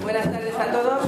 Buenas tardes a todos.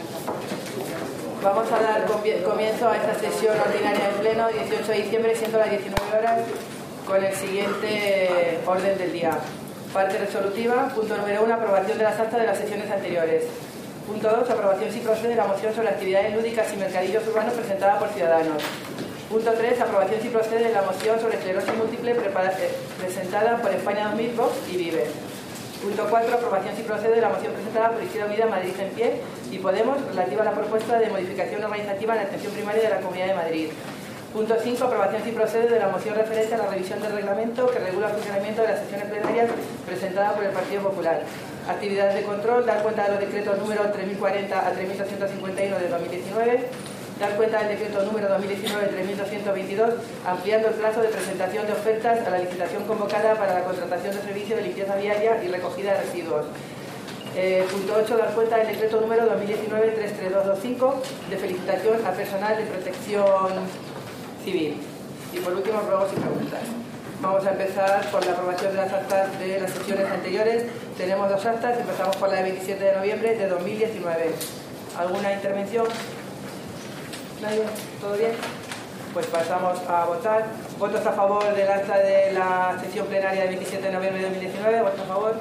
Vamos a dar comienzo a esta sesión ordinaria de pleno, 18 de diciembre, siendo las 19 horas, con el siguiente orden del día. Parte resolutiva. Punto número 1, aprobación de las actas de las sesiones anteriores. Punto 2, aprobación si procede de la moción sobre actividades lúdicas y mercadillos urbanos presentada por Ciudadanos. Punto 3, aprobación si procede de la moción sobre esclerosis múltiple presentada por España 2000, Vox y Vive. Punto 4, aprobación si procede de la moción presentada por Izquierda Unida, Madrid en Pie y Podemos relativa a la propuesta de modificación organizativa en la atención primaria de la Comunidad de Madrid. Punto 5, aprobación si procede de la moción referente a la revisión del reglamento que regula el funcionamiento de las sesiones plenarias presentada por el Partido Popular. Actividades de control, dar cuenta de los decretos número 3040 a 3251 de 2019, dar cuenta del decreto número 2019-3222, ampliando el plazo de presentación de ofertas a la licitación convocada para la contratación de servicio de limpieza viaria y recogida de residuos. Punto 8, dar cuenta del decreto número 2019-33225, de felicitación al personal de protección civil. Y por último, ruegos y preguntas. Vamos a empezar por la aprobación de las actas de las sesiones anteriores. Tenemos dos actas, empezamos por la de 27 de noviembre de 2019. ¿Alguna intervención? ¿Nadie? ¿Todo bien? Pues pasamos a votar. ¿Votos a favor del acta de la sesión plenaria del 27 de noviembre de 2019? ¿Votos a favor?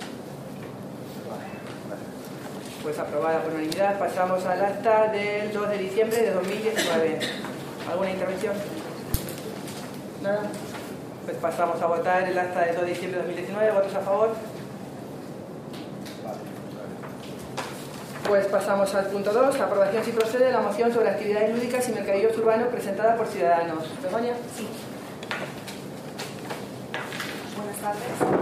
Pues aprobada por unanimidad. Pasamos al acta del 2 de diciembre de 2019. ¿Alguna intervención? ¿Nada? Pues pasamos a votar el acta del 2 de diciembre de 2019. ¿Votos a favor? Pues pasamos al punto 2, aprobación si procede de la moción sobre actividades lúdicas y mercadillos urbanos presentada por Ciudadanos. ¿Begoña? Sí. Buenas tardes.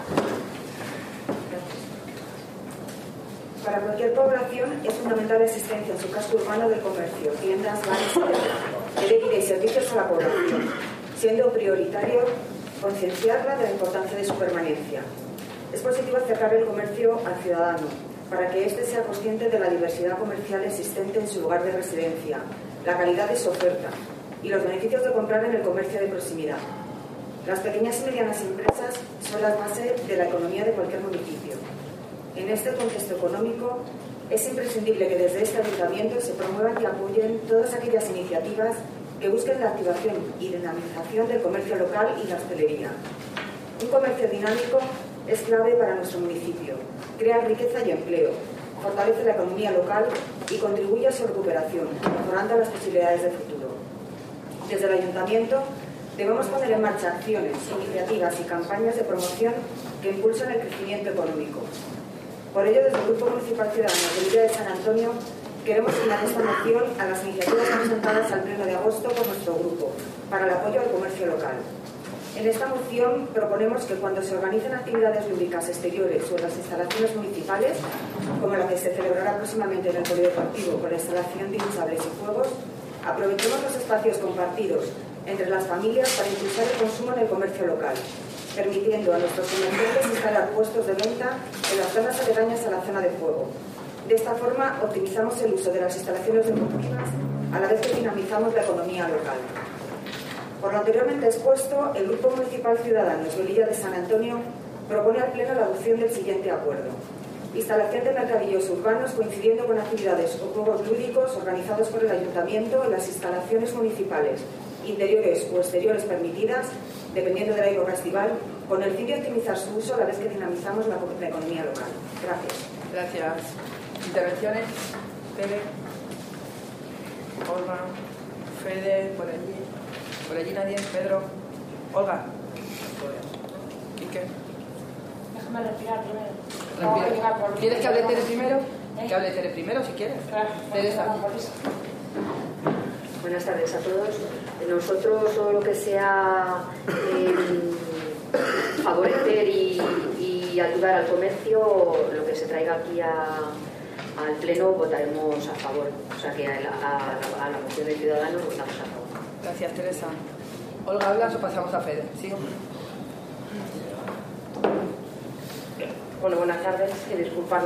Para cualquier población es fundamental la existencia en su casco urbano del comercio, tiendas, bares, que dé vida y servicios a la población, siendo prioritario concienciarla de la importancia de su permanencia. Es positivo acercar el comercio al ciudadano, para que éste sea consciente de la diversidad comercial existente en su lugar de residencia, la calidad de su oferta y los beneficios de comprar en el comercio de proximidad. Las pequeñas y medianas empresas son la base de la economía de cualquier municipio. En este contexto económico, es imprescindible que desde este ayuntamiento se promuevan y apoyen todas aquellas iniciativas que busquen la activación y dinamización del comercio local y la hostelería. Un comercio dinámico es clave para nuestro municipio, crea riqueza y empleo, fortalece la economía local y contribuye a su recuperación, mejorando las posibilidades de futuro. Desde el Ayuntamiento debemos poner en marcha acciones, iniciativas y campañas de promoción que impulsen el crecimiento económico. Por ello, desde el Grupo Municipal Ciudadanos de Villa de San Antonio, queremos sumar esta moción a las iniciativas presentadas al pleno de agosto por nuestro grupo para el apoyo al comercio local. En esta moción proponemos que cuando se organicen actividades lúdicas exteriores o en las instalaciones municipales, como la que se celebrará próximamente en el polideportivo con la instalación de hinchables y juegos, aprovechemos los espacios compartidos entre las familias para impulsar el consumo en el comercio local, permitiendo a nuestros comerciantes instalar puestos de venta en las zonas aledañas a la zona de juego. De esta forma, optimizamos el uso de las instalaciones deportivas a la vez que dinamizamos la economía local. Por lo anteriormente expuesto, el Grupo Municipal Ciudadanos de Villa de San Antonio propone al Pleno la adopción del siguiente acuerdo. Instalación de mercadillos urbanos coincidiendo con actividades o juegos lúdicos organizados por el Ayuntamiento en las instalaciones municipales, interiores o exteriores permitidas, dependiendo de la época estival, con el fin de optimizar su uso a la vez que dinamizamos la economía local. Gracias. Gracias. ¿Intervenciones? Pere, Olga, Fede, por allí. ¿Por allí nadie? Pedro, Olga. Quique. Déjame respirar primero. ¿Quieres que hable Tere primero? Que hable Tere primero si quieres. Teresa. Buenas tardes a todos. Nosotros todo lo que sea favorecer y ayudar al comercio, lo que se traiga aquí al Pleno, votaremos a favor. O sea que a la moción de Ciudadanos votamos a favor. Gracias, Teresa. Olga, ¿hablas o pasamos a Fede? ¿Sí? Bueno, buenas tardes. Y disculpad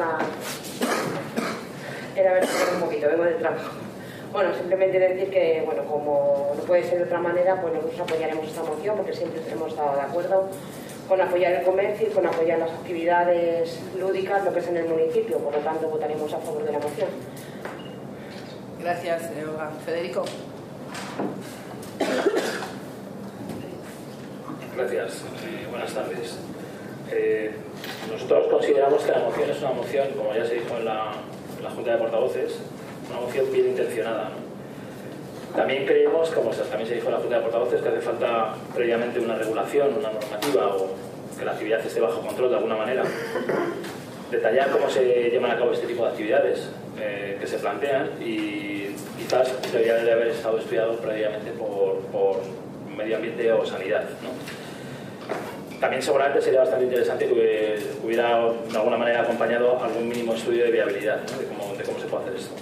Era ver un poquito, vengo del trabajo. Bueno, simplemente decir que, bueno, como no puede ser de otra manera, pues nosotros apoyaremos esta moción porque siempre hemos estado de acuerdo con apoyar el comercio y con apoyar las actividades lúdicas, lo que es en el municipio. Por lo tanto, votaremos a favor de la moción. Gracias, Olga. Federico. Gracias. Buenas tardes. Nosotros consideramos que la moción es una moción, como ya se dijo en la Junta de Portavoces, una moción bien intencionada, ¿no? También creemos, como también se dijo en la Junta de Portavoces, que hace falta previamente una regulación, una normativa, o que la actividad esté bajo control de alguna manera. Detallar cómo se llevan a cabo este tipo de actividades que se plantean, y quizás debería de haber estado estudiado previamente por medio ambiente o sanidad, ¿no? También seguramente sería bastante interesante que hubiera de alguna manera acompañado algún mínimo estudio de viabilidad, ¿no? de cómo se puede hacer esto.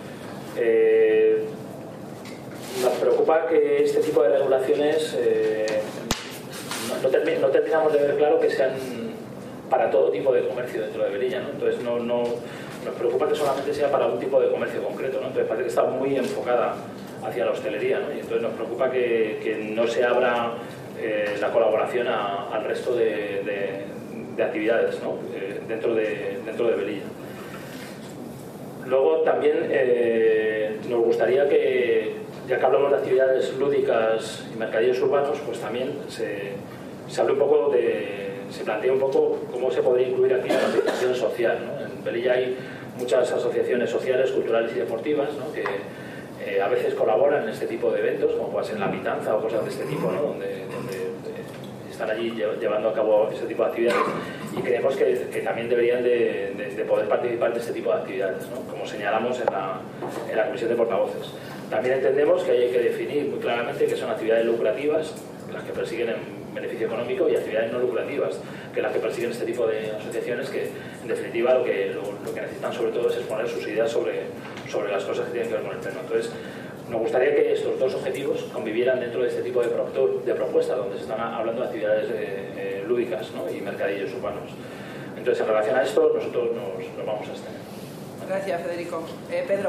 Nos preocupa que este tipo de regulaciones no terminamos de ver claro que sean para todo tipo de comercio dentro de Velilla, ¿no? Entonces nos preocupa que solamente sea para un tipo de comercio concreto, ¿no? Entonces parece que está muy enfocada hacia la hostelería, ¿no? Y entonces nos preocupa que no se abra la colaboración al resto de actividades, ¿no? dentro de Velilla. Luego también nos gustaría que, ya que hablamos de actividades lúdicas y mercadillos urbanos, pues también se hable un poco se plantea un poco cómo se podría incluir aquí la participación social, ¿no? En Velilla hay muchas asociaciones sociales, culturales y deportivas, ¿no? que a veces colaboran en este tipo de eventos, como puede ser La Pitanza o cosas de este tipo, ¿no? donde están allí llevando a cabo ese tipo de actividades, y creemos que también deberían de poder participar de este tipo de actividades, ¿no? Como señalamos en la Comisión de Portavoces. También entendemos que hay que definir muy claramente que son actividades lucrativas, las que persiguen en beneficio económico, y actividades no lucrativas, que las que persiguen este tipo de asociaciones, que en definitiva lo que necesitan sobre todo es exponer sus ideas sobre las cosas que tienen que ver con el pleno. Entonces, nos gustaría que estos dos objetivos convivieran dentro de este tipo de propuestas, donde se están hablando de actividades lúdicas, ¿no? y mercadillos urbanos. Entonces, en relación a esto, nosotros nos vamos a abstener. Gracias, Federico. Pedro.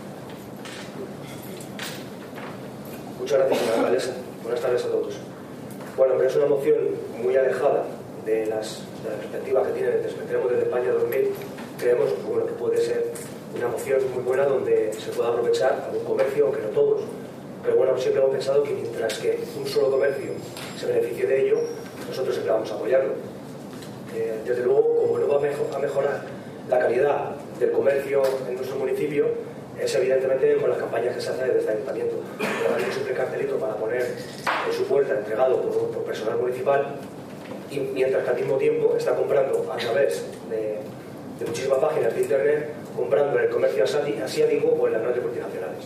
Muchas gracias, señora alcaldesa. Buenas tardes a todos. Bueno, es una moción muy alejada de la perspectiva que tenemos desde España 2000. Creemos que puede ser una moción muy buena donde se pueda aprovechar algún comercio, aunque no todos. Pero bueno, siempre hemos pensado que mientras que un solo comercio se beneficie de ello, nosotros siempre vamos a apoyarlo. Desde luego, como no va a mejorar la calidad del comercio en nuestro municipio, es evidentemente con las campañas que se hacen desde el ayuntamiento. Le dan un simple cartelito para poner en su puerta, entregado por personal municipal, y mientras que al mismo tiempo está comprando a través de muchísimas páginas de internet, comprando en el comercio asiático o en las grandes multinacionales.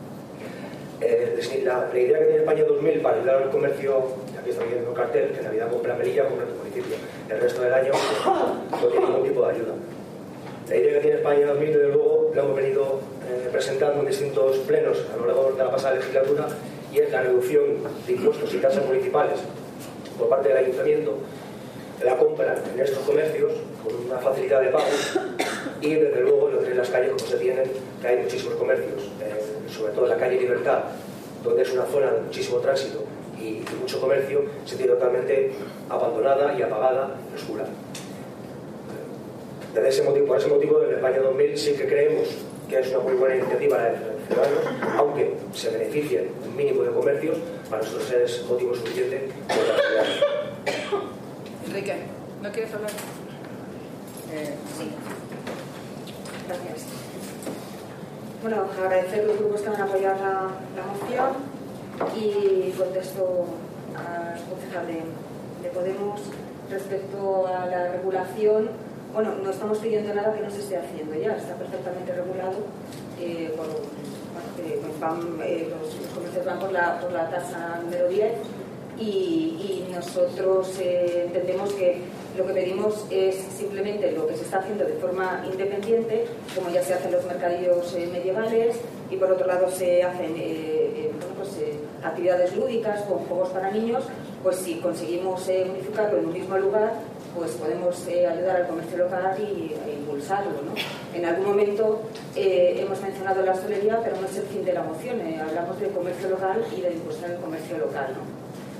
La idea que tiene España 2000 para ayudar al comercio, aquí está viendo un cartel, que en Navidad compra en Melilla, compra en tu municipio. El resto del año no tiene ningún tipo de ayuda. La idea que tiene España 2000, desde luego, la hemos venido presentando en distintos plenos a lo largo de la pasada legislatura, y es la reducción de impuestos y tasas municipales por parte del ayuntamiento, la compra en estos comercios con una facilidad de pago, y desde luego en las calles, como se tienen, que hay muchísimos comercios, sobre todo en la calle Libertad, donde es una zona de muchísimo tránsito y mucho comercio, se tiene totalmente abandonada y apagada y oscura. Por ese motivo, desde España 2000 sí que creemos que es una muy buena iniciativa la de los ciudadanos, aunque se beneficien un mínimo de comercios, para nosotros es motivo suficiente por la ciudad. Enrique, ¿no quieres hablar? Sí. Gracias. Bueno, agradecer a los grupos que van a apoyar la moción, y contesto al concejal de Podemos respecto a la regulación. Bueno, no estamos pidiendo nada que no se esté haciendo ya, está perfectamente regulado. Los comercios van por la tasa número 10, y nosotros entendemos que lo que pedimos es simplemente lo que se está haciendo de forma independiente, como ya se hacen los mercadillos medievales, y por otro lado se hacen actividades lúdicas con juegos para niños. Pues si conseguimos unificarlo en un mismo lugar, pues podemos ayudar al comercio local e impulsarlo, ¿no? En algún momento hemos mencionado la hostelería, pero no es el fin de la moción. Hablamos del comercio local y de impulsar el comercio local, ¿no?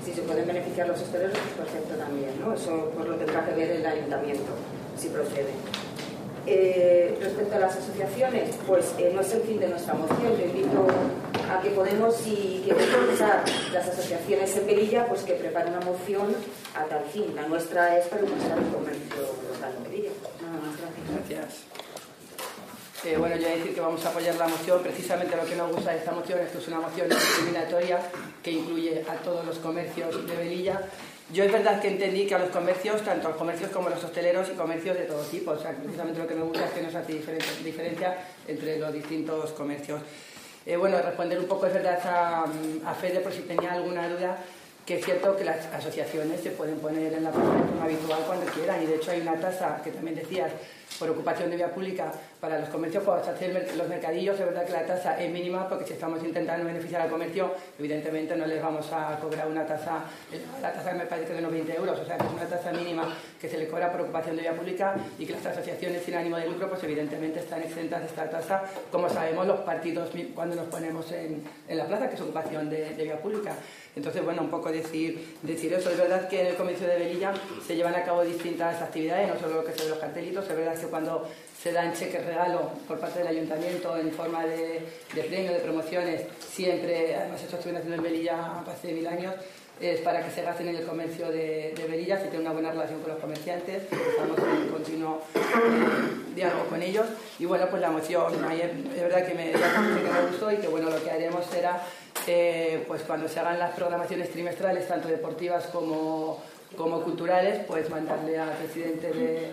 Si se pueden beneficiar los hosteleros, pues perfecto también, ¿no? Eso pues lo tendrá que ver el ayuntamiento, si procede. Respecto a las asociaciones, pues no es el fin de nuestra moción. Yo invito a que Podemos, si quiere impulsar las asociaciones en Melilla, pues que prepare una moción a tal fin. La nuestra es para impulsar el comercio local en Melilla. Nada más, gracias. Bueno, yo voy a decir que vamos a apoyar la moción. Precisamente lo que nos gusta de esta moción es que es una moción discriminatoria que incluye a todos los comercios de Melilla. Yo es verdad que entendí que a los comercios, tanto a los comercios como a los hosteleros y comercios de todo tipo, o sea, precisamente lo que me gusta es que no se hace diferencia entre los distintos comercios. Bueno, responder un poco, es verdad, a Fede, por si tenía alguna duda, que es cierto que las asociaciones se pueden poner en la plaza de forma habitual cuando quieran, y de hecho hay una tasa que también decías por ocupación de vía pública para los comercios. Cuando se hacen los mercadillos, es verdad que la tasa es mínima, porque si estamos intentando beneficiar al comercio, evidentemente no les vamos a cobrar una tasa, la tasa me parece de unos 20 euros, o sea que es una tasa mínima que se le cobra por ocupación de vía pública, y que las asociaciones sin ánimo de lucro pues evidentemente están exentas de esta tasa, como sabemos los partidos cuando nos ponemos en la plaza, que es ocupación de vía pública. Entonces, bueno, un poco decir eso. Es verdad que en el comercio de Melilla se llevan a cabo distintas actividades, no solo lo que son los cartelitos. Es verdad que cuando se dan cheques regalo por parte del ayuntamiento en forma de premios, de promociones, siempre, además esto estuve haciendo en Melilla hace 1000 años, es para que se gasten en el comercio de Melilla. Se tiene una buena relación con los comerciantes, estamos en continuo diálogo con ellos. Y bueno, pues la moción, es verdad que me gustó, y que bueno, lo que haremos será pues cuando se hagan las programaciones trimestrales, tanto deportivas como culturales, pues mandarle al presidente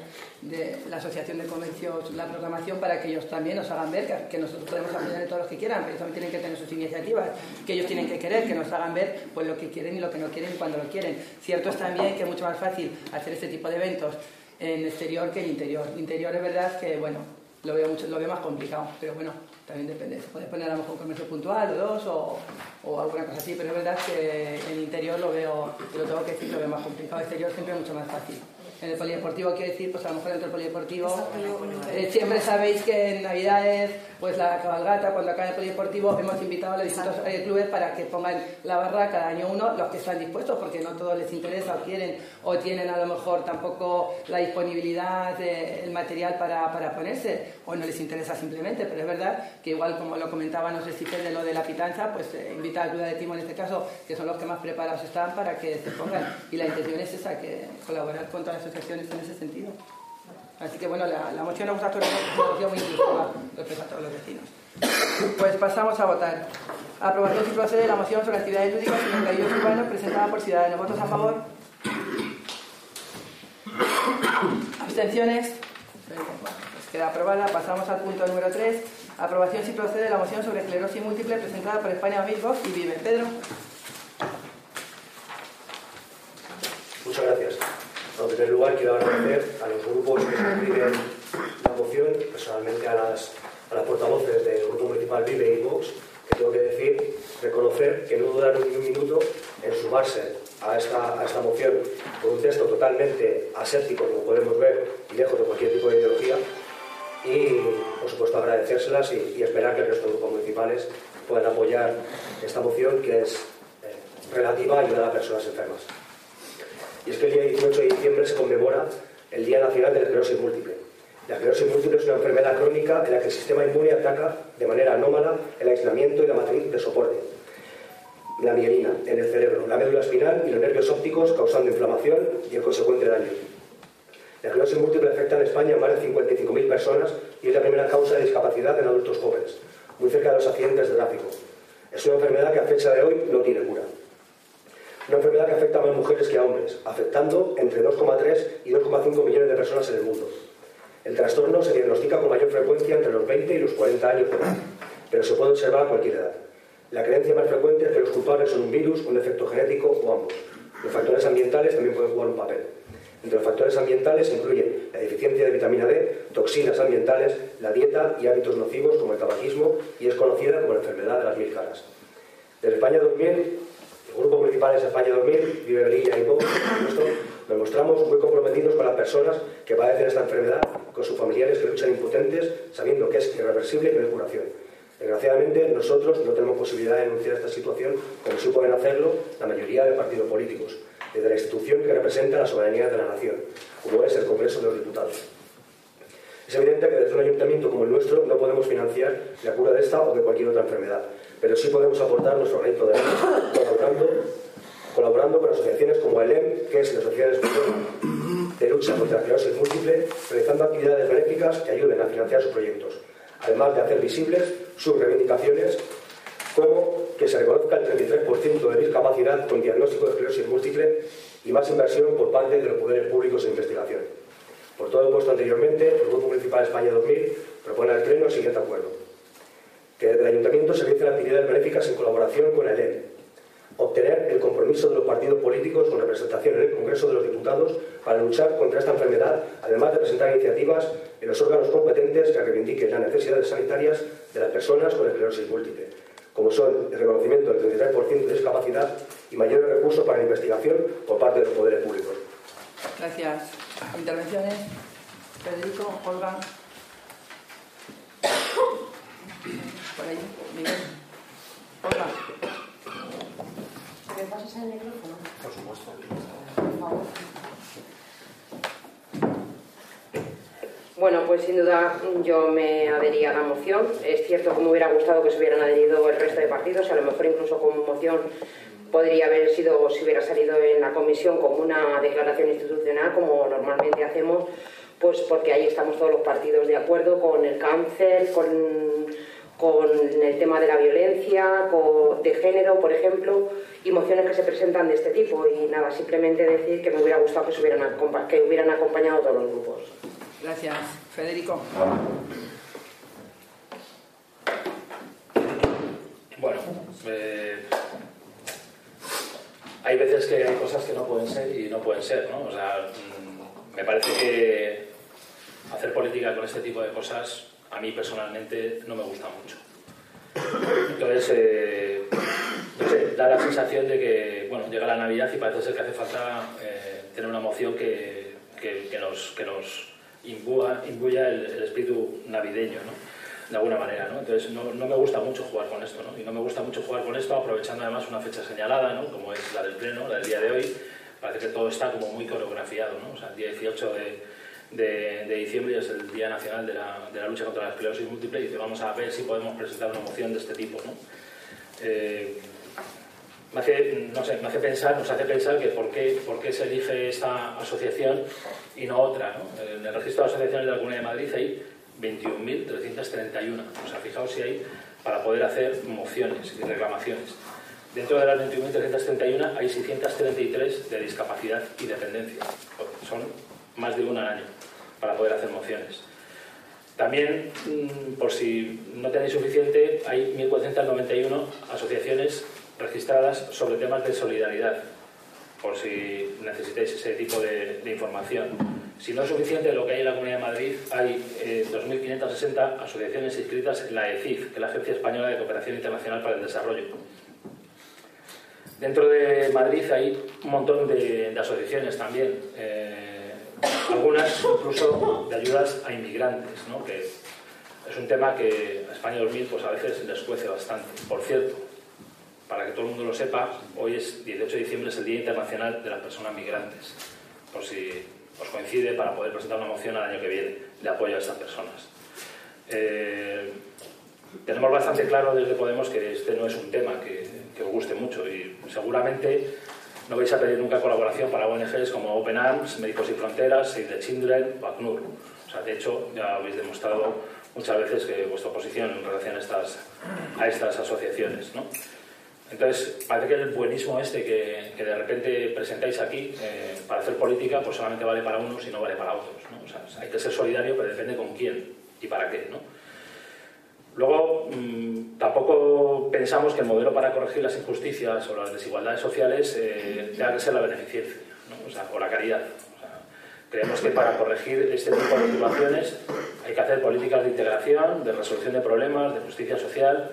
de la Asociación de Comercios la programación, para que ellos también nos hagan ver que nosotros podemos apoyar en todos los que quieran, pero ellos también tienen que tener sus iniciativas, que ellos tienen que querer, que nos hagan ver pues lo que quieren y lo que no quieren y cuando lo quieren. Cierto es también que es mucho más fácil hacer este tipo de eventos en exterior que en interior. Interior es verdad que, bueno, lo veo más complicado, pero bueno, también depende. Se puede poner a lo mejor un comercio puntual o dos o alguna cosa así, pero es verdad que en interior lo tengo que decir, lo veo más complicado. Exterior siempre es mucho más fácil. En el polideportivo, quiero decir, pues a lo mejor dentro del polideportivo, siempre sabéis que en Navidades, pues la cabalgata, cuando acaba el polideportivo, hemos invitado a los distintos clubes para que pongan la barra cada año uno, los que están dispuestos, porque no todos les interesa o quieren, o tienen a lo mejor tampoco la disponibilidad del material para ponerse, o no les interesa simplemente. Pero es verdad que igual, como lo comentaba, no sé si fue de lo de la pitanza, pues invita al club de timo en este caso, que son los que más preparados están, para que se pongan, y la intención es esa, que colaborar con todas las asociaciones en ese sentido. Así que bueno, la moción nos gusta, pero es una moción muy inclusiva respecto a todos los vecinos. Pues pasamos a votar. Aprobación si procede la moción sobre actividades lúdicas y mercadillos urbanos presentada por Ciudadanos. ¿Votos a favor? ¿Abstenciones? Pues queda aprobada. Pasamos al punto número 3. Aprobación si procede la moción sobre esclerosis múltiple presentada por España Milbox y Vive. Pedro. Muchas gracias. En primer lugar, quiero agradecer a los grupos que suscriben la moción, personalmente a las portavoces del Grupo Municipal Vive y Vox, que tengo que decir, reconocer que no dudaron ni un minuto en sumarse a esta moción con un texto totalmente aséptico, como podemos ver, y lejos de cualquier tipo de ideología, y por supuesto agradecérselas y esperar que el resto de grupos municipales puedan apoyar esta moción, que es relativa a ayudar a personas enfermas. Y es que el día 18 de diciembre se conmemora el Día Nacional de la Esclerosis Múltiple. La esclerosis múltiple es una enfermedad crónica en la que el sistema inmune ataca de manera anómala el aislamiento y la matriz de soporte, la mielina, en el cerebro, la médula espinal y los nervios ópticos, causando inflamación y el consecuente daño. La esclerosis múltiple afecta en España a más de 55.000 personas y es la primera causa de discapacidad en adultos jóvenes, muy cerca de los accidentes de tráfico. Es una enfermedad que a fecha de hoy no tiene cura. Una enfermedad que afecta a más mujeres que a hombres, afectando entre 2,3 y 2,5 millones de personas en el mundo. El trastorno se diagnostica con mayor frecuencia entre los 20 y los 40 años de edad, pero se puede observar a cualquier edad. La creencia más frecuente es que los culpables son un virus, un defecto genético o ambos. Los factores ambientales también pueden jugar un papel. Entre los factores ambientales se incluyen la deficiencia de vitamina D, toxinas ambientales, la dieta y hábitos nocivos como el tabaquismo, y es conocida como la enfermedad de las 1000 caras. Desde España 2000, el Grupo Municipal de España 2000, Vive Melilla y Vox, nos mostramos muy comprometidos con las personas que padecen esta enfermedad, con sus familiares que luchan impotentes, sabiendo que es irreversible y no hay curación. Desgraciadamente, nosotros no tenemos posibilidad de denunciar esta situación como sí pueden hacerlo la mayoría de partidos políticos, desde la institución que representa la soberanía de la nación, como es el Congreso de los Diputados. Es evidente que desde un ayuntamiento como el nuestro no podemos financiar la cura de esta o de cualquier otra enfermedad, pero sí podemos aportar nuestro granito de arena colaborando con asociaciones como ELEM, que es la Sociedad de Lucha contra la Esclerosis Múltiple, realizando actividades benéficas que ayuden a financiar sus proyectos, además de hacer visibles sus reivindicaciones, como que se reconozca el 33% de discapacidad con diagnóstico de esclerosis múltiple y más inversión por parte de los poderes públicos en investigación. Por todo lo puesto anteriormente, el Grupo Municipal España 2000 propone al Pleno el siguiente acuerdo: que desde el Ayuntamiento se realicen actividades benéficas en colaboración con la ELEM, obtener el compromiso de los partidos políticos con representación en el Congreso de los Diputados para luchar contra esta enfermedad, además de presentar iniciativas en los órganos competentes que reivindiquen las necesidades sanitarias de las personas con esclerosis múltiple, como son el reconocimiento del 33% de discapacidad y mayores recursos para la investigación por parte de los poderes públicos. Gracias. Intervenciones. Federico, Olga. Por ahí, Miguel. Olga. ¿Me pasas el micrófono? Por supuesto. Por favor. Bueno, pues sin duda yo me adhería a la moción. Es cierto que me hubiera gustado que se hubieran adherido el resto de partidos, a lo mejor incluso como moción podría haber sido, si hubiera salido en la comisión, como una declaración institucional, como normalmente hacemos, pues porque ahí estamos todos los partidos de acuerdo con el cáncer, con el tema de la violencia, de género, por ejemplo, y mociones que se presentan de este tipo. Y nada, simplemente decir que me hubiera gustado que hubieran acompañado todos los grupos. Gracias. Federico. Bueno, hay veces que hay cosas que no pueden ser y no pueden ser, ¿no? O sea, me parece que hacer política con este tipo de cosas a mí personalmente no me gusta mucho. Entonces, no sé, da la sensación de que, bueno, llega la Navidad y parece ser que hace falta tener una moción que nos imbuya el espíritu navideño, ¿no? De alguna manera, ¿no? Entonces no me gusta mucho jugar con esto, ¿no? Y no me gusta mucho jugar con esto aprovechando además una fecha señalada, ¿no? Como es la del Pleno, la del día de hoy. Parece que todo está como muy coreografiado, ¿no? O sea, el día 18 de diciembre es el Día Nacional de la Lucha contra la Esclerosis Múltiple y dice, vamos a ver si podemos presentar una moción de este tipo, ¿no? Nos hace pensar que por qué se elige esta asociación y no otra, ¿no? En el registro de asociaciones de la Comunidad de Madrid hay 21.331. O sea, fijaos si hay para poder hacer mociones y reclamaciones. Dentro de las 21.331 hay 633 de discapacidad y dependencia. Son más de una al año para poder hacer mociones. También, por si no tenéis suficiente, hay 1.491 asociaciones registradas sobre temas de solidaridad, por si necesitáis ese tipo de información. Si no es suficiente lo que hay en la Comunidad de Madrid, hay 2.560 asociaciones inscritas en la ECIF, que es la Agencia Española de Cooperación Internacional para el Desarrollo. Dentro de Madrid hay un montón de asociaciones también, algunas incluso de ayudas a inmigrantes, ¿no? Que es un tema que a España 2000 pues a veces les cuece bastante. Por cierto, para que todo el mundo lo sepa, hoy es 18 de diciembre, es el Día Internacional de las Personas Migrantes, por si os coincide, para poder presentar una moción al año que viene de apoyo a estas personas. Tenemos bastante claro desde Podemos que este no es un tema que os guste mucho y seguramente no vais a pedir nunca colaboración para ONGs como Open Arms, Médicos Sin Fronteras, Save the Children o ACNUR. O sea, de hecho, ya habéis demostrado muchas veces que vuestra posición en relación a estas asociaciones, ¿no? Entonces, parece que el buenismo que de repente presentáis aquí para hacer política, pues solamente vale para unos y no vale para otros, ¿no? O sea, hay que ser solidario, pero depende con quién y para qué, ¿no? Luego, tampoco pensamos que el modelo para corregir las injusticias o las desigualdades sociales tenga que ser la beneficencia, ¿no? O sea, o la caridad. O sea, creemos que para corregir este tipo de situaciones hay que hacer políticas de integración, de resolución de problemas, de justicia social,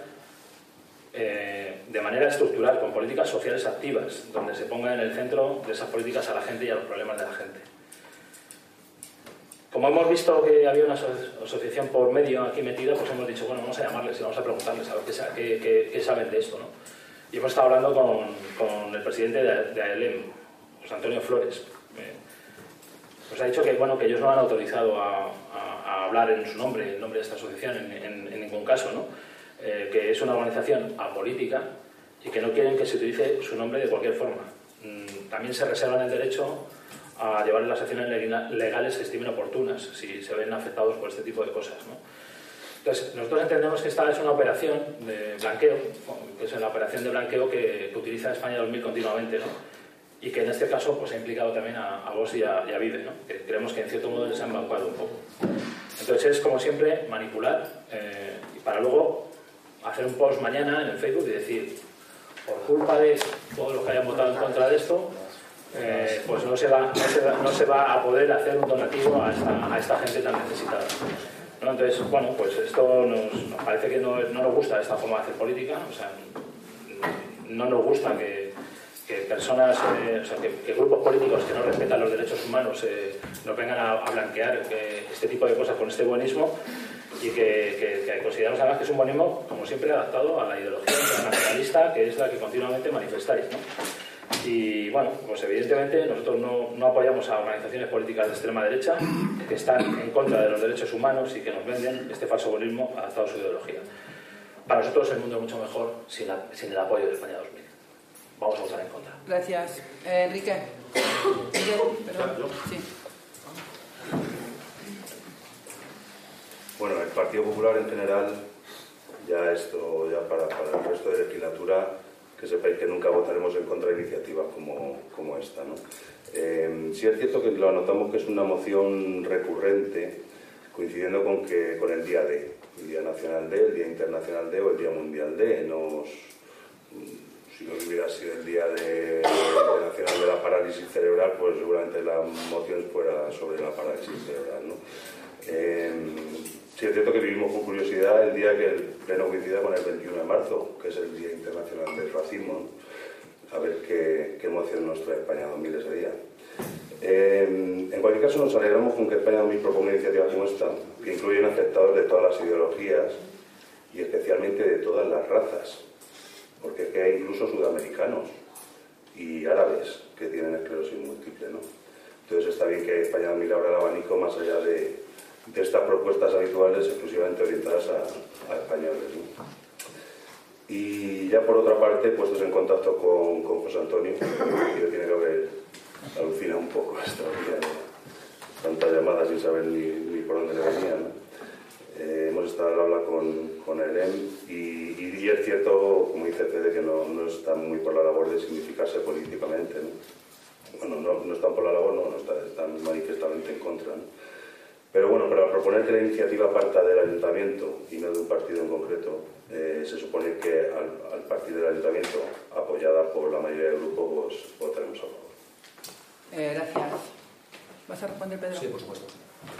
de manera estructural, con políticas sociales activas, donde se ponga en el centro de esas políticas a la gente y a los problemas de la gente. como hemos visto que había una asociación por medio aquí metida, pues hemos dicho, bueno, vamos a llamarles y vamos a preguntarles a ver qué saben de esto, ¿no? Y hemos estado hablando con el presidente de AELEM, José Antonio Flores. Nos ha dicho que, bueno, que ellos no han autorizado a hablar en su nombre, en nombre de esta asociación, en ningún caso, ¿no? Que es una organización apolítica y que no quieren que se utilice su nombre de cualquier forma. También se reservan el derecho a llevar las acciones legales que estimen oportunas si se ven afectados por este tipo de cosas, ¿no? Entonces, nosotros entendemos que esta es una operación de blanqueo, que es la operación de blanqueo que utiliza España 2000 continuamente, ¿no? Y que en este caso pues, ha implicado también a Vox y a Vive, ¿no? Que creemos que en cierto modo les han embaucado un poco. Entonces es, como siempre, manipular y para luego hacer un post mañana en el Facebook y decir, por culpa de todos los que hayan votado en contra de esto, pues no se va a poder hacer un donativo a esta gente tan necesitada, ¿no? Entonces, bueno, pues esto nos parece que no nos gusta esta forma de hacer política, o sea, no nos gusta que personas, o sea, que grupos políticos que no respetan los derechos humanos nos vengan a blanquear este tipo de cosas con este buenismo, y que consideramos además que es un buenismo, como siempre, adaptado a la ideología nacionalista, que es la que continuamente manifestáis, ¿no? Y bueno, pues evidentemente nosotros no apoyamos a organizaciones políticas de extrema derecha que están en contra de los derechos humanos y que nos venden este falso buenismo adaptado a su ideología. Para nosotros el mundo es mucho mejor sin el apoyo de España 2000. Vamos a votar en contra. Gracias. Enrique. Perdón. Sí. Bueno, el Partido Popular en general, ya para el resto de la legislatura, que sepáis que nunca votaremos en contra de iniciativas como esta, ¿no? Sí es cierto que lo anotamos que es una moción recurrente, coincidiendo con el día D, el Día Nacional D, el Día Internacional D o el Día Mundial D. Si no hubiera sido el Día Nacional de la Parálisis Cerebral, pues seguramente la moción fuera sobre la parálisis cerebral, ¿no? Sí es cierto que vivimos con curiosidad el día que el Pleno coincida con el 21 de marzo, que es el Día Internacional del Racismo, ¿no? A ver qué emoción nos trae España 2000 ese día. En cualquier caso, nos alegramos con que España 2000 proponga una iniciativa como esta, que incluyen afectados de todas las ideologías y especialmente de todas las razas, porque es que hay incluso sudamericanos y árabes que tienen esclerosis múltiple, ¿no? Entonces está bien que España 2000 abra el abanico más allá de estas propuestas habituales exclusivamente orientadas a españoles, ¿no? Y ya por otra parte, puestos en contacto con José Antonio, que tiene que haber alucinado un poco esta vida, ¿no? Tantas llamadas sin saber ni por dónde le venían, ¿no? Hemos estado al habla con AELEM y es cierto, como dice Fede, que no están muy por la labor de significarse políticamente, ¿no? Bueno, no están por la labor, están manifestamente en contra, ¿no? Pero bueno, para proponer que la iniciativa parta del ayuntamiento y no de un partido en concreto, se supone que al partir del ayuntamiento, apoyada por la mayoría del grupo, pues votaremos a favor. Gracias. ¿Vas a responder, Pedro? Sí, por supuesto.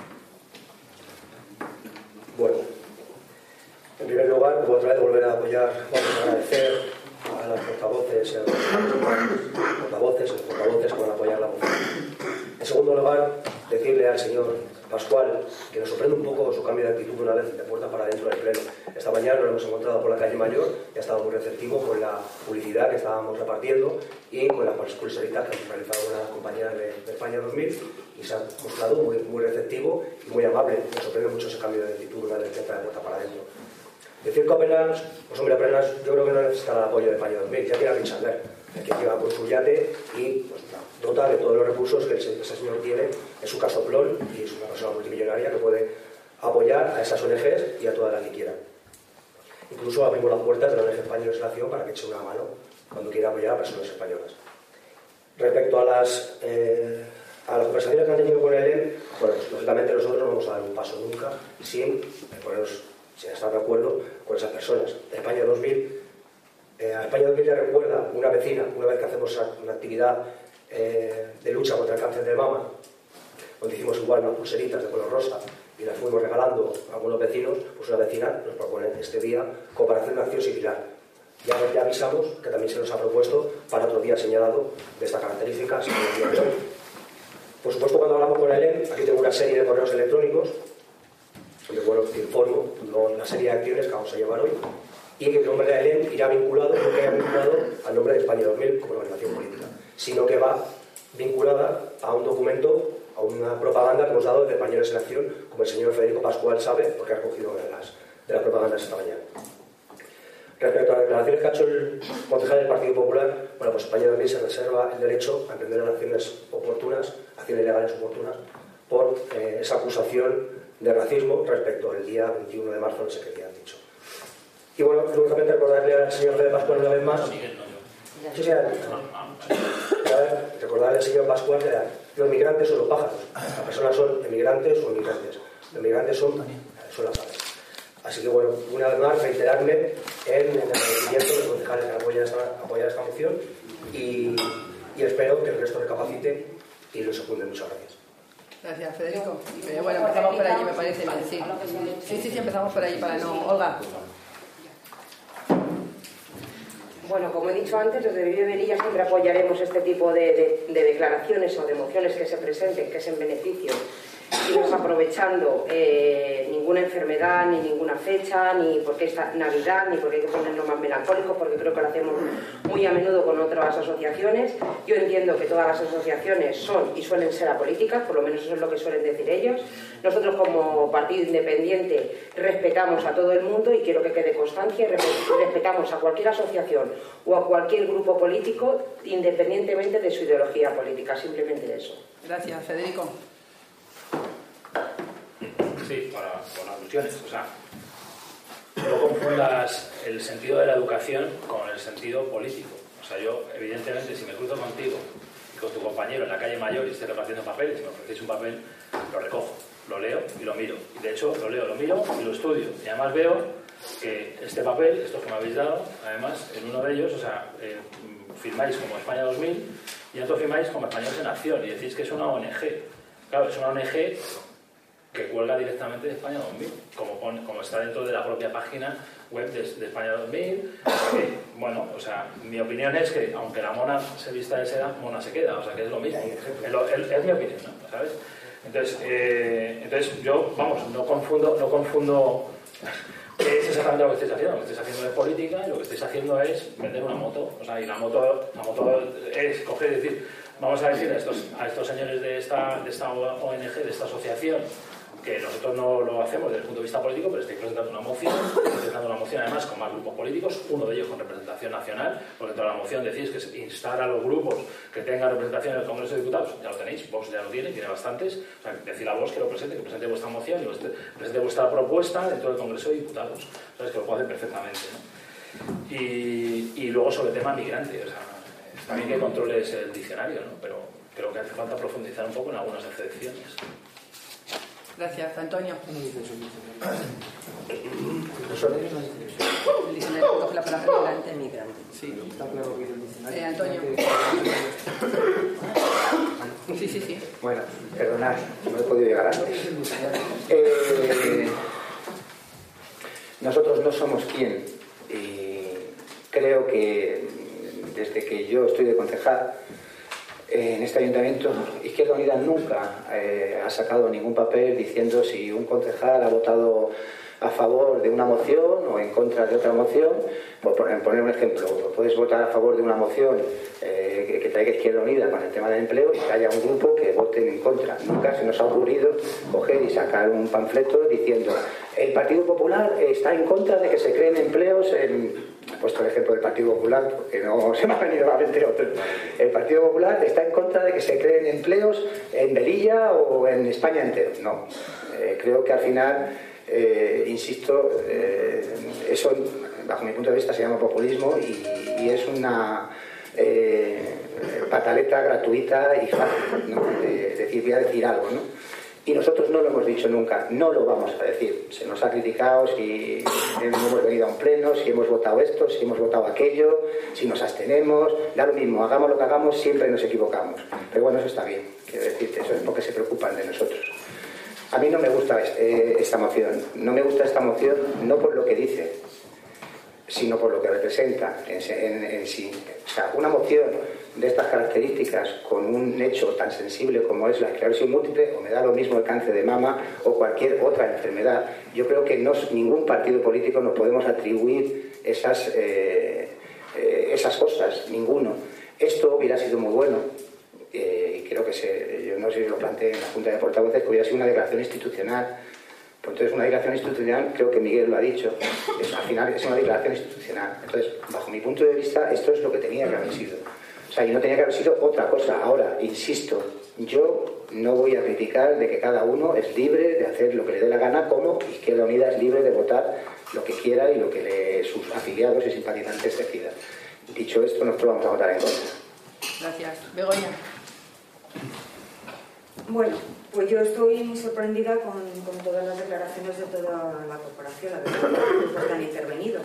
Bueno, en primer lugar, otra vez volver a apoyar, vamos a agradecer a las portavoces y a los portavoces que van a apoyar la moción. En segundo lugar, decirle al señor Pascual que nos sorprende un poco su cambio de actitud una vez de puerta para dentro del pleno. Esta mañana nos hemos encontrado por la calle Mayor y ha estado muy receptivo con la publicidad que estábamos repartiendo y con las pulseritas que han realizado unas compañeras de España 2000, y se ha mostrado muy receptivo y muy amable. Me sorprende mucho ese cambio de actitud una vez de puerta para dentro. Decir que apenas, pues hombre, apenas yo creo que no necesita el apoyo de España 2000, ya tiene a Richard Ler, que lleva con su yate y pues, dota de todos los recursos que ese señor tiene en su casoplón, y es una persona multimillonaria que puede apoyar a esas ONGs y a todas las que quieran. Incluso abrimos las puertas de la ONG España Legislación para que eche una mano cuando quiera apoyar a personas españolas. Respecto a las conversaciones que han tenido con el bueno, pues, lógicamente nosotros no vamos a dar un paso nunca sin estar de acuerdo con esas personas. España 2000, a España 2000 le recuerda una vecina, una vez que hacemos una actividad de lucha contra el cáncer de mama, donde hicimos igual unas pulseritas de color rosa y las fuimos regalando a algunos vecinos, pues una vecina nos propone este día como para hacer una acción similar. Ya avisamos que también se nos ha propuesto para otro día señalado de esta característica, el día de hoy. Por supuesto, cuando hablamos con el ELEM, aquí tengo una serie de correos electrónicos donde, bueno, te informo la serie de acciones que vamos a llevar hoy, y que el nombre de ELEM irá vinculado, no que haya vinculado al nombre de España 2000 como organización política, sino que va vinculada a un documento, a una propaganda que hemos dado de Españoles en Acción, como el señor Federico Pascual sabe, porque ha recogido de las propagandas esta mañana. Respecto a las declaraciones que ha hecho el concejal del Partido Popular, bueno, pues España 2000 se reserva el derecho a emprender acciones oportunas, acciones legales oportunas, por esa acusación de racismo respecto al día 21 de marzo, no sé qué día han dicho. Y bueno, únicamente recordarle al señor Fede Pascual una vez más. Recordarle al señor Pascual que los migrantes son los pájaros, las personas son emigrantes o inmigrantes. Los migrantes son las aves. Así que bueno, una vez más reiterarme en el agradecimiento de los concejales que apoyan esta moción y espero que el resto recapacite y lo secunde. Muchas gracias. Gracias, Federico. Bueno, empezamos por allí, me parece bien, sí. Sí, empezamos por allí para no... Olga. Bueno, como he dicho antes, desde Vive Melilla siempre apoyaremos este tipo de declaraciones o de mociones que se presenten, que es en beneficio, y no aprovechando ninguna enfermedad, ni ninguna fecha, ni porque es Navidad, ni porque hay que ponernos más melancólicos, porque creo que lo hacemos muy a menudo con otras asociaciones. Yo entiendo que todas las asociaciones son y suelen ser apolíticas, por lo menos eso es lo que suelen decir ellos. Nosotros como partido independiente respetamos a todo el mundo y quiero que quede constancia, y respetamos a cualquier asociación o a cualquier grupo político independientemente de su ideología política, simplemente eso. Gracias, Federico. Sí, con alusiones. O sea, no confundas el sentido de la educación con el sentido político. O sea, yo, evidentemente, si me cruzo contigo y con tu compañero en la calle Mayor y esté repartiendo papeles, si me ofrecéis un papel, lo recojo, lo leo y lo miro. Y de hecho, lo leo, lo miro y lo estudio. Y además veo que este papel, estos que me habéis dado, además, en uno de ellos, o sea, firmáis como España 2000 y en otro firmáis como Españoles en Acción y decís que es una ONG. Claro, es una ONG que cuelga directamente de España 2000, como está dentro de la propia página web de España 2000. Bueno, o sea, mi opinión es que aunque la mona se vista de seda, mona se queda, o sea que es lo mismo. Es mi opinión, ¿no? ¿Sabes? Entonces yo, vamos, no confundo qué es exactamente lo que estáis haciendo. Lo que estáis haciendo es política y lo que estáis haciendo es vender una moto. O sea, y la moto es coger y decir, vamos a decir a estos señores de esta ONG, de esta asociación, que nosotros no lo hacemos desde el punto de vista político, pero estáis presentando una moción además con más grupos políticos, uno de ellos con representación nacional, porque toda la moción decís que es instar a los grupos que tengan representación en el Congreso de Diputados. Ya lo tenéis, Vox ya lo tiene bastantes. O sea, decir a Vox que presente vuestra moción y presente vuestra propuesta dentro del Congreso de Diputados. Sabes que lo puede hacer perfectamente, ¿no? Y luego sobre el tema migrante, o sea, está bien que controles el diccionario, ¿no? Pero creo que hace falta profundizar un poco en algunas excepciones. Gracias, Antonio. El diccionario coge la palabra migrante. Migrante. Sí. Está claro que el diccionario. Antonio. Sí. Bueno, perdonad, no he podido llegar antes. Nosotros no somos quien. Y creo que desde que yo estoy de concejal en este ayuntamiento, Izquierda Unida nunca ha sacado ningún papel diciendo si un concejal ha votado a favor de una moción o en contra de otra moción. Por poner un ejemplo, puedes votar a favor de una moción que traiga Izquierda Unida con el tema del empleo y que haya un grupo que vote en contra. Nunca se nos ha ocurrido coger y sacar un panfleto diciendo el Partido Popular está en contra de que se creen empleos en... He puesto el ejemplo del Partido Popular porque no se me ha venido a la mente otro. El Partido Popular está en contra de que se creen empleos en Melilla o en España entero. No, creo que al final, insisto, eso bajo mi punto de vista se llama populismo y es una pataleta gratuita y fácil, ¿no? De decir, voy a decir algo, ¿no? Y nosotros no lo hemos dicho nunca, no lo vamos a decir. Se nos ha criticado si hemos venido a un pleno, si hemos votado esto, si hemos votado aquello, si nos abstenemos, da lo mismo, hagamos lo que hagamos, siempre nos equivocamos. Pero bueno, eso está bien, quiero decirte, eso es porque se preocupan de nosotros. A mí no me gusta esta moción, no me gusta esta moción no por lo que dice, sino por lo que representa en sí. O sea, una moción de estas características con un hecho tan sensible como es la esclerosis múltiple, o me da lo mismo el cáncer de mama o cualquier otra enfermedad, yo creo que ningún partido político nos podemos atribuir esas cosas, ninguno. Esto hubiera sido muy bueno, y creo que yo no sé si lo planteé en la Junta de Portavoces, que hubiera sido una declaración institucional. Pues entonces, una declaración institucional, creo que Miguel lo ha dicho, al final es una declaración institucional. Entonces, bajo mi punto de vista, esto es lo que tenía que haber sido. O sea, y no tenía que haber sido otra cosa. Ahora, insisto, yo no voy a criticar de que cada uno es libre de hacer lo que le dé la gana, como Izquierda Unida es libre de votar lo que quiera y lo que sus afiliados y simpatizantes decidan. Dicho esto, nosotros vamos a votar en contra. Gracias. Begoña. Bueno, pues yo estoy muy sorprendida con todas las declaraciones de toda la corporación, la verdad, los que han intervenido.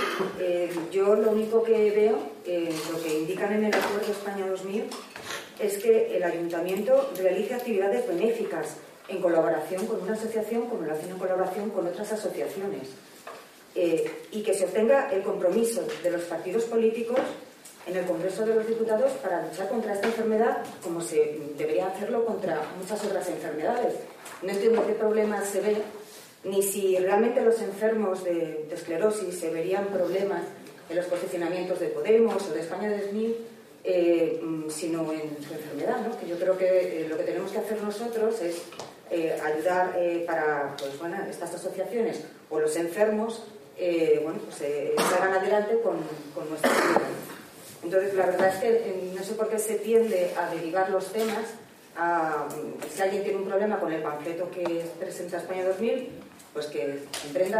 Yo lo único que veo, lo que indican en el Acuerdo España 2000, es que el Ayuntamiento realice actividades benéficas en colaboración con una asociación, como lo hacen en colaboración con otras asociaciones, y que se obtenga el compromiso de los partidos políticos en el Congreso de los Diputados para luchar contra esta enfermedad, como se debería hacerlo contra muchas otras enfermedades. No entiendo qué problemas se ve, ni si realmente los enfermos de esclerosis se verían problemas en los posicionamientos de Podemos o de España 2000, sino en su enfermedad, ¿no? Que yo creo que lo que tenemos que hacer nosotros es ayudar para estas asociaciones o los enfermos salgan adelante con nuestra vida. Entonces, la verdad es que no sé por qué se tiende a derivar los temas a, si alguien tiene un problema con el panfleto que presenta España 2000, pues que emprenda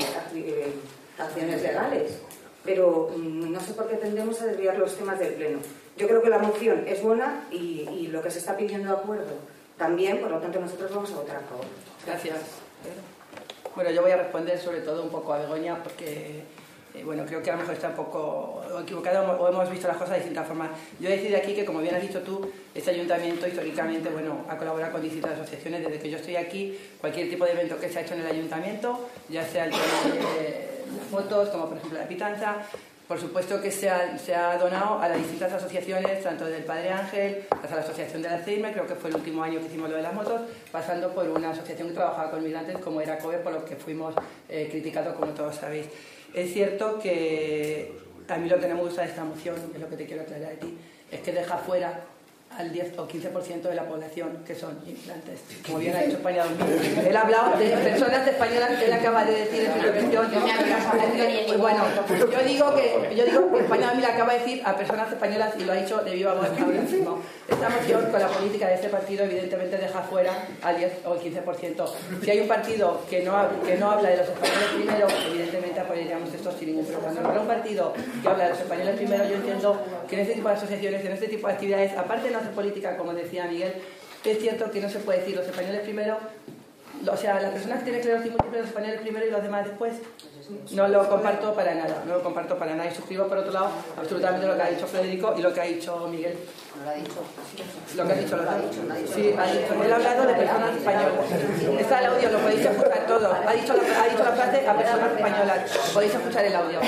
acciones legales. Pero no sé por qué tendemos a desviar los temas del Pleno. Yo creo que la moción es buena y lo que se está pidiendo de acuerdo también, por lo tanto nosotros vamos a votar a favor. Gracias. Bueno, yo voy a responder sobre todo un poco a Begoña porque... creo que a lo mejor está un poco equivocado o hemos visto las cosas de distintas formas. Yo he decidido aquí que, como bien has dicho tú, este ayuntamiento históricamente ha colaborado con distintas asociaciones. Desde que yo estoy aquí, cualquier tipo de evento que se ha hecho en el ayuntamiento, ya sea el tema de las motos, como por ejemplo la pitanza, por supuesto que se ha donado a las distintas asociaciones, tanto del Padre Ángel hasta la asociación de Alzheimer, creo que fue el último año que hicimos lo de las motos, pasando por una asociación que trabajaba con migrantes como era COE, por lo que fuimos criticados, como todos sabéis. Es cierto que a mí lo que no me gusta de esta moción, es lo que te quiero aclarar a ti, es que deja fuera al 10 o 15% de la población que son inmigrantes. Como bien ha dicho España 2000. Él ha hablado de personas españolas que él acaba de decir en su intervención. Bueno, yo digo que España 2000 acaba de decir a personas españolas y lo ha dicho de viva voz ahora mismo. Esta moción, con la política de este partido, evidentemente deja fuera al 10 o el 15%. Si hay un partido que no habla de los españoles primero, evidentemente apoyaríamos esto sin ningún problema. Cuando habrá un partido que habla de los españoles primero, yo entiendo que en este tipo de asociaciones, en este tipo de actividades, aparte de no hacer política, como decía Miguel, es cierto que no se puede decir los españoles primero, o sea, las personas que tienen esclerosis múltiple, los españoles primero y los demás después. No lo comparto para nada, y suscribo por otro lado absolutamente lo que ha dicho Federico y lo que ha dicho Miguel. ¿No lo ha dicho? Lo que ha dicho, sí, ha dicho. Él ha hablado de personas españolas. Está el audio, lo podéis escuchar todo. Ha dicho la frase a personas españolas. Podéis escuchar el audio.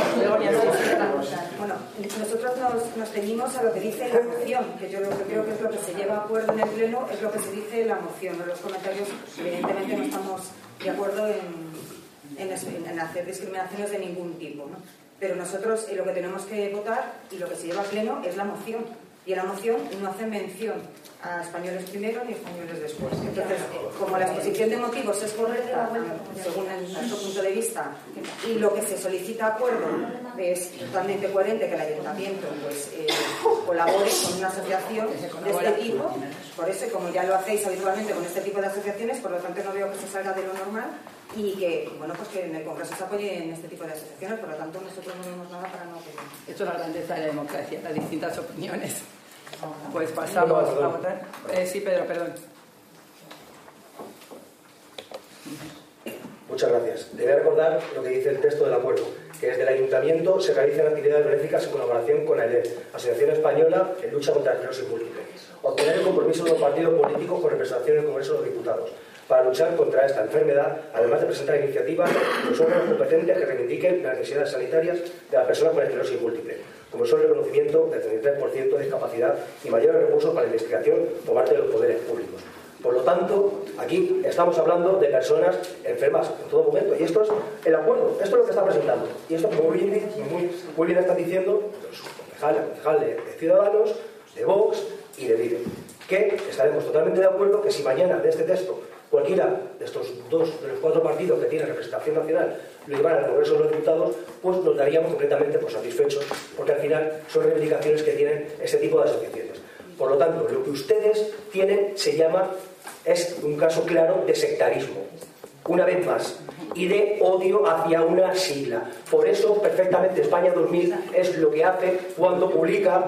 Bueno, nosotros nos ceñimos a lo que dice la moción, que yo lo que creo que es lo que se lleva a acuerdo en el Pleno, es lo que se dice en la moción. En los comentarios, evidentemente, no estamos de acuerdo en hacer discriminaciones de ningún tipo, ¿no? Pero nosotros lo que tenemos que votar y lo que se lleva a Pleno es la moción. Y en la moción no hace mención a españoles primero ni españoles después. Entonces, como la exposición de motivos es correcta, según nuestro punto de vista, y lo que se solicita acuerdo es totalmente coherente que el ayuntamiento colabore con una asociación de este tipo, por eso, como ya lo hacéis habitualmente con este tipo de asociaciones, por lo tanto no veo que se salga de lo normal y que, que en el Congreso se apoye en este tipo de asociaciones, por lo tanto nosotros no vemos nada para no apoyar. Esto es la grandeza de la democracia, las distintas opiniones. Pues pasamos a votar. Sí, Pedro, perdón. Muchas gracias. Debe recordar lo que dice el texto del acuerdo, que desde el Ayuntamiento se realizan actividades benéficas en colaboración con AELER, Asociación Española en Lucha contra la Esclerosis Múltiple. Obtener el compromiso de los partidos políticos con representación en el Congreso de los Diputados. para luchar contra esta enfermedad, además de presentar iniciativas a los órganos competentes que reivindiquen las necesidades sanitarias de las personas con esclerosis múltiple, como son el reconocimiento del 33% de discapacidad y mayores recursos para la investigación por parte de los poderes públicos. Por lo tanto, aquí estamos hablando de personas enfermas en todo momento, y esto es el acuerdo, esto es lo que está presentando, y esto muy bien está diciendo los concejales de Ciudadanos, de Vox y de Libre, que estaremos totalmente de acuerdo que si mañana de este texto cualquiera de estos dos de los 4 partidos que tienen representación nacional lo llevan al Congreso de los Diputados, pues nos daríamos completamente por satisfechos, porque al final son reivindicaciones que tienen este tipo de asociaciones. Por lo tanto, lo que ustedes tienen es un caso claro de sectarismo, una vez más, y de odio hacia una sigla. Por eso, perfectamente, España 2000 es lo que hace cuando publica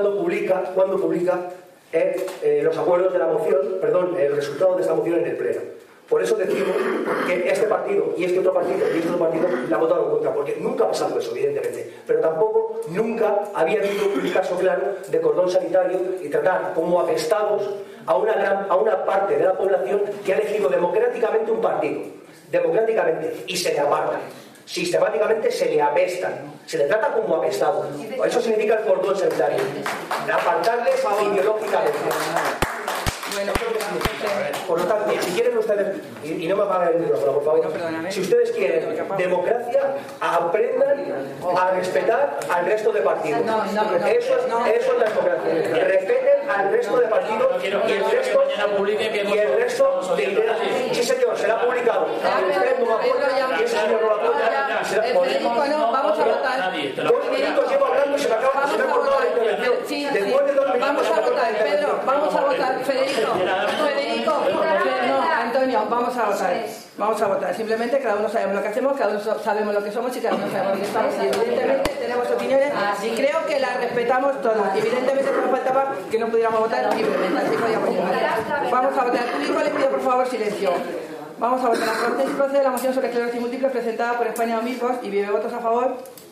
los acuerdos de la moción, el resultado de esta moción en el Pleno. Por eso decimos que este partido y este otro partido la han votado en contra, porque nunca ha pasado eso, evidentemente, pero tampoco nunca había habido un caso claro de cordón sanitario y tratar como apestados a una parte de la población que ha elegido democráticamente un partido, y se le apartan. Sistemáticamente se le apestan, se le trata como apestado. Eso significa el cordón sanitario, apartarles ideológicamente. Bueno, por lo tanto, si quieren ustedes, y no me apaguen el micrófono, por favor, si ustedes quieren democracia, aprendan a respetar al resto de partidos. Eso es la democracia. Respeten al resto de partidos y el resto de ideas. Sí, señor, será publicado. Usted no me apoya y ese señor no lo apoya. Federico, no, vamos a votar. 2 minutos llevo hablando y se me ha cortado la intervención. Después de 2 minutos vamos a votar, Pedro, vamos a votar. Federico, no, Antonio, vamos a votar. Simplemente cada uno sabemos lo que hacemos, cada uno sabemos lo que somos y cada uno sabemos lo que estamos. Y evidentemente tenemos opiniones y creo que las respetamos todas. Y evidentemente nos faltaba que no pudiéramos votar libremente, así podíamos llegar. Vamos a votar. Al público le pido por favor silencio. Vamos a votar. A corte y procede la moción sobre esclerosis múltiple presentada por España 2000 Vox y Vive. ¿Votos a favor?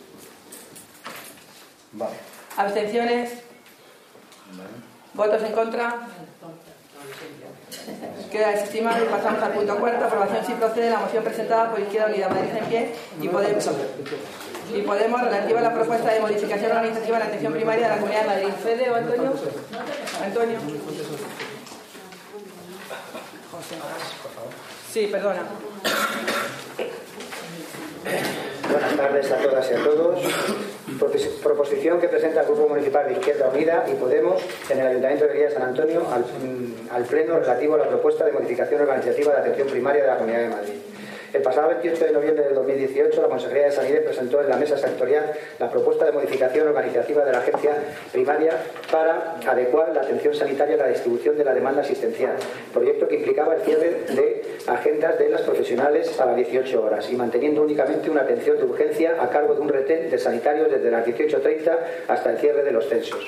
Vale. ¿Abstenciones? ¿Votos en contra? Queda desestimado y pasamos al punto 4. Aprobación si procede la moción presentada por Izquierda Unida Madrid en pie y Podemos relativa a la propuesta de modificación organizativa de la atención primaria de la Comunidad de Madrid. ¿Fede o Antonio? Antonio. José. Sí, perdona. Buenas tardes a todas y a todos. Proposición que presenta el Grupo Municipal de Izquierda Unida y Podemos en el Ayuntamiento de Villa de San Antonio al Pleno relativo a la propuesta de modificación organizativa de la atención primaria de la Comunidad de Madrid. El pasado 28 de noviembre del 2018, la Consejería de Sanidad presentó en la mesa sectorial la propuesta de modificación organizativa de la agencia primaria para adecuar la atención sanitaria a la distribución de la demanda asistencial, proyecto que implicaba el cierre de agendas de las profesionales a las 18 horas y manteniendo únicamente una atención de urgencia a cargo de un retén de sanitarios desde las 18:30 hasta el cierre de los centros.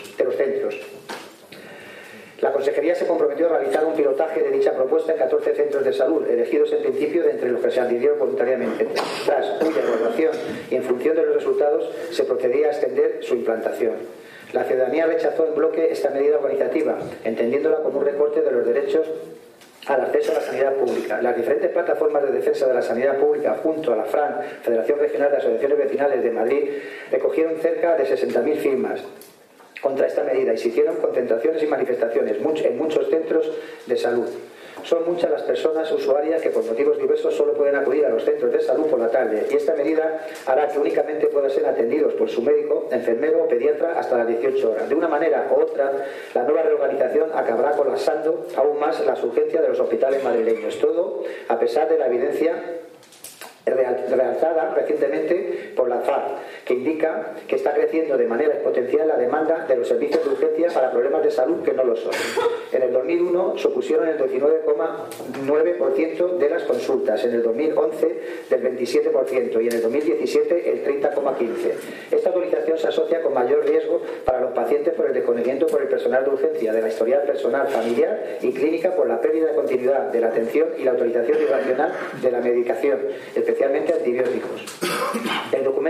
La Consejería se comprometió a realizar un pilotaje de dicha propuesta en 14 centros de salud, elegidos en principio de entre los que se adhirieron voluntariamente. Tras cuya evaluación y en función de los resultados se procedía a extender su implantación. La ciudadanía rechazó en bloque esta medida organizativa, entendiéndola como un recorte de los derechos al acceso a la sanidad pública. Las diferentes plataformas de defensa de la sanidad pública, junto a la FRAN, Federación Regional de Asociaciones Vecinales de Madrid, recogieron cerca de 60.000 firmas contra esta medida y se hicieron concentraciones y manifestaciones en muchos centros de salud. Son muchas las personas usuarias que por motivos diversos solo pueden acudir a los centros de salud por la tarde y esta medida hará que únicamente puedan ser atendidos por su médico, enfermero o pediatra hasta las 18 horas. De una manera u otra, la nueva reorganización acabará colapsando aún más las urgencias de los hospitales madrileños. Todo a pesar de la evidencia realzada recientemente por la FAD, que indica que está creciendo de manera exponencial la demanda de los servicios de urgencia para problemas de salud que no lo son. En el 2001 supusieron el 19,9% de las consultas, en el 2011 del 27% y en el 2017 el 30,15%. Esta autorización se asocia con mayor riesgo para los pacientes por el desconocimiento por el personal de urgencia de la historial personal, familiar y clínica por la pérdida de continuidad de la atención y la autorización irracional de la medicación, especialmente antibióticos. El documento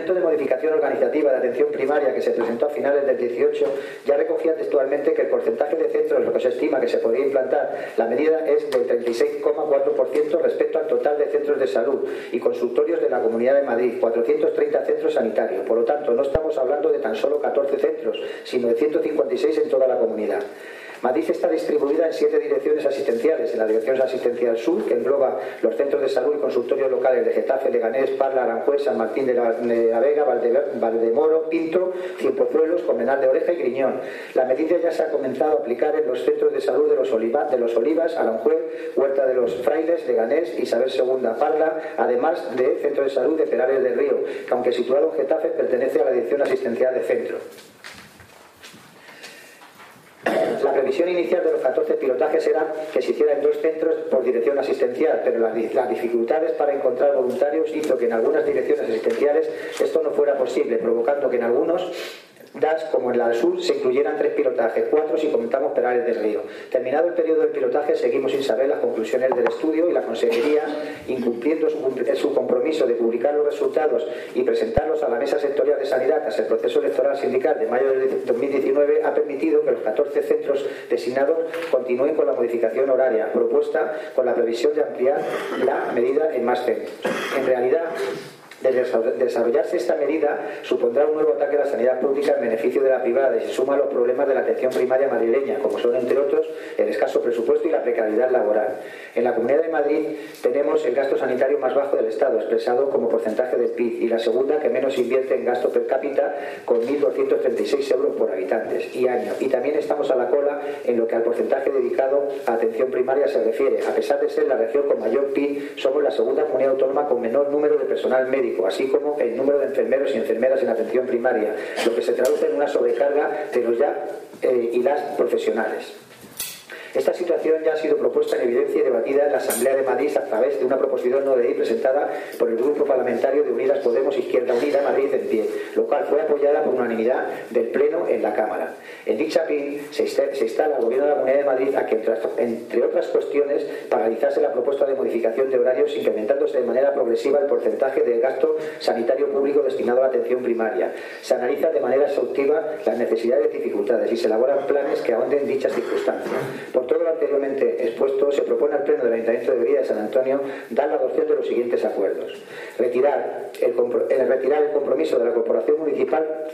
documento de modificación organizativa de atención primaria que se presentó a finales del 18 ya recogía textualmente que el porcentaje de centros, lo que se estima que se podría implantar la medida, es del 36,4% respecto al total de centros de salud y consultorios de la Comunidad de Madrid, 430 centros sanitarios. Por lo tanto, no estamos hablando de tan solo 14 centros, sino de 156 en toda la comunidad. Madrid está distribuida en 7 direcciones asistenciales. En la Dirección Asistencial Sur, que engloba los centros de salud y consultorios locales de Getafe, Leganés, Parla, Aranjuez, San Martín de la Vega, Valdemoro, Pinto, Cienpozuelos, Colmenar de Oreja y Griñón. La medida ya se ha comenzado a aplicar en los centros de salud de los Olivas, Aranjuez, Huerta de los Frailes, Leganés, Isabel II, Parla, además del Centro de Salud de Perales del Río, que aunque situado en Getafe pertenece a la Dirección Asistencial de Centro. La previsión inicial de los 14 pilotajes era que se hiciera en 2 centros por dirección asistencial, pero las dificultades para encontrar voluntarios hizo que en algunas direcciones asistenciales esto no fuera posible, provocando que en algunos DAS, como en la del sur, se incluyeran 3 pilotajes, 4 si comentamos Perales del Río. Terminado el periodo del pilotaje, seguimos sin saber las conclusiones del estudio y la Consejería, incumpliendo su compromiso de publicar los resultados y presentarlos a la Mesa Sectorial de Sanidad tras el proceso electoral sindical de mayo de 2019, ha permitido que los 14 centros designados continúen con la modificación horaria propuesta con la previsión de ampliar la medida en más centros. En realidad, de desarrollarse esta medida, supondrá un nuevo ataque a la sanidad pública en beneficio de la privada y se suma a los problemas de la atención primaria madrileña, como son, entre otros, el escaso presupuesto y la precariedad laboral. En la Comunidad de Madrid tenemos el gasto sanitario más bajo del Estado, expresado como porcentaje del PIB, y la segunda que menos invierte en gasto per cápita, con 1.236 euros por habitantes y año. Y también estamos a la cola en lo que al porcentaje dedicado a atención primaria se refiere. A pesar de ser la región con mayor PIB, somos la segunda comunidad autónoma con menor número de personal médico, así como el número de enfermeros y enfermeras en atención primaria, lo que se traduce en una sobrecarga de los ya y las profesionales. Esta situación ya ha sido propuesta en evidencia y debatida en la Asamblea de Madrid a través de una proposición no de ley presentada por el Grupo Parlamentario de Unidas Podemos Izquierda Unida Madrid en Pie, lo cual fue apoyada por unanimidad del Pleno en la Cámara. En dicha PIN se instala al Gobierno de la Comunidad de Madrid a que, entre otras cuestiones, paralizase la propuesta de modificación de horarios, incrementándose de manera progresiva el porcentaje del gasto sanitario público destinado a la atención primaria. Se analiza de manera exhaustiva las necesidades y dificultades y se elaboran planes que ahonden dichas circunstancias. Por todo lo anteriormente expuesto, se propone al Pleno del Ayuntamiento de Brilla de San Antonio dar la adopción de los siguientes acuerdos: reiterar el compromiso de la Corporación Municipal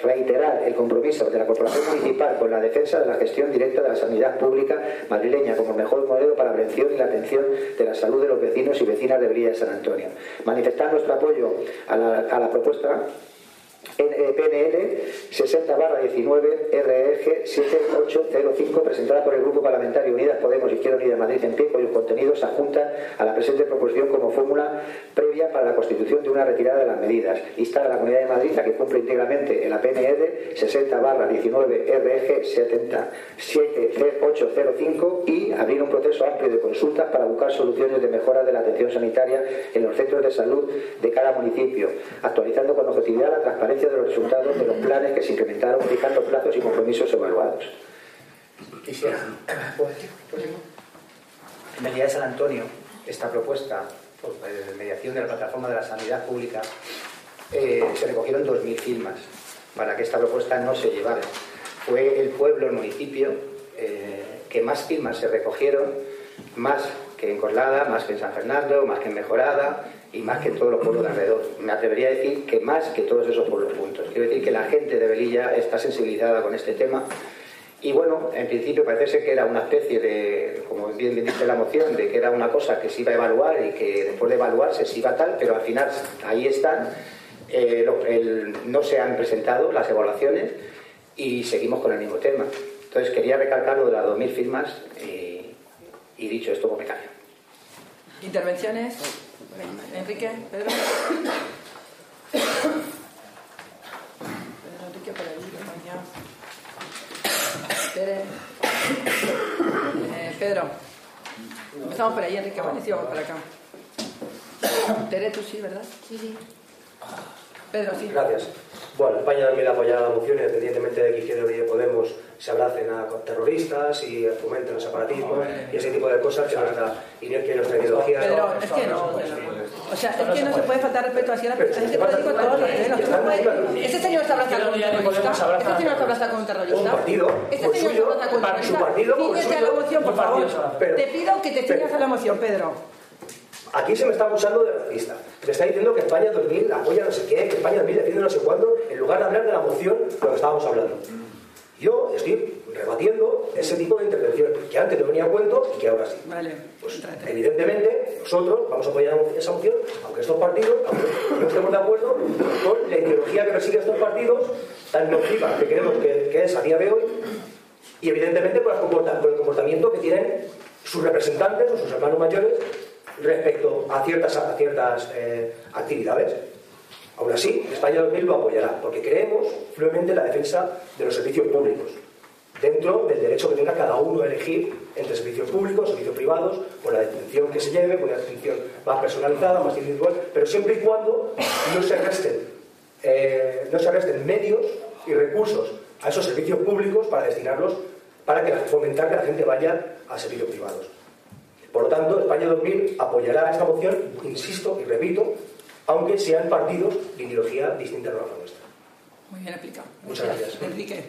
con la defensa de la gestión directa de la sanidad pública madrileña como mejor modelo para la prevención y la atención de la salud de los vecinos y vecinas de Brilla de San Antonio. Manifestar nuestro apoyo a la propuesta PNL 60/19 REG 7805 presentada por el Grupo Parlamentario Unidas Podemos Izquierda Unida Madrid en Pie, cuyos contenidos se adjuntan a la presente proposición como fórmula previa para la constitución de una retirada de las medidas. Instar a la Comunidad de Madrid a que cumpla íntegramente en la PNL 60/19 REG 7805 y abrir un proceso amplio de consultas para buscar soluciones de mejora de la atención sanitaria en los centros de salud de cada municipio, actualizando con objetividad la transparencia de los resultados de los planes que se implementaron, fijando plazos y compromisos evaluados. Quisiera, en Medida de San Antonio, esta propuesta, por mediación de la Plataforma de la Sanidad Pública, se recogieron 2.000 firmas para que esta propuesta no se llevara. Fue el pueblo, el municipio, que más firmas se recogieron, más que en Coslada, más que en San Fernando, más que en Mejorada y más que en todos los pueblos de alrededor. Me atrevería a decir que más que todos esos pueblos juntos. Quiero decir que la gente de Velilla está sensibilizada con este tema y bueno, en principio parece ser que era una especie de, como bien dice la moción, de que era una cosa que se iba a evaluar y que después de evaluarse se iba a tal, pero al final ahí están, no se han presentado las evaluaciones y seguimos con el mismo tema. Entonces quería recalcar lo de las 2.000 firmas y dicho esto, pues me callo. ¿Intervenciones? Enrique, Pedro. Enrique por ahí, Pedro. Empezamos por ahí, Enrique, vale, sí, vamos para acá. Tere, tú sí, ¿verdad? Sí. Pedro, sí. Gracias. Bueno, España también apoyará la moción, independientemente de que Izquierda Unida Podemos se abracen a terroristas y fomenten el separatismo y ese tipo de cosas que nuestra ideología... Pedro, es que no. O sea, es que no se puede faltar respeto así a la persona. Es que puede decir con todos los plenos. Este señor está abrazando con un terrorista. Este señor está abrazando con un terrorista. Un partido, este señor está abrazando con un terrorista. Su partido, Fíjese a la moción, por favor. Te pido que te ciñas a la moción, Pedro. Aquí se me está acusando de racista. Me está diciendo que España 2000 apoya no sé qué, que España 2000 defiende no sé cuándo, en lugar de hablar de la moción de lo que estábamos hablando. Yo estoy rebatiendo ese tipo de intervención, que antes no venía a cuento y que ahora sí. Vale. Pues evidentemente nosotros vamos a apoyar esa moción, aunque estos partidos, aunque no estemos de acuerdo con la ideología que persigue estos partidos, tan nociva que creemos que es a día de hoy, y evidentemente por el comportamiento que tienen sus representantes o sus hermanos mayores respecto a ciertas actividades. Aún así, España 2000 lo apoyará, porque creemos firmemente en la defensa de los servicios públicos, dentro del derecho que tenga cada uno a elegir entre servicios públicos, servicios privados, con la atención que se lleve, con una atención más personalizada, más individual, pero siempre y cuando no se resten medios y recursos a esos servicios públicos para destinarlos, para fomentar que la gente vaya a servicios privados. Por lo tanto, España 2000 apoyará esta moción, insisto y repito, aunque sean partidos de ideología distinta a la nuestra. Muy bien explicado. Muchas gracias. Enrique.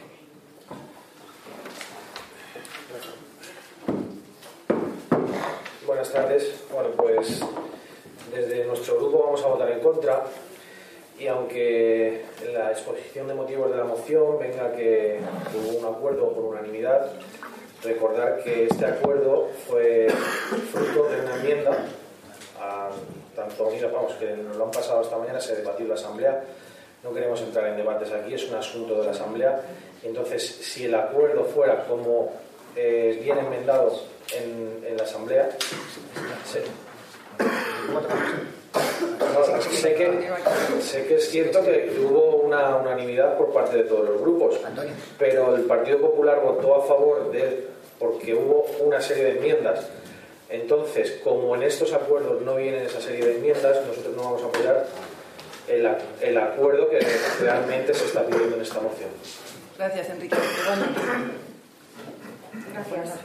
Buenas tardes. Bueno, pues desde nuestro grupo vamos a votar en contra, y aunque en la exposición de motivos de la moción venga que hubo un acuerdo por unanimidad, recordar que este acuerdo fue fruto de una enmienda tanto unidas, que nos lo han pasado esta mañana, se debatió en la Asamblea. No queremos entrar en debates aquí, es un asunto de la Asamblea. Entonces, si el acuerdo fuera como bien enmendado en la Asamblea, sé que es cierto que hubo una unanimidad por parte de todos los grupos, pero el Partido Popular votó a favor porque hubo una serie de enmiendas. Entonces, como en estos acuerdos no viene esa serie de enmiendas, nosotros no vamos a apoyar el acuerdo que realmente se está pidiendo en esta moción. Gracias, Enrique. Gracias.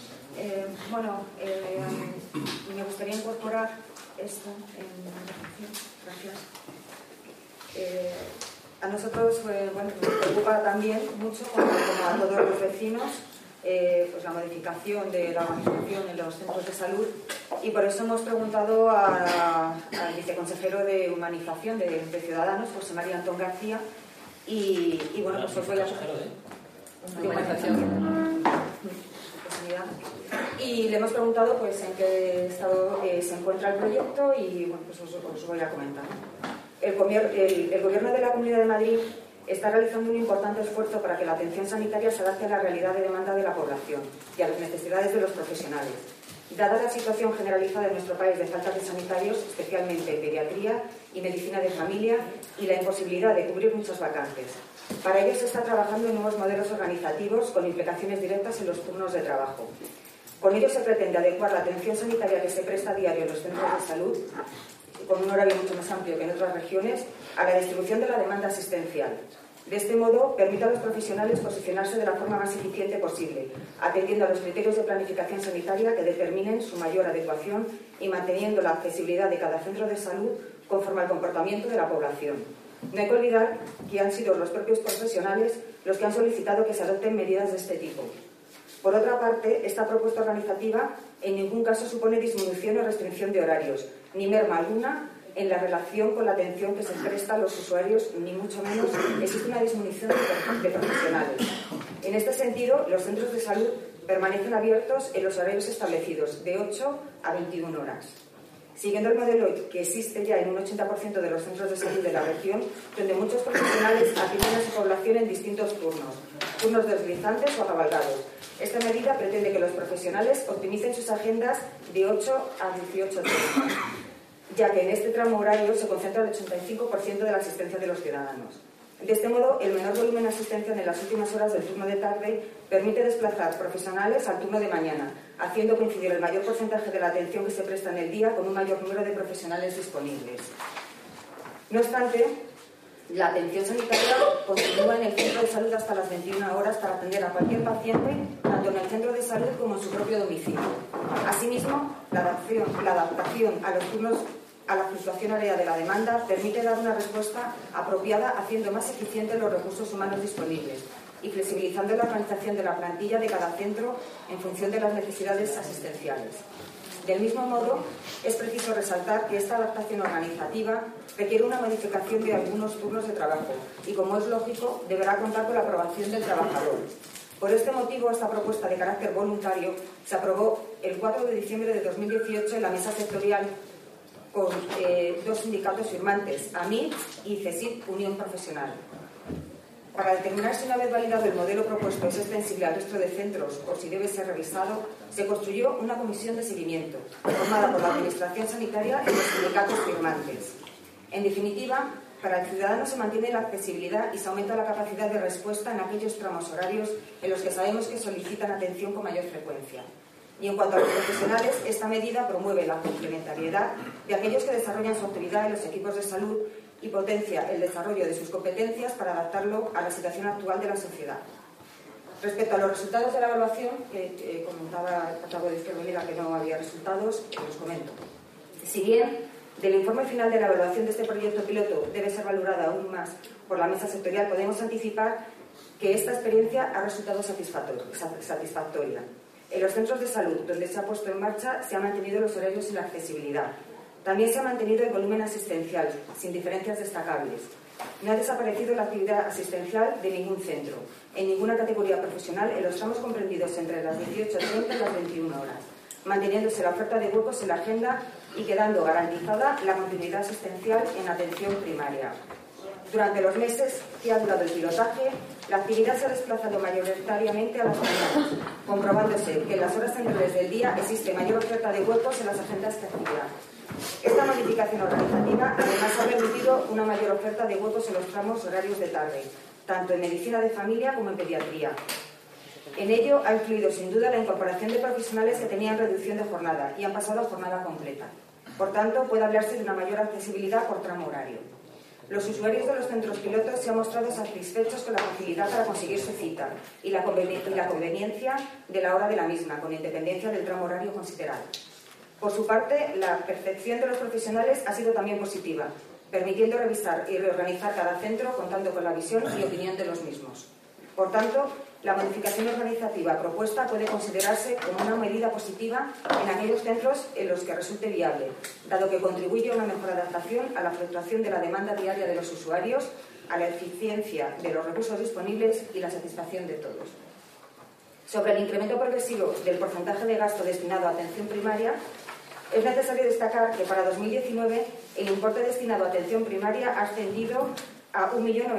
Me gustaría incorporar esto en la moción. Gracias. A nosotros nos preocupa también mucho, como a todos los vecinos, pues la modificación de la organización en los centros de salud, y por eso hemos preguntado al viceconsejero de Humanización de Ciudadanos, José María Antón García, y bueno, pues os voy a... Humanización. Y le hemos preguntado pues en qué estado se encuentra el proyecto, y bueno, pues os voy a comentar. El Gobierno de la Comunidad de Madrid está realizando un importante esfuerzo para que la atención sanitaria se adapte a la realidad de demanda de la población y a las necesidades de los profesionales. Dada la situación generalizada en nuestro país de falta de sanitarios, especialmente en pediatría y medicina de familia, y la imposibilidad de cubrir muchas vacantes. Para ello se está trabajando en nuevos modelos organizativos con implicaciones directas en los turnos de trabajo. Con ello se pretende adecuar la atención sanitaria que se presta a diario en los centros de salud, con un horario mucho más amplio que en otras regiones, a la distribución de la demanda asistencial. De este modo, permite a los profesionales posicionarse de la forma más eficiente posible, atendiendo a los criterios de planificación sanitaria que determinen su mayor adecuación y manteniendo la accesibilidad de cada centro de salud conforme al comportamiento de la población. No hay que olvidar que han sido los propios profesionales los que han solicitado que se adopten medidas de este tipo. Por otra parte, esta propuesta organizativa en ningún caso supone disminución o restricción de horarios, ni merma alguna en la relación con la atención que se presta a los usuarios, ni mucho menos existe una disminución de profesionales. En este sentido, los centros de salud permanecen abiertos en los horarios establecidos, de 8 a 21 horas. Siguiendo el modelo que existe ya en un 80% de los centros de salud de la región, donde muchos profesionales atienden a su población en distintos turnos deslizantes o acabalgados. Esta medida pretende que los profesionales optimicen sus agendas de 8 a 18 horas, ya que en este tramo horario se concentra el 85% de la asistencia de los ciudadanos. De este modo, el menor volumen de asistencia en las últimas horas del turno de tarde permite desplazar profesionales al turno de mañana, haciendo coincidir el mayor porcentaje de la atención que se presta en el día con un mayor número de profesionales disponibles. No obstante, La atención sanitaria continúa en el centro de salud hasta las 21 horas para atender a cualquier paciente, tanto en el centro de salud como en su propio domicilio. Asimismo, la adaptación a los turnos a la fluctuación área de la demanda permite dar una respuesta apropiada, haciendo más eficientes los recursos humanos disponibles y flexibilizando la organización de la plantilla de cada centro en función de las necesidades asistenciales. Del mismo modo, es preciso resaltar que esta adaptación organizativa requiere una modificación de algunos turnos de trabajo y, como es lógico, deberá contar con la aprobación del trabajador. Por este motivo, esta propuesta de carácter voluntario se aprobó el 4 de diciembre de 2018 en la mesa sectorial con dos sindicatos firmantes, AMIT y CESIP, Unión Profesional. Para determinar si una vez validado el modelo propuesto es extensible al resto de centros o si debe ser revisado, se construyó una comisión de seguimiento, formada por la Administración Sanitaria y los sindicatos firmantes. En definitiva, para el ciudadano se mantiene la accesibilidad y se aumenta la capacidad de respuesta en aquellos tramos horarios en los que sabemos que solicitan atención con mayor frecuencia. Y en cuanto a los profesionales, esta medida promueve la complementariedad de aquellos que desarrollan su actividad en los equipos de salud y potencia el desarrollo de sus competencias para adaptarlo a la situación actual de la sociedad. Respecto a los resultados de la evaluación, que comentaba el portavoz de Izquierda Unida que no había resultados, los comento. Si bien del informe final de la evaluación de este proyecto piloto debe ser valorada aún más por la mesa sectorial, podemos anticipar que esta experiencia ha resultado satisfactoria. En los centros de salud donde se ha puesto en marcha se han mantenido los horarios y la accesibilidad. También se ha mantenido el volumen asistencial, sin diferencias destacables. No ha desaparecido la actividad asistencial de ningún centro, en ninguna categoría profesional, en los tramos comprendidos entre las 18:30 y las 21 horas, manteniéndose la oferta de huecos en la agenda y quedando garantizada la continuidad asistencial en atención primaria. Durante los meses que ha durado el pilotaje, la actividad se ha desplazado mayoritariamente a las mañanas, comprobándose que en las horas centrales del día existe mayor oferta de huecos en las agendas de actividad. Esta modificación organizativa además ha permitido una mayor oferta de huecos en los tramos horarios de tarde, tanto en medicina de familia como en pediatría. En ello ha influido sin duda la incorporación de profesionales que tenían reducción de jornada y han pasado a jornada completa. Por tanto, puede hablarse de una mayor accesibilidad por tramo horario. Los usuarios de los centros pilotos se han mostrado satisfechos con la facilidad para conseguir su cita y la conveniencia de la hora de la misma, con independencia del tramo horario considerado. Por su parte, la percepción de los profesionales ha sido también positiva, permitiendo revisar y reorganizar cada centro contando con la visión y opinión de los mismos. Por tanto, la modificación organizativa propuesta puede considerarse como una medida positiva en aquellos centros en los que resulte viable, dado que contribuye a una mejor adaptación a la fluctuación de la demanda diaria de los usuarios, a la eficiencia de los recursos disponibles y la satisfacción de todos. Sobre el incremento progresivo del porcentaje de gasto destinado a atención primaria, es necesario destacar que para 2019 el importe destinado a atención primaria ha ascendido a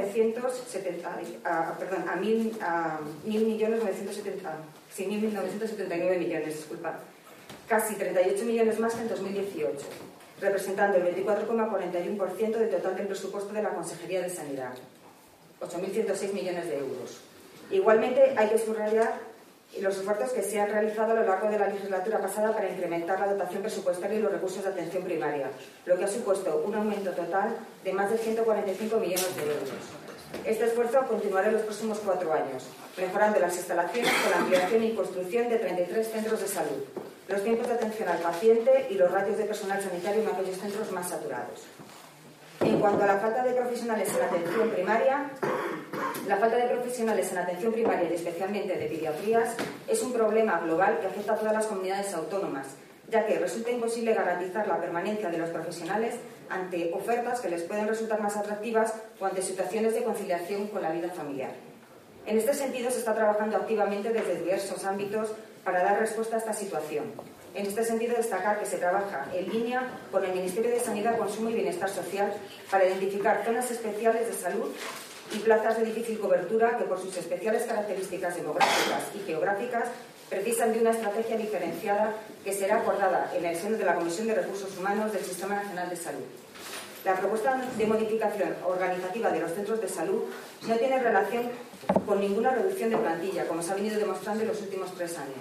1.979 millones, casi 38 millones más que en 2018, representando el 24,41% del total del presupuesto de la Consejería de Sanidad, 8.106 millones de euros. Igualmente, hay que subrayar los esfuerzos que se han realizado a lo largo de la legislatura pasada para incrementar la dotación presupuestaria y los recursos de atención primaria, lo que ha supuesto un aumento total de más de 145 millones de euros. Este esfuerzo continuará en los próximos 4 años, mejorando las instalaciones con la ampliación y construcción de 33 centros de salud, los tiempos de atención al paciente y los ratios de personal sanitario en aquellos centros más saturados. En cuanto a la falta de profesionales en atención primaria, la falta de profesionales en atención primaria y especialmente de pediatrías es un problema global que afecta a todas las comunidades autónomas, ya que resulta imposible garantizar la permanencia de los profesionales ante ofertas que les pueden resultar más atractivas o ante situaciones de conciliación con la vida familiar. En este sentido, se está trabajando activamente desde diversos ámbitos para dar respuesta a esta situación. En este sentido, destacar que se trabaja en línea con el Ministerio de Sanidad, Consumo y Bienestar Social para identificar zonas especiales de salud y plazas de difícil cobertura que, por sus especiales características demográficas y geográficas, precisan de una estrategia diferenciada que será acordada en el seno de la Comisión de Recursos Humanos del Sistema Nacional de Salud. La propuesta de modificación organizativa de los centros de salud no tiene relación con ninguna reducción de plantilla, como se ha venido demostrando en los últimos 3 años.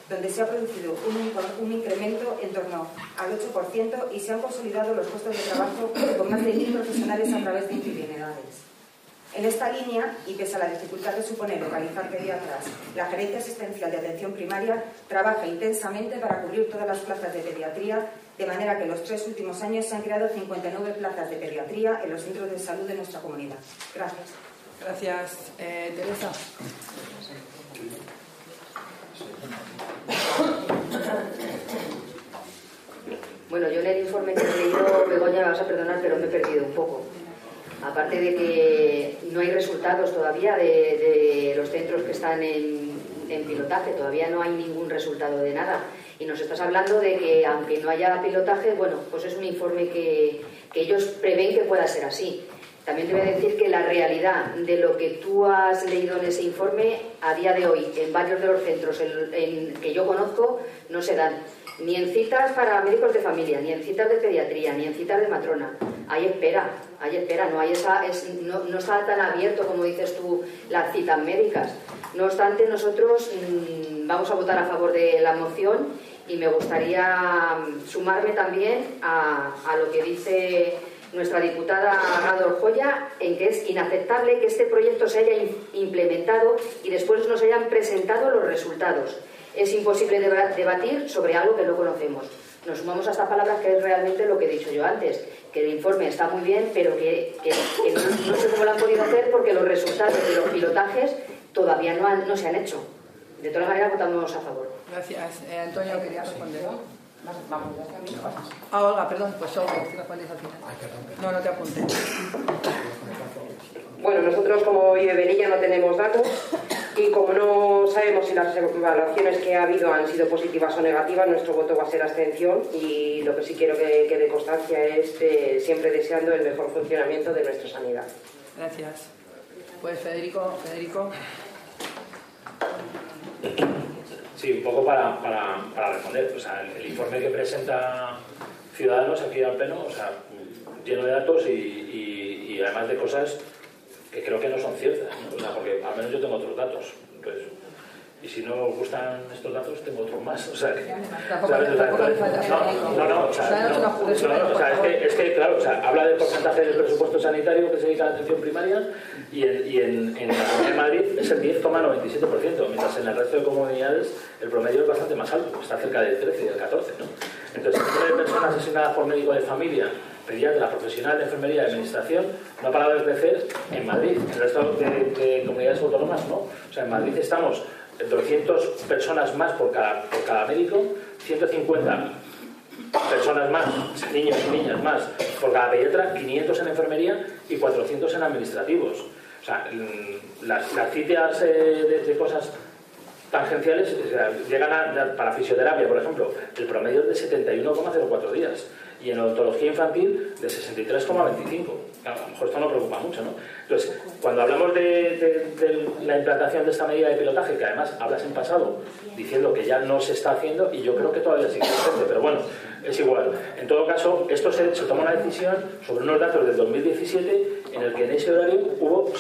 donde se ha producido un incremento en torno al 8% y se han consolidado los puestos de trabajo con más de 1.000 profesionales a través de interinidades. En esta línea, y pese a la dificultad que supone localizar pediatras, la Gerencia Asistencial de Atención Primaria trabaja intensamente para cubrir todas las plazas de pediatría, de manera que en los 3 últimos años se han creado 59 plazas de pediatría en los centros de salud de nuestra comunidad. Gracias. Gracias. Teresa. Bueno, yo en el informe que he leído, Begoña, me vas a perdonar, pero me he perdido un poco. Aparte de que no hay resultados todavía de los centros que están en pilotaje, todavía no hay ningún resultado de nada. Y nos estás hablando de que, aunque no haya pilotaje, bueno, pues es un informe que ellos prevén que pueda ser así. También te voy a decir que la realidad de lo que tú has leído en ese informe, a día de hoy, en varios de los centros que yo conozco, no se dan. Ni en citas para médicos de familia, ni en citas de pediatría, ni en citas de matrona. Hay espera, no está tan abierto como dices tú las citas médicas. No obstante, nosotros vamos a votar a favor de la moción y me gustaría sumarme también a lo que dice nuestra diputada Gádor Joya, en que es inaceptable que este proyecto se haya implementado y después nos hayan presentado los resultados. Es imposible debatir sobre algo que no conocemos. Nos sumamos a estas palabras, que es realmente lo que he dicho yo antes, que el informe está muy bien, pero que no sé cómo lo han podido hacer porque los resultados de los pilotajes todavía no se han hecho. De todas maneras, votamos a favor. Gracias. Antonio, quería responder. Vamos, ya está bien. Olga, perdón, pues Olga, si respondes al final. No te apunté. Bueno, nosotros como Ibebelilla no tenemos datos y como no sabemos si las evaluaciones que ha habido han sido positivas o negativas, nuestro voto va a ser abstención y lo que sí quiero que quede constancia es siempre deseando el mejor funcionamiento de nuestra sanidad. Gracias. Pues Federico. Sí, un poco para responder. O sea, el informe que presenta Ciudadanos aquí al Pleno, o sea, lleno de datos y además de cosas que creo que no son ciertas, ¿no? O sea, porque al menos yo tengo otros datos. Entonces, y si no os gustan estos datos, tengo otros más. O sea, es que claro, o sea, habla del porcentaje del presupuesto sanitario que se dedica a la atención primaria y en la Comunidad de Madrid es el 10,97%, mientras en el resto de comunidades el promedio es bastante más alto, está cerca del 13 y del 14, ¿no? Entonces, el número de personas asignadas por médico de familia, pediatra, profesional de enfermería y administración no ha parado de crecer en Madrid. En el resto de comunidades autónomas no. O sea, en Madrid estamos 200 personas más por cada médico, 150 personas más, niños y niñas más por cada pediatra, 500 en enfermería y 400 en administrativos. O sea, las citas de cosas tangenciales, o sea, llegan para fisioterapia, por ejemplo, el promedio es de 71,04 días y en odontología infantil de 63,25. A lo mejor esto no preocupa mucho, ¿no? Entonces, cuando hablamos de la implantación de esta medida de pilotaje, que además hablas en pasado diciendo que ya no se está haciendo, y yo creo que todavía sigue presente, pero bueno, es igual. En todo caso, esto se toma una decisión sobre unos datos del 2017 en el que en ese horario hubo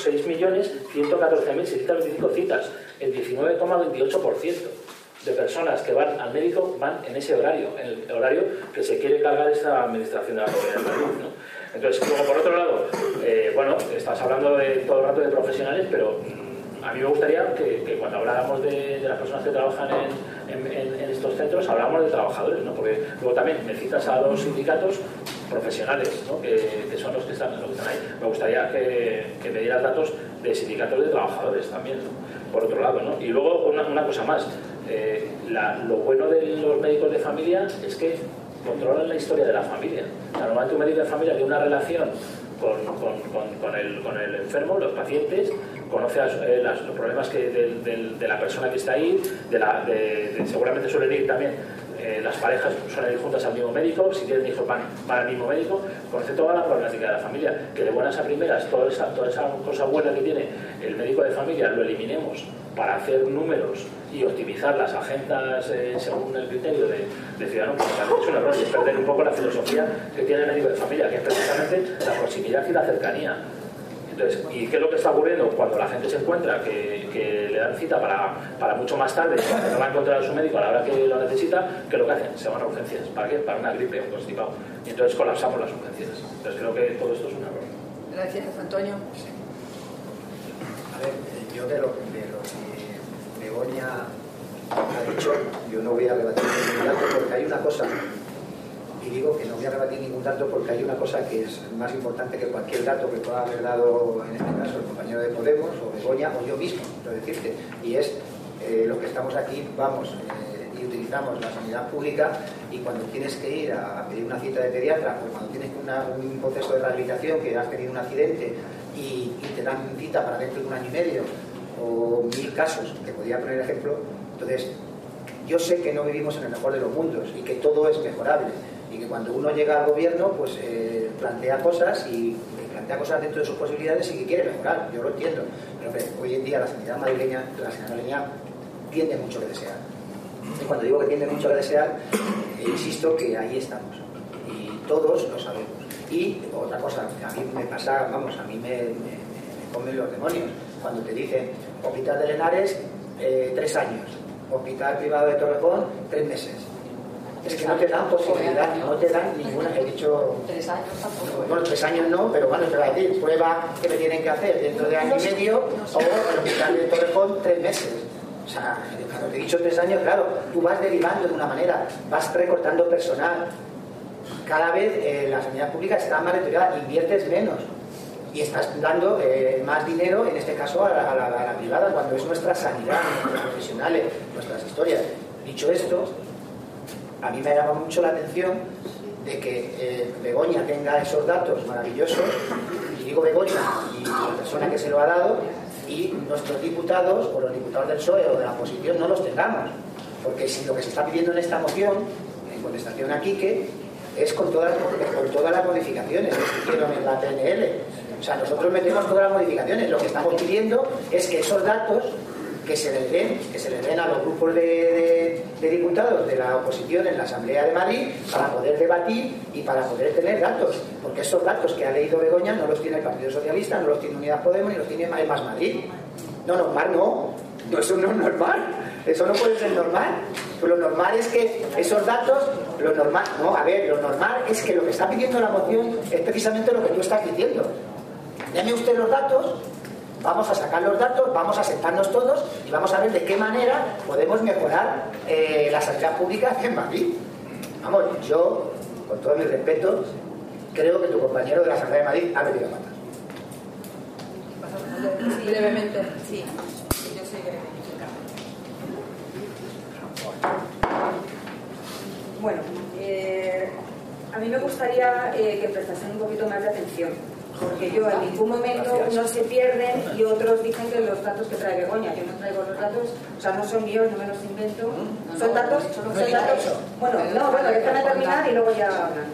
6.114.625 citas, el 19,28% de personas que van al médico van en ese horario, en el horario que se quiere cargar esta administración de la Comunidad de Madrid, ¿no? Entonces, luego, por otro lado, bueno, estás hablando todo el rato de profesionales, pero a mí me gustaría que cuando habláramos de las personas que trabajan en estos centros, habláramos de trabajadores, ¿no? Porque luego también me citas a dos sindicatos profesionales, ¿no? que son los que están ahí. Me gustaría que me dieras datos de sindicatos de trabajadores también, ¿no? Por otro lado, ¿no? Y luego una cosa más, lo bueno de los médicos de familia es que controlan la historia de la familia. O sea, normalmente un médico de familia tiene una relación con el enfermo, los pacientes, conoce los problemas de la persona que está ahí, seguramente suelen ir también, las parejas suelen ir juntas al mismo médico, si tienen hijos van al mismo médico, conoce toda la problemática de la familia, que de buenas a primeras toda esa cosa buena que tiene el médico de familia lo eliminemos para hacer números y optimizar las agendas según el criterio de ciudadano, pues también es un error y es perder un poco la filosofía que tiene el médico de familia, que es precisamente la proximidad y la cercanía. Entonces, ¿y qué es lo que está ocurriendo? Cuando la gente se encuentra que le dan cita para mucho más tarde, cuando no va a encontrar a su médico a la hora que lo necesita, ¿qué es lo que hacen? Se van a urgencias. ¿Para qué? Para una gripe, un constipado. Y entonces colapsamos las urgencias. Entonces creo que todo esto es un error. Gracias, Antonio. A ver, yo de lo que Begoña ha dicho, yo no voy a rebatir ningún dato porque hay una cosa, y digo que no voy a rebatir ningún dato porque hay una cosa que es más importante que cualquier dato que pueda haber dado, en este caso, el compañero de Podemos, o Begoña, o yo mismo, quiero decirte, y es lo que estamos aquí, vamos, y utilizamos la sanidad pública, y cuando tienes que ir a pedir una cita de pediatra, o cuando tienes un proceso de rehabilitación, que has tenido un accidente, y te dan cita para dentro de 1 año y medio, o 1000 casos, que podría poner ejemplo. Entonces, yo sé que no vivimos en el mejor de los mundos y que todo es mejorable, y que cuando uno llega al gobierno pues plantea cosas dentro de sus posibilidades y que quiere mejorar, yo lo entiendo, pero hoy en día la sanidad madrileña tiene mucho que desear, y cuando digo que tiene mucho que desear, insisto que ahí estamos y todos lo sabemos. Y otra cosa, a mí me pasa, vamos, a mí me comen los demonios cuando te dicen Hospital de Lenares 3 años, Hospital Privado de Torrejón 3 meses. Es que no te dan posibilidad, no te dan ninguna. He dicho 3 años tampoco. Bueno, 3 años no, pero bueno, te va a decir prueba que me tienen que hacer dentro de año y medio, o el Hospital de Torrejón 3 meses. O sea, cuando te he dicho 3 años, claro, tú vas derivando de una manera, vas recortando personal. Cada vez la sanidad pública está más deteriorada, inviertes menos y estás dando más dinero, en este caso a la privada, cuando es nuestra sanidad, nuestros profesionales, nuestras historias. Dicho esto, a mí me llama mucho la atención de que Begoña tenga esos datos maravillosos, y digo Begoña y la persona que se lo ha dado, y nuestros diputados o los diputados del PSOE o de la oposición no los tengamos, porque si lo que se está pidiendo en esta moción, en contestación a Quique, es con todas las modificaciones que se hicieron en la PNL. O sea, nosotros metemos todas las modificaciones. Lo que estamos pidiendo es que esos datos que se les den a los grupos de diputados de la oposición en la Asamblea de Madrid para poder debatir y para poder tener datos. Porque esos datos que ha leído Begoña no los tiene el Partido Socialista, no los tiene Unidas Podemos, ni los tiene Más Madrid. No, normal no. Eso no es normal. Eso no puede ser normal. Pues lo normal es que esos datos, lo normal es que lo que está pidiendo la moción es precisamente lo que tú estás diciendo. Deme usted los datos, vamos a sacar los datos, vamos a sentarnos todos y vamos a ver de qué manera podemos mejorar la sanidad pública en Madrid. Vamos, yo, con todo mi respeto, creo que tu compañero de la Asamblea de Madrid ha metido patas. Brevemente. Sí, yo soy brevemente. Bueno, a mí me gustaría que prestasen un poquito más de atención, porque yo en ningún momento unos se pierden y otros dicen que los datos que trae Begoña, yo no traigo los datos, o sea, no son míos, no me los invento, son datos, bueno, déjame terminar y luego ya hablan.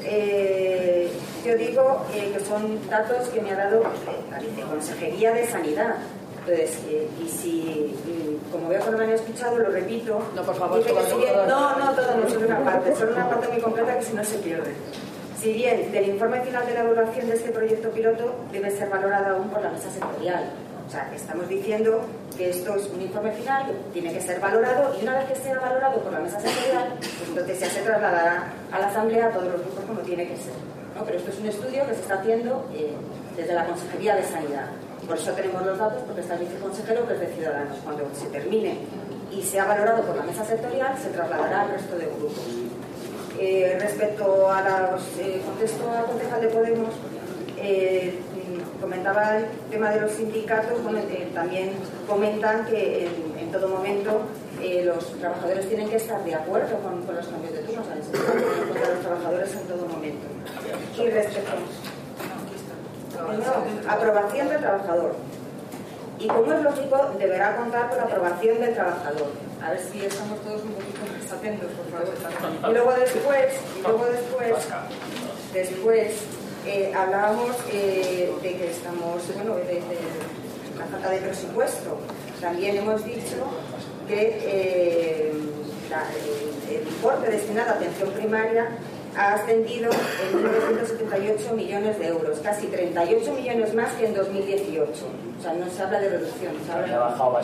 Yo digo que son datos que me ha dado la Viceconsejería de Sanidad. Entonces, y si, como veo que no me han escuchado, lo repito. No, por favor, todo no, solo una parte muy concreta que si no se pierde. Si bien del informe final de la evaluación de este proyecto piloto debe ser valorado aún por la mesa sectorial. O sea, que estamos diciendo que esto es un informe final que tiene que ser valorado, y una vez que sea valorado por la mesa sectorial, pues entonces ya se trasladará a la Asamblea a todos los grupos como tiene que ser, ¿no? Pero esto es un estudio que se está haciendo desde la Consejería de Sanidad. Por eso tenemos los datos, porque está el viceconsejero, que es de Ciudadanos. Cuando se termine y sea valorado por la mesa sectorial, se trasladará al resto de grupos. Respecto a los contesto al concejal de Podemos, comentaba el tema de los sindicatos. Bueno, también comentan que en todo momento los trabajadores tienen que estar de acuerdo con los cambios de turnos, o sea, se tienen que tener en cuenta a los trabajadores en todo momento. Y respecto aprobación del trabajador, y como es lógico, deberá contar con la aprobación del trabajador. A ver si estamos todos un poquito más atentos, por favor. Y luego después hablábamos de que estamos, de la falta de presupuesto. También hemos dicho que el importe destinado a atención primaria ha ascendido en 1978 millones de euros, casi 38 millones más que en 2018. O sea, no se habla de reducción, se habla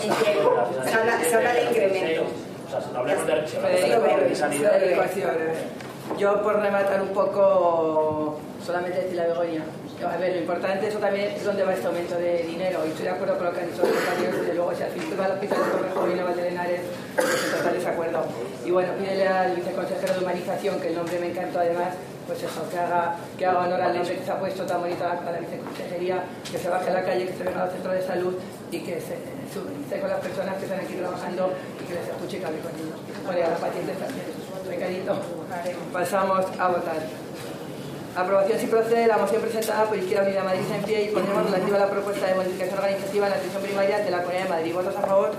de incremento. O sea, no hablemos de sanidad. Yo, por rematar un poco, solamente decirle a Begoña, a ver, lo importante eso también es dónde va este aumento de dinero, y estoy de acuerdo con lo que han dicho los compañeros, desde luego si al fin va al hospital de Torrejón y Valderenares, pues en total desacuerdo. Y bueno, pídele al viceconsejero de Humanización, que el nombre me encantó además, pues eso, que haga honor al nombre que se ha puesto tan bonito a la viceconsejería, que se baje a la calle, que se venga al centro de salud y que se solidarice con las personas que están aquí trabajando y que les escuche y que hable con ellos. Bueno, y a las pacientes también. Recadito. Pasamos a votar. Aprobación si procede la moción presentada por Izquierda Unida Madrid en pie y ponemos relativa a la propuesta de modificación organizativa en la atención primaria de la Comunidad de Madrid. ¿Votos a favor?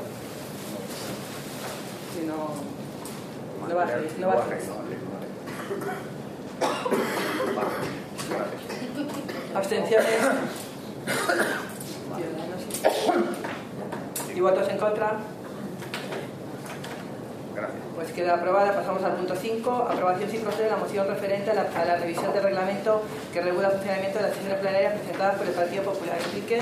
Si no bajes, no bajes. ¿Abstenciones? ¿Y votos en contra? Pues queda aprobada. Pasamos al punto 5. Aprobación si procede la moción referente a la revisión del reglamento que regula el funcionamiento de las sesiones plenarias presentadas por el Partido Popular. Enrique.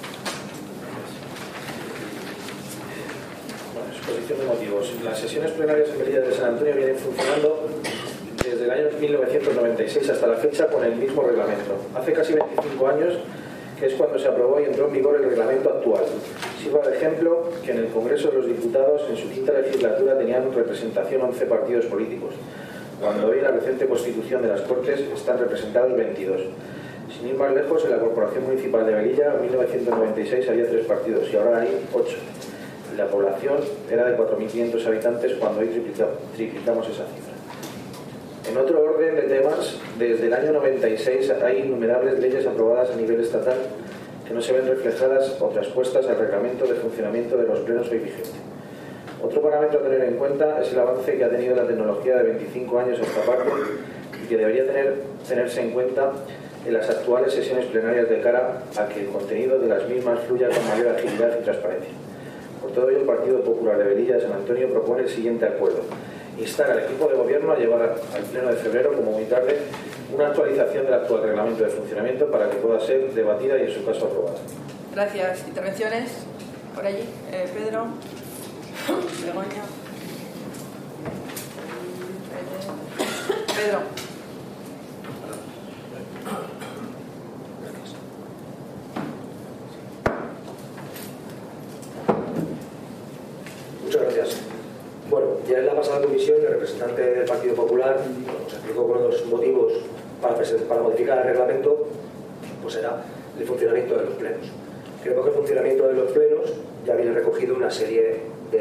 Bueno, exposición de motivos. Las sesiones plenarias en Melilla de San Antonio vienen funcionando desde el año 1996 hasta la fecha con el mismo reglamento. Hace casi 25 años que es cuando se aprobó y entró en vigor el reglamento actual. Sirva de ejemplo que en el Congreso de los Diputados en su quinta legislatura tenían representación 11 partidos políticos, cuando hoy en la reciente constitución de las Cortes están representados 22. Sin ir más lejos, en la Corporación Municipal de Melilla en 1996 había 3 partidos y ahora hay 8. Y la población era de 4.500 habitantes cuando hoy triplicamos esa cifra. En otro orden de temas, desde el año 96 hay innumerables leyes aprobadas a nivel estatal que no se ven reflejadas o traspuestas al reglamento de funcionamiento de los plenos hoy vigente. Otro parámetro a tener en cuenta es el avance que ha tenido la tecnología de 25 años a esta parte y que debería tenerse en cuenta en las actuales sesiones plenarias de cara a que el contenido de las mismas fluya con mayor agilidad y transparencia. Por todo ello, el Partido Popular de Melilla de San Antonio propone el siguiente acuerdo: instar al equipo de gobierno a llevar al pleno de febrero, como muy tarde, una actualización del actual reglamento de funcionamiento para que pueda ser debatida y en su caso aprobada. Gracias. ¿Intervenciones? Por allí. Pedro. Begoña. Pedro. Muchas gracias. Bueno, ya en la pasada comisión el representante del Partido Popular nos explicó con los motivos para modificar el reglamento, pues era el funcionamiento de los plenos. Creo que el funcionamiento de los plenos ya viene recogido una serie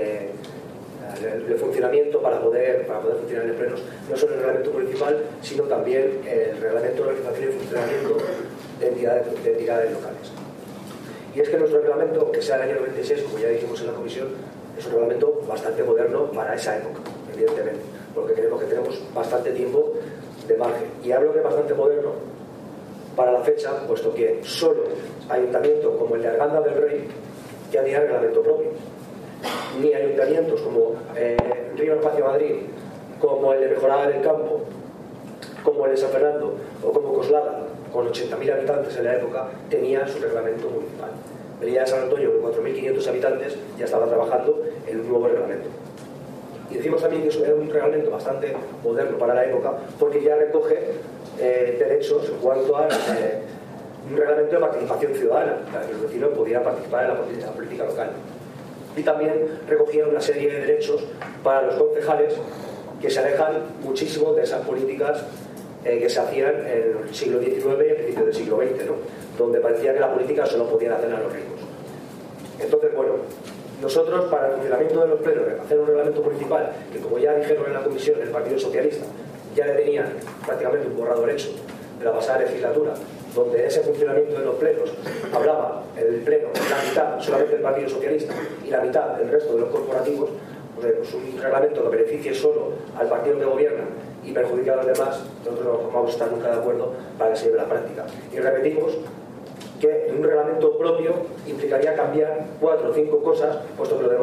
de funcionamiento para poder funcionar en plenos, no solo el reglamento municipal, sino también el reglamento de organización y funcionamiento de entidades locales. Y es que nuestro reglamento, que sea del año 96, como ya dijimos en la comisión, es un reglamento bastante moderno para esa época, evidentemente, porque creemos que tenemos bastante tiempo de margen. Y hablo de bastante moderno para la fecha, puesto que solo ayuntamientos como el de Arganda del Rey ya tienen reglamento propio. Ni ayuntamientos como Río Espacio Madrid, como el de Mejorada del Campo, como el de San Fernando o como Coslada, con 80.000 habitantes en la época, tenía su reglamento municipal. Melilla de San Antonio, con 4.500 habitantes, ya estaba trabajando en un nuevo reglamento. Y decimos también que eso era un reglamento bastante moderno para la época, porque ya recoge derechos en cuanto a un reglamento de participación ciudadana, para que los vecinos pudieran participar en la política local. Y también recogía una serie de derechos para los concejales que se alejan muchísimo de esas políticas que se hacían en el siglo XIX y a principios del siglo XX, ¿no? Donde parecía que la política solo podían hacer a los ricos. Entonces, bueno, nosotros para el funcionamiento de los plenos, hacer un reglamento municipal, que como ya dijeron en la comisión el Partido Socialista, ya le tenían prácticamente un borrador hecho de la pasada legislatura, donde ese funcionamiento de los plenos hablaba el pleno, la mitad solamente del Partido Socialista y la mitad del resto de los corporativos, pues un reglamento que beneficie solo al partido que gobierna y perjudica a los demás, nosotros no vamos a estar nunca de acuerdo para que se lleve a la práctica. Y repetimos que un reglamento propio implicaría cambiar 4 o 5 cosas, puesto que lo demás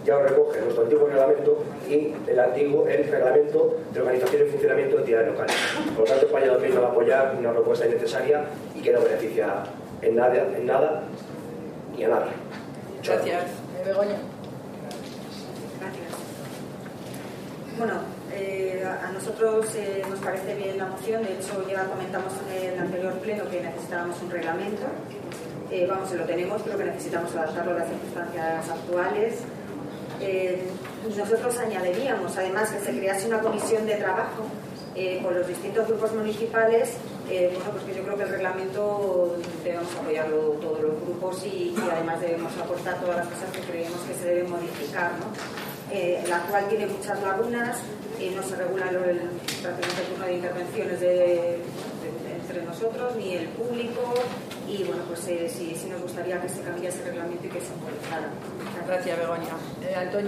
ya lo recoge nuestro antiguo reglamento y el reglamento de organización y funcionamiento de entidades locales. Por lo tanto, España 2000 no va a apoyar una propuesta innecesaria y que no beneficia en nada y a nada. Gracias. Begoña. Gracias. Bueno, a nosotros nos parece bien la moción. De hecho, ya comentamos en el anterior pleno que necesitábamos un reglamento. Lo tenemos, pero que necesitamos adaptarlo a las circunstancias actuales. Nosotros añadiríamos, además, que se crease una comisión de trabajo con los distintos grupos municipales. Pues que yo creo que el reglamento debemos apoyarlo todos los grupos y además debemos aportar todas las cosas que creemos que se deben modificar, ¿no? El actual tiene muchas lagunas, no se regula prácticamente el turno de intervenciones entre nosotros ni el público, y bueno, pues sí nos gustaría que se cambiase el reglamento y que se modificara. Gracias, Begoña. Antonio.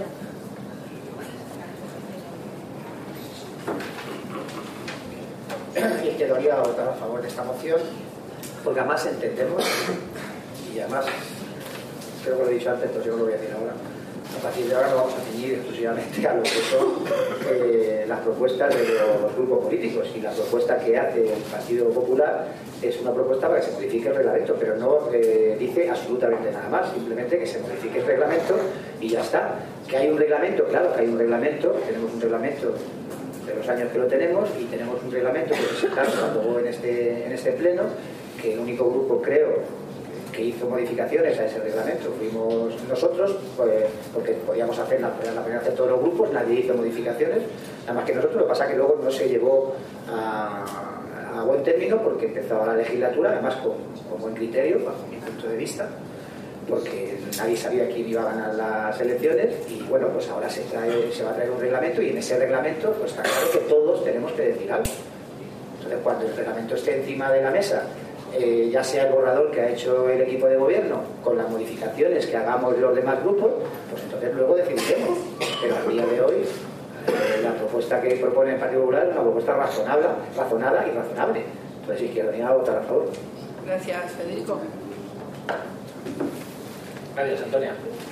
Izquierda Unida va a votar a favor de esta moción porque además entendemos, y además creo que lo he dicho antes, entonces yo lo voy a decir ahora. A partir de ahora nos vamos a ceñir exclusivamente a lo que son las propuestas de los grupos políticos, y la propuesta que hace el Partido Popular es una propuesta para que se modifique el reglamento, pero no dice absolutamente nada más, simplemente que se modifique el reglamento y ya está. Que hay un reglamento, claro que hay un reglamento, tenemos un reglamento de los años que lo tenemos, y tenemos un reglamento que presentamos luego en este pleno, que el único grupo, creo, que hizo modificaciones a ese reglamento fuimos nosotros, pues, porque podíamos hacerla, la podían hacer todos los grupos, nadie hizo modificaciones, nada más que nosotros. Lo que pasa es que luego no se llevó a buen término porque empezaba la legislatura, además con buen criterio, bajo mi punto de vista, porque nadie sabía quién iba a ganar las elecciones, y bueno, pues ahora se va a traer un reglamento, y en ese reglamento pues está claro que todos tenemos que decir algo. Entonces, cuando el reglamento esté encima de la mesa, ya sea el borrador que ha hecho el equipo de gobierno con las modificaciones que hagamos los demás grupos, pues entonces luego decidiremos. Pero al día de hoy la propuesta que propone el Partido Popular es una propuesta razonada y razonable. Entonces, Izquierda Unida va a votar a favor. Gracias, Federico. Gracias, Antonia.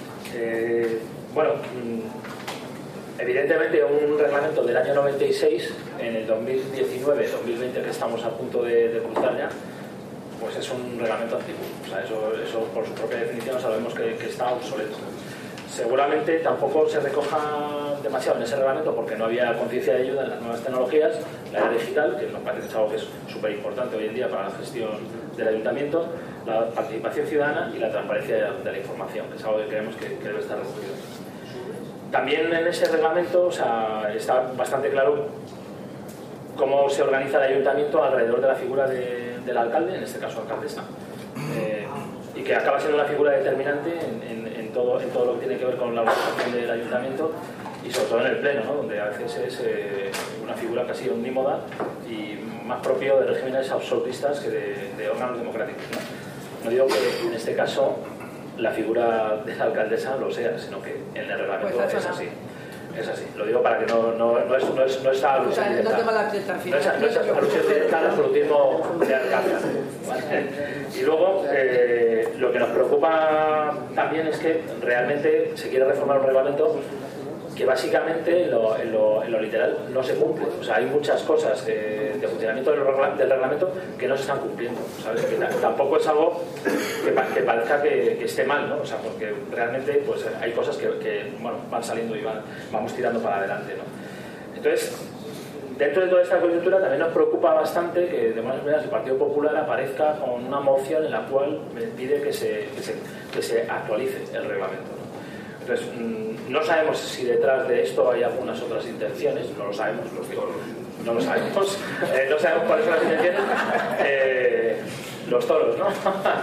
Evidentemente un reglamento del año 96 en el 2019-2020 que estamos a punto de cruzar ya, pues es un reglamento antiguo. O sea, eso por su propia definición sabemos que está obsoleto. Seguramente tampoco se recoja demasiado en ese reglamento porque no había conciencia de ayuda en las nuevas tecnologías, la era digital, que nos parece que es algo que es súper importante hoy en día para la gestión del ayuntamiento, la participación ciudadana y la transparencia de la información, que es algo que creemos que debe estar recogido. También en ese reglamento, o sea, está bastante claro cómo se organiza el ayuntamiento alrededor de la figura del alcalde, en este caso alcaldesa, y que acaba siendo una figura determinante en todo lo que tiene que ver con la organización del ayuntamiento, y sobre todo en el pleno, ¿no? Donde a veces es una figura casi omnímoda y más propio de regímenes absolutistas que de órganos democráticos, ¿no? No digo que en este caso la figura de la alcaldesa lo sea, sino que en el reglamento pues es así. Es así, lo digo para que no es alusión directa. No te malinterpretes. No es alusión directa al absolutismo de alcalde. ¿Vale? Y luego, lo que nos preocupa también es que realmente se quiere reformar un reglamento que básicamente en lo literal no se cumple. O sea, hay muchas cosas de funcionamiento del reglamento que no se están cumpliendo, ¿sabes? Que tampoco es algo que parezca que esté mal, ¿no? O sea, porque realmente pues hay cosas que bueno, van saliendo y vamos tirando para adelante, ¿no? Entonces, dentro de toda esta coyuntura también nos preocupa bastante que de buenas maneras el Partido Popular aparezca con una moción en la cual pide que se actualice el reglamento, ¿no? Entonces, no sabemos si detrás de esto hay algunas otras intenciones, no lo sabemos, no lo sabemos, no sabemos cuáles son las intenciones, los toros, ¿no?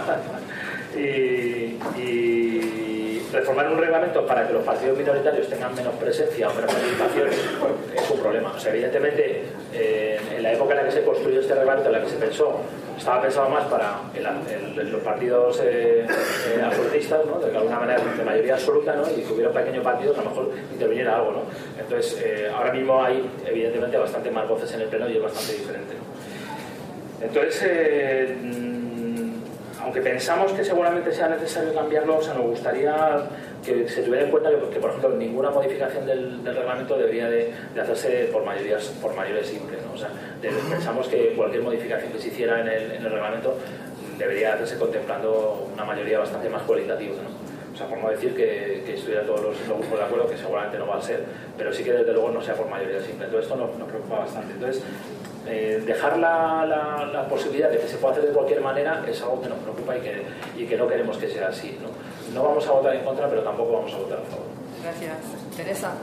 y reformar un reglamento para que los partidos minoritarios tengan menos presencia o menos participación es un problema. O sea, evidentemente, en la época en la que se construyó este reglamento, en la que se pensó, estaba pensado más para los partidos absolutistas, ¿no? De alguna manera de mayoría absoluta, ¿no? Y que hubiera un pequeño partido que a lo mejor interviniera algo, ¿no? Entonces, ahora mismo hay evidentemente bastante más voces en el pleno y es bastante diferente, ¿no? Entonces, aunque pensamos que seguramente sea necesario cambiarlo, o sea, nos gustaría que se tuviera en cuenta que por ejemplo, ninguna modificación del reglamento debería de hacerse por mayoría simple, ¿no? O sea, pensamos que cualquier modificación que se hiciera en el reglamento debería hacerse contemplando una mayoría bastante más cualitativa, ¿no? O sea, por no decir que estuvieran todos los grupos de acuerdo, que seguramente no va a ser, pero sí que desde luego no sea por mayoría simple. Entonces esto nos preocupa bastante. Entonces, dejar la posibilidad de que se pueda hacer de cualquier manera es algo que nos preocupa y que no queremos que sea así, ¿no? No vamos a votar en contra, pero tampoco vamos a votar a favor. Gracias. Teresa.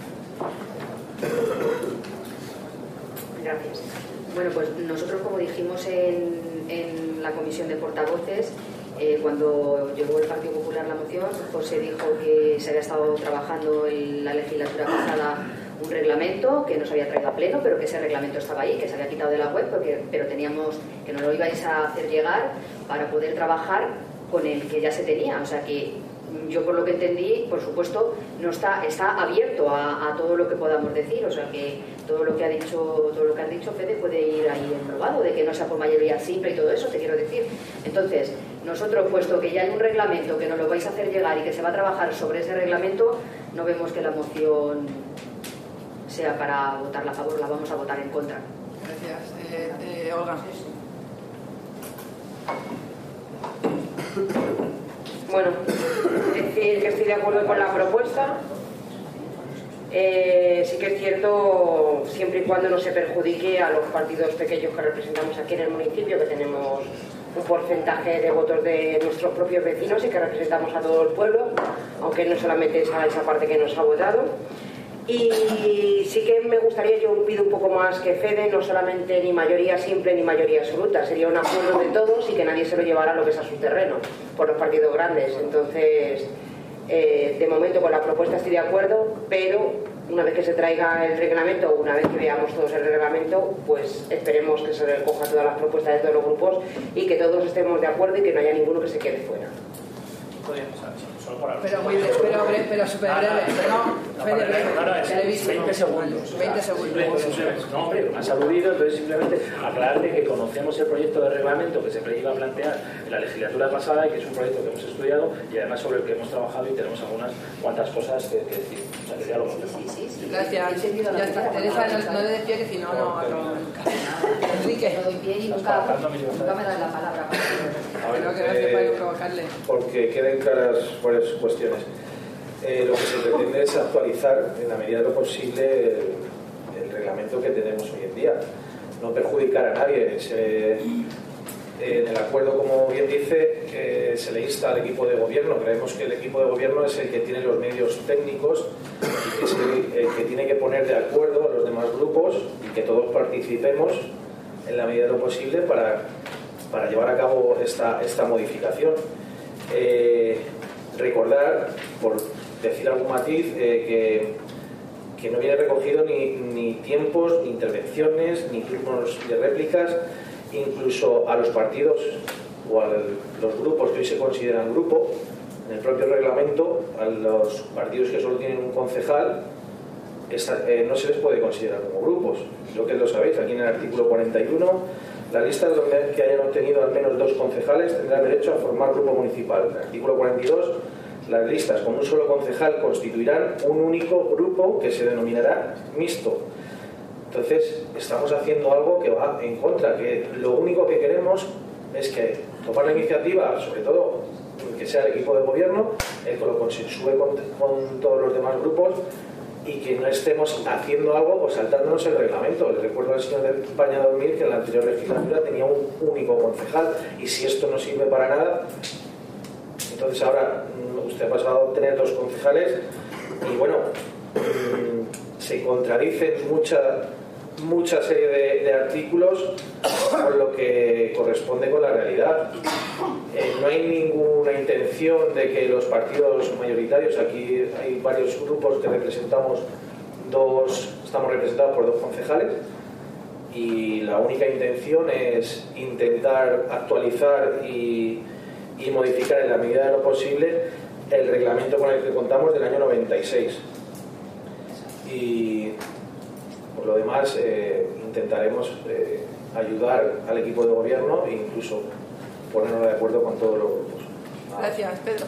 Gracias. Bueno, pues nosotros, como dijimos en la comisión de portavoces, cuando llegó el Partido Popular la moción, José dijo que se había estado trabajando en la legislatura pasada un reglamento que nos había traído a pleno, pero que ese reglamento estaba ahí, que se había quitado de la web, pero teníamos que nos lo ibais a hacer llegar para poder trabajar con el que ya se tenía. O sea que yo, por lo que entendí, por supuesto, no está abierto a todo lo que podamos decir. O sea que todo lo que has dicho Fede puede ir ahí aprobado, de que no sea por mayoría simple y todo eso, te quiero decir. Entonces, nosotros, puesto que ya hay un reglamento que nos lo vais a hacer llegar y que se va a trabajar sobre ese reglamento, no vemos que la moción sea para votarla a favor, la vamos a votar en contra. Gracias. Olga. Bueno, decir que estoy de acuerdo con la propuesta. Sí que es cierto, siempre y cuando no se perjudique a los partidos pequeños que representamos aquí en el municipio, que tenemos un porcentaje de votos de nuestros propios vecinos y que representamos a todo el pueblo, aunque no solamente es a esa parte que nos ha votado. Y sí que me gustaría, yo pido un poco más que Fede, no solamente ni mayoría simple ni mayoría absoluta, sería un acuerdo de todos y que nadie se lo llevara a lo que es a su terreno, por los partidos grandes. Entonces, de momento con la propuesta estoy de acuerdo, pero una vez que se traiga el reglamento, una vez que veamos todos el reglamento, pues esperemos que se recoja todas las propuestas de todos los grupos y que todos estemos de acuerdo y que no haya ninguno que se quede fuera. Pero súper breve. Television. 20 segundos. 20 segundos. No, hombre, me has aludido, entonces simplemente aclararte que conocemos el proyecto de reglamento que se iba a plantear en la legislatura pasada y que es un proyecto que hemos estudiado y además sobre el que hemos trabajado y tenemos algunas cuantas cosas que decir. O sea, que ya lo hemos dejado. Sí. Gracias. Ya está. Teresa, no le des pie, que si no, no acabo. Enrique. No doy pie y nunca me das la palabra. Creo que gracias por provocarle. Porque queden claras varias cuestiones. Lo que se pretende es actualizar en la medida de lo posible el reglamento que tenemos hoy en día, no perjudicar a nadie. En el acuerdo, como bien dice, se le insta al equipo de gobierno. Creemos que el equipo de gobierno es el que tiene los medios técnicos y es el que tiene que poner de acuerdo a los demás grupos y que todos participemos en la medida de lo posible para llevar a cabo esta modificación. Recordar, por decir algún matiz, que no viene recogido ni tiempos, ni intervenciones, ni turnos de réplicas, incluso a los partidos o a los grupos que hoy se consideran grupo, en el propio reglamento, a los partidos que solo tienen un concejal, no se les puede considerar como grupos. Lo que lo sabéis, aquí en el artículo 41, las listas que hayan obtenido al menos 2 concejales tendrán derecho a formar grupo municipal. En el artículo 42, las listas con un solo concejal constituirán un único grupo que se denominará mixto. Entonces, estamos haciendo algo que va en contra, que lo único que queremos es que tomar la iniciativa, sobre todo que sea el equipo de gobierno, el que lo consensúe con todos los demás grupos y que no estemos haciendo algo o saltándonos el reglamento. Le recuerdo al señor de España 2000 que en la anterior legislatura tenía un único concejal y si esto no sirve para nada, entonces ahora usted ha pasado a tener 2 concejales y bueno, se contradicen mucha serie de artículos con lo que corresponde con la realidad. No hay ninguna intención de que los partidos mayoritarios, aquí hay varios grupos que representamos estamos representados por 2 concejales y la única intención es intentar actualizar y modificar en la medida de lo posible el reglamento con el que contamos del año 96. Y por lo demás intentaremos ayudar al equipo de gobierno e incluso ponernos de acuerdo con todos los grupos. Gracias, Pedro.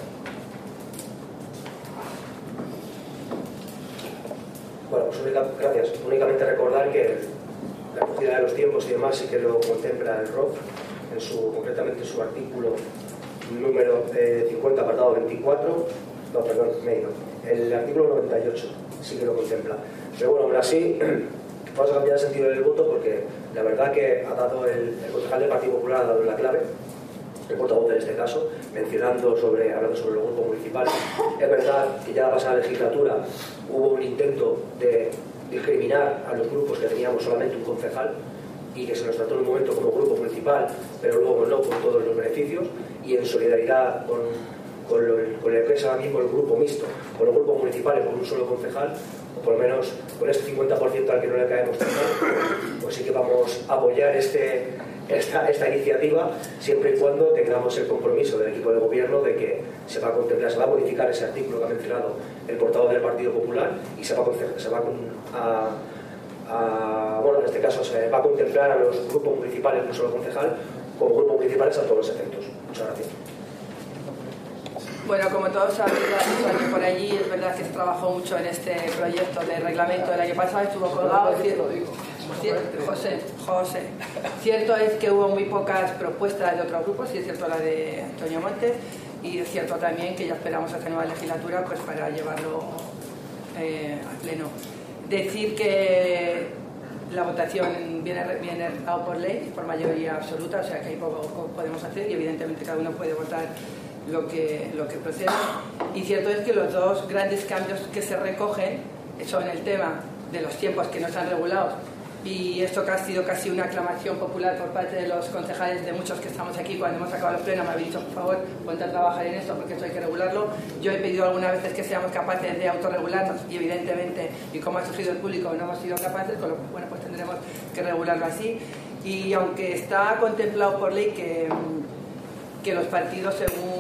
Bueno, pues gracias. Únicamente recordar que la acogida de los tiempos y demás sí que lo contempla el ROF, concretamente en su artículo número 50, apartado 24, no, perdón, el artículo 98 sí que lo contempla. Pero bueno, aún así, vamos a cambiar el sentido del voto porque la verdad que ha dado el concejal del Partido Popular ha dado la clave, el portavoz en este caso, hablando sobre los grupos municipales. Es verdad que ya la pasada legislatura hubo un intento de discriminar a los grupos que teníamos solamente un concejal y que se nos trató en un momento como grupo municipal, pero luego no con todos los beneficios, y en solidaridad con el que es ahora mismo el grupo mixto, con los grupos municipales con un solo concejal, o por lo menos con este 50% al que no le caemos tan mal, pues sí que vamos a apoyar esta iniciativa siempre y cuando tengamos el compromiso del equipo de gobierno de que se va a modificar ese artículo que ha mencionado el portavoz del Partido Popular y bueno, en este caso se va a contemplar a los grupos municipales, no solo concejal, como grupos municipales a todos los efectos. Muchas gracias. Bueno, como todos sabéis, por allí es verdad que se trabajó mucho en este proyecto de reglamento del año pasado, estuvo colgado. José. Cierto es que hubo muy pocas propuestas de otros grupos, y es cierto la de Antonio Montes, y es cierto también que ya esperamos a esta nueva legislatura pues para llevarlo al pleno. Decir que la votación viene dado por ley, por mayoría absoluta, o sea que ahí poco podemos hacer y evidentemente cada uno puede votar lo que proceda. Y cierto es que los dos grandes cambios que se recogen son el tema de los tiempos que no están regulados, y esto que ha sido casi una aclamación popular por parte de los concejales, de muchos que estamos aquí cuando hemos acabado los plenos, me habéis dicho por favor ponte a trabajar en esto porque esto hay que regularlo. Yo he pedido algunas veces que seamos capaces de autorregularnos y evidentemente, y como ha surgido el público, no hemos sido capaces, con lo que bueno, pues tendremos que regularlo así. Y aunque está contemplado por ley que los partidos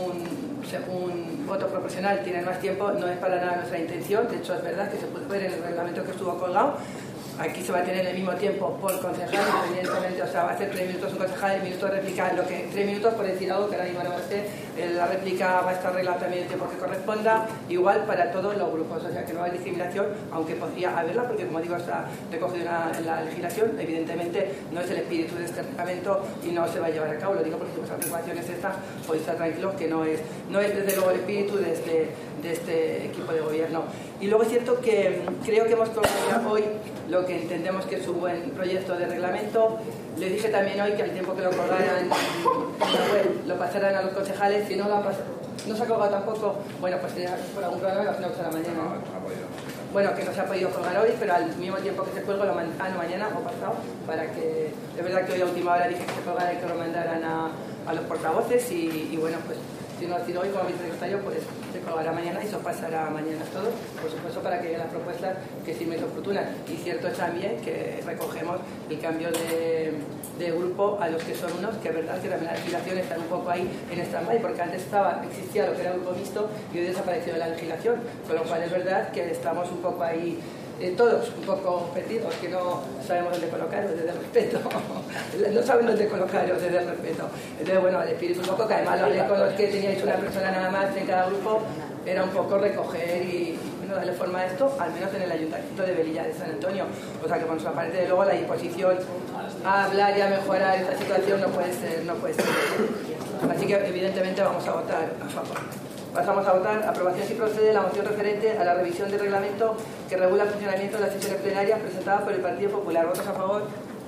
según voto proporcional tienen más tiempo, no es para nada nuestra intención. De hecho es verdad que se puede ver en el reglamento que estuvo colgado. Aquí se va a tener el mismo tiempo por concejal, evidentemente, o sea, va a ser 3 minutos un concejal, 1 minuto de réplica, 3 minutos por decir algo que ahora mismo no va a ser, la réplica va a estar arreglada también el tiempo que corresponda, igual para todos los grupos, o sea que no hay discriminación, aunque podría haberla, porque como digo, está recogido en la legislación, evidentemente no es el espíritu de este reglamento y no se va a llevar a cabo, lo digo porque si vuestra preocupación es esta, podéis estar tranquilos que no es desde luego el espíritu de este equipo de gobierno. Y luego es cierto que creo que hemos colocado hoy lo que entendemos que es un buen proyecto de reglamento. Les dije también hoy que al tiempo que lo colgaran en la web lo pasarán a los concejales. Si no lo han pasado, no se ha colgado tampoco, bueno, pues sería por algún problema, si no, pues a la mañana. Bueno, que no se ha podido colgar hoy, pero al mismo tiempo que se cuelga, mañana o pasado, para que, es verdad que hoy a última hora dije que se colgara y que lo mandaran a los portavoces y bueno, pues si no ha sido hoy como vicesecretario, pues se colgará mañana y se os pasará mañana todo, por supuesto, para que haya las propuestas que estiméis oportunas. Y cierto es también que recogemos el cambio de grupo a los que son unos, que es verdad que también las legislaciones están un poco ahí en stand-by, porque antes existía lo que era el grupo mixto y hoy desapareció de la legislación, con lo cual es verdad que estamos un poco ahí todos un poco perdidos, que no sabemos dónde colocaros desde el respeto, no saben dónde colocaros desde el respeto. Entonces, bueno, el espíritu un poco, que además lo hablé con los que teníais una persona nada más en cada grupo, era un poco recoger y bueno, darle forma a esto, al menos en el Ayuntamiento de Velilla de San Antonio. O sea que por nuestra parte, de luego, la disposición a hablar y a mejorar esta situación no puede ser. Así que evidentemente vamos a votar a favor. Pasamos a votar. Aprobación si procede la moción referente a la revisión del reglamento que regula el funcionamiento de las sesiones plenarias presentada por el Partido Popular. ¿Votos a favor?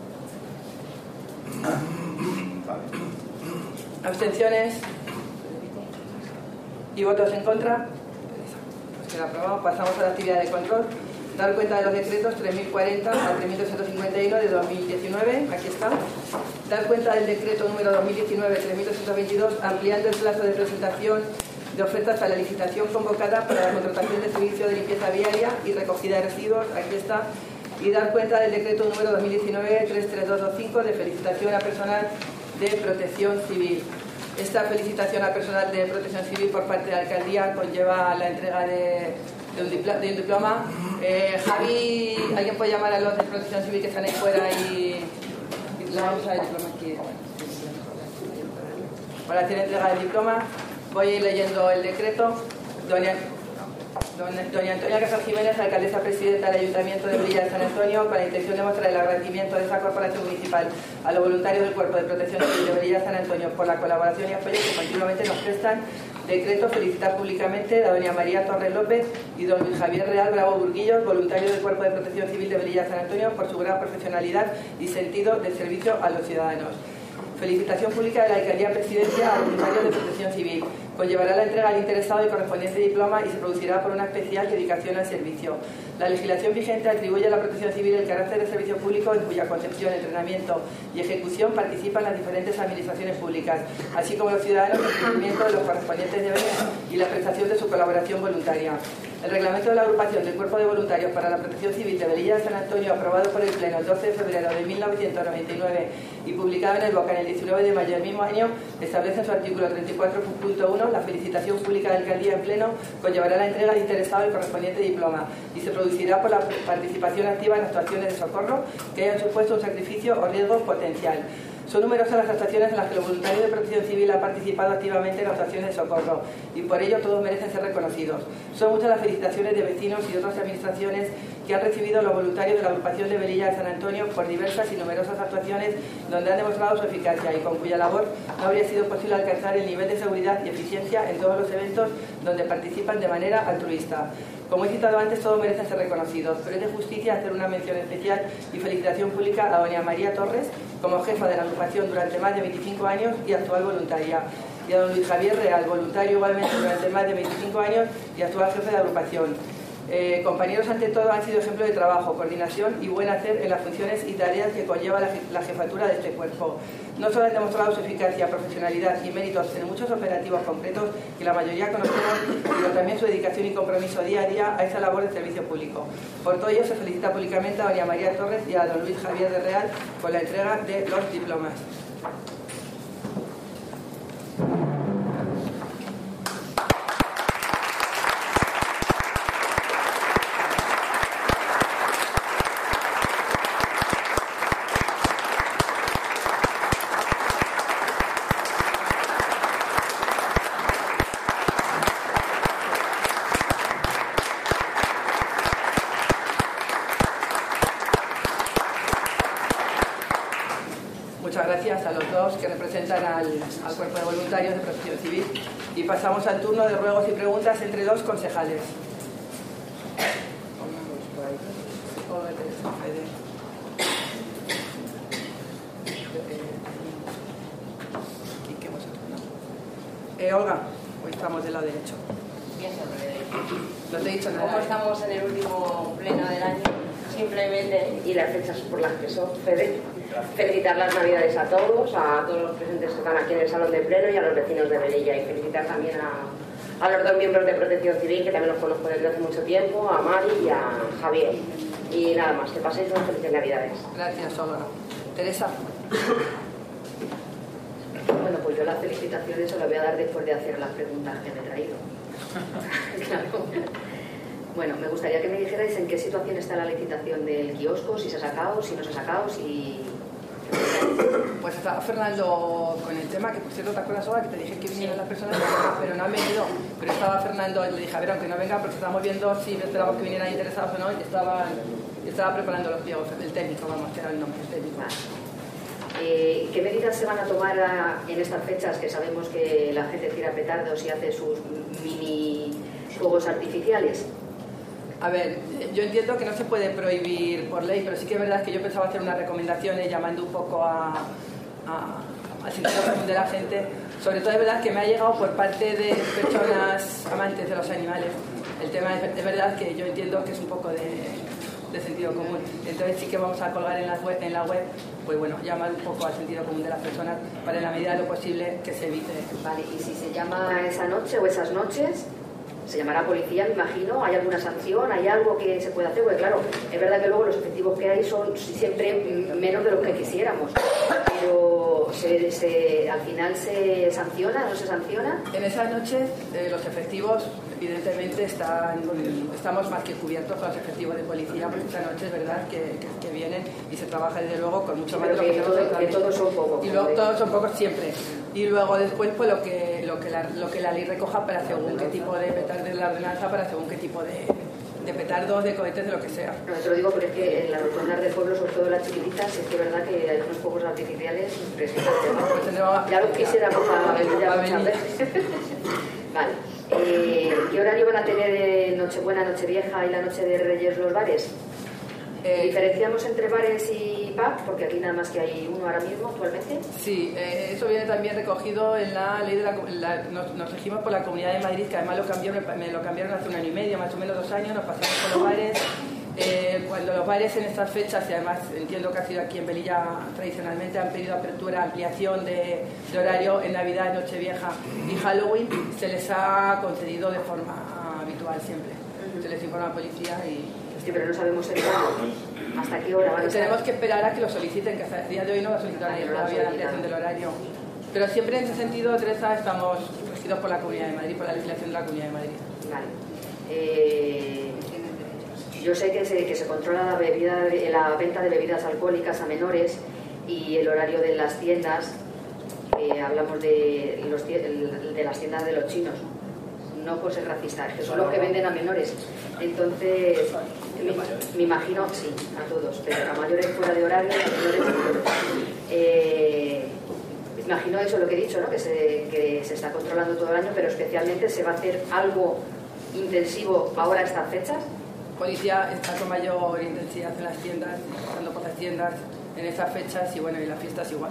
¿Abstenciones? ¿Y votos en contra? Pues queda aprobado. Pasamos a la actividad de control. Dar cuenta de los decretos 3040 a 3151 de 2019. Aquí está. Dar cuenta del decreto número 2019-3222 ampliando el plazo de presentación de ofertas a la licitación convocada para la contratación de servicio de limpieza viaria y recogida de residuos, aquí está, y dar cuenta del decreto número 2019-33225 de felicitación a personal de protección civil. Esta felicitación a personal de protección civil por parte de la alcaldía conlleva la entrega de un diploma. Javi, ¿alguien puede llamar a los de protección civil que están ahí fuera y le vamos a dar el diploma aquí? para hacer entrega del diploma. Voy a ir leyendo el decreto. Doña Antonia Casal Jiménez, alcaldesa presidenta del Ayuntamiento de Velilla de San Antonio, con la intención de mostrar el agradecimiento de esa corporación municipal a los voluntarios del Cuerpo de Protección Civil de Velilla de San Antonio por la colaboración y apoyo que continuamente nos prestan. Decreto felicitar públicamente a doña María Torres López y don Luis Javier Real Bravo Burguillos, voluntarios del Cuerpo de Protección Civil de Velilla de San Antonio, por su gran profesionalidad y sentido de servicio a los ciudadanos. Felicitación pública de la Alcaldía Presidencia a voluntarios de Protección Civil. Conllevará la entrega al interesado del correspondiente diploma y se producirá por una especial dedicación al servicio. La legislación vigente atribuye a la Protección Civil el carácter de servicio público en cuya concepción, entrenamiento y ejecución participan las diferentes administraciones públicas, así como los ciudadanos en el cumplimiento de los correspondientes deberes y la prestación de su colaboración voluntaria. El reglamento de la agrupación del Cuerpo de Voluntarios para la Protección Civil de Velilla de San Antonio, aprobado por el Pleno el 12 de febrero de 1999 y publicado en el BOCA en el 19 de mayo del mismo año, establece en su artículo 34.1 la felicitación pública de alcaldía en pleno conllevará la entrega al interesado del correspondiente diploma y se producirá por la participación activa en actuaciones de socorro que hayan supuesto un sacrificio o riesgo potencial. Son numerosas las actuaciones en las que los voluntarios de Protección Civil han participado activamente en actuaciones de socorro y por ello todos merecen ser reconocidos. Son muchas las felicitaciones de vecinos y otras administraciones que han recibido los voluntarios de la agrupación de Velilla de San Antonio por diversas y numerosas actuaciones donde han demostrado su eficacia y con cuya labor no habría sido posible alcanzar el nivel de seguridad y eficiencia en todos los eventos donde participan de manera altruista. Como he citado antes, todos merecen ser reconocidos, pero es de justicia hacer una mención especial y felicitación pública a doña María Torres, como jefa de la agrupación durante más de 25 años y actual voluntaria, y a don Luis Javier Real, voluntario igualmente durante más de 25 años y actual jefe de la agrupación. Compañeros, ante todo, han sido ejemplo de trabajo, coordinación y buen hacer en las funciones y tareas que conlleva la jefatura de este cuerpo. No solo han demostrado su eficacia, profesionalidad y méritos en muchos operativos concretos que la mayoría conocemos, sino también su dedicación y compromiso día a día a esa labor de servicio público. Por todo ello, se felicita públicamente a doña María Torres y a don Luis Javier de Real por la entrega de los diplomas. Muchas gracias a los dos que representan al Cuerpo de Voluntarios de Protección Civil. Y pasamos al turno de ruegos y preguntas entre los concejales. Olga, hoy estamos del lado derecho. No te he dicho nada. Como estamos en el último pleno del año, simplemente, y las fechas por las que son, Fede, felicitar las Navidades a todos los presentes que están aquí en el salón de pleno y a los vecinos de Velilla, y felicitar también a los dos miembros de Protección Civil, que también los conozco desde hace mucho tiempo, a Mari y a Javier. Y nada más, que paséis unas felices Navidades. Gracias, Olga. Teresa. Bueno, pues yo las felicitaciones se las voy a dar después de hacer las preguntas que me he traído. Claro. Bueno, me gustaría que me dijerais en qué situación está la licitación del kiosco, si se ha sacado, si no se ha sacado, si... Pues estaba Fernando con el tema, que por cierto te acuerdas ahora que te dije que vinieran las personas, pero no han venido. Pero estaba Fernando, le dije, a ver, aunque no venga, porque estábamos viendo si esperamos que vinieran interesados o no, y estaba preparando los pliegos, el técnico, vamos, que era el nombre, el técnico. ¿Qué medidas se van a tomar en estas fechas, que sabemos que la gente tira petardos y hace sus mini fuegos artificiales? A ver, yo entiendo que no se puede prohibir por ley, pero sí que es verdad que yo pensaba hacer unas recomendaciones llamando un poco al sentido común de la gente. Sobre todo es verdad que me ha llegado por parte de personas amantes de los animales. El tema es verdad que yo entiendo que es un poco de sentido común. Entonces sí que vamos a colgar en la web, pues bueno, llamar un poco al sentido común de las personas para en la medida de lo posible que se evite. Vale, y si se llama esa noche o esas noches, se llamará policía, me imagino, ¿hay alguna sanción? ¿Hay algo que se puede hacer? Porque claro, es verdad que luego los efectivos que hay son siempre menos de los que quisiéramos, pero al final se sanciona, no se sanciona. En esas noches los efectivos, evidentemente, estamos más que cubiertos con los efectivos de policía, porque esta noche es verdad que vienen y se trabaja desde luego con mucho más de lo que todos son pocos. Y luego todos son pocos siempre. Y luego después pues lo que la ley recoja para según qué tipo de petardos de la ordenanza, para según qué tipo de petardos, de cohetes, de lo que sea. No, te lo digo porque es que en las rotondas del pueblo, sobre todo las chiquititas, es que es verdad que hay unos fuegos artificiales impresionantes. Ya lo quisiéramos para ver ya muchas veces. Vale. ¿Qué horario van a tener de Nochebuena, Nochevieja y la Noche de Reyes los bares? ¿Diferenciamos entre bares y pub? Porque aquí nada más que hay uno ahora mismo, actualmente. Sí, eso viene también recogido en la ley de nos regimos por la Comunidad de Madrid, que además me lo cambiaron hace 1 año y medio, más o menos 2 años, nos pasamos por los bares. Cuando los bares en estas fechas, y además entiendo que ha sido aquí en Velilla tradicionalmente, han pedido apertura, ampliación de horario en Navidad, Nochevieja y Halloween, se les ha concedido de forma habitual siempre. Se les informa a la policía y... Sí, pero no sabemos el cuándo. ¿Hasta qué hora van a estar? Tenemos que esperar a que lo soliciten, que hasta el día de hoy no lo ha solicitado todavía la ampliación del horario. Pero siempre en ese sentido, Teresa, estamos regidos por la Comunidad de Madrid, por la legislación de la Comunidad de Madrid. Vale. Yo sé que se controla la venta de bebidas alcohólicas a menores y el horario de las tiendas. Hablamos de las tiendas de los chinos, no por ser racista, es que son los que venden a menores. Entonces, me imagino, sí, a todos, pero a mayores fuera de horario y a menores. Me imagino eso, lo que he dicho, ¿no? que se está controlando todo el año, pero especialmente se va a hacer algo intensivo ahora estas fechas. Policía está con mayor intensidad en las tiendas, pasando por las tiendas en estas fechas y bueno, y las fiestas igual.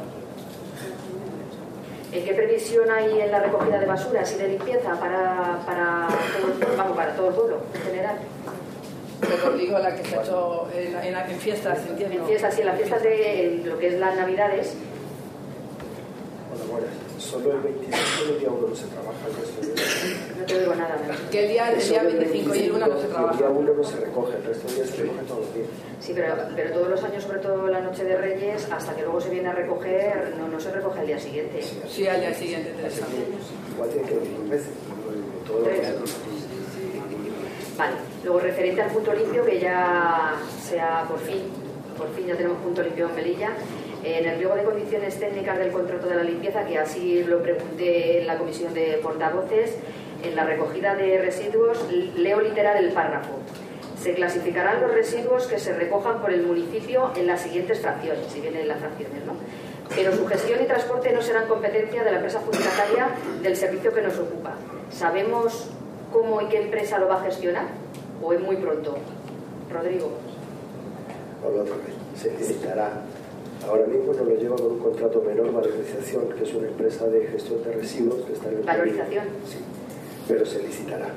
¿Qué previsión hay en la recogida de basuras y de limpieza para todo el pueblo en general? Pero digo la que se ha hecho en fiestas, entiendo. En fiestas, sí, en las fiestas de lo que es las Navidades. Bueno, solo el 25 del día 1 no se trabaja, el resto del día. No te digo nada. Que el día 25 y el 1 no se trabaja. El día 1 no se recoge, el resto del día se recoge todos los días. Sí, pero todos los años, sobre todo la noche de Reyes, hasta que luego se viene a recoger, no se recoge al día siguiente. Sí, al día siguiente, Teresa. Igual tiene que venir 2 veces, todos los días. Vale, luego referente al punto limpio, que ya sea por fin ya tenemos punto limpio en Melilla. En el pliego de condiciones técnicas del contrato de la limpieza, que así lo pregunté en la comisión de portavoces, en la recogida de residuos, leo literal el párrafo. Se clasificarán los residuos que se recojan por el municipio en las siguientes fracciones, si vienen las fracciones, ¿no? Pero su gestión y transporte no serán competencia de la empresa adjudicataria del servicio que nos ocupa. ¿Sabemos cómo y qué empresa lo va a gestionar? ¿O es muy pronto? Rodrigo. Hablo otra vez. Se licitará. Ahora mismo nos lo lleva con un contrato menor, Valorización, que es una empresa de gestión de residuos que está en el... ¿Valorización? Sí, pero se licitará.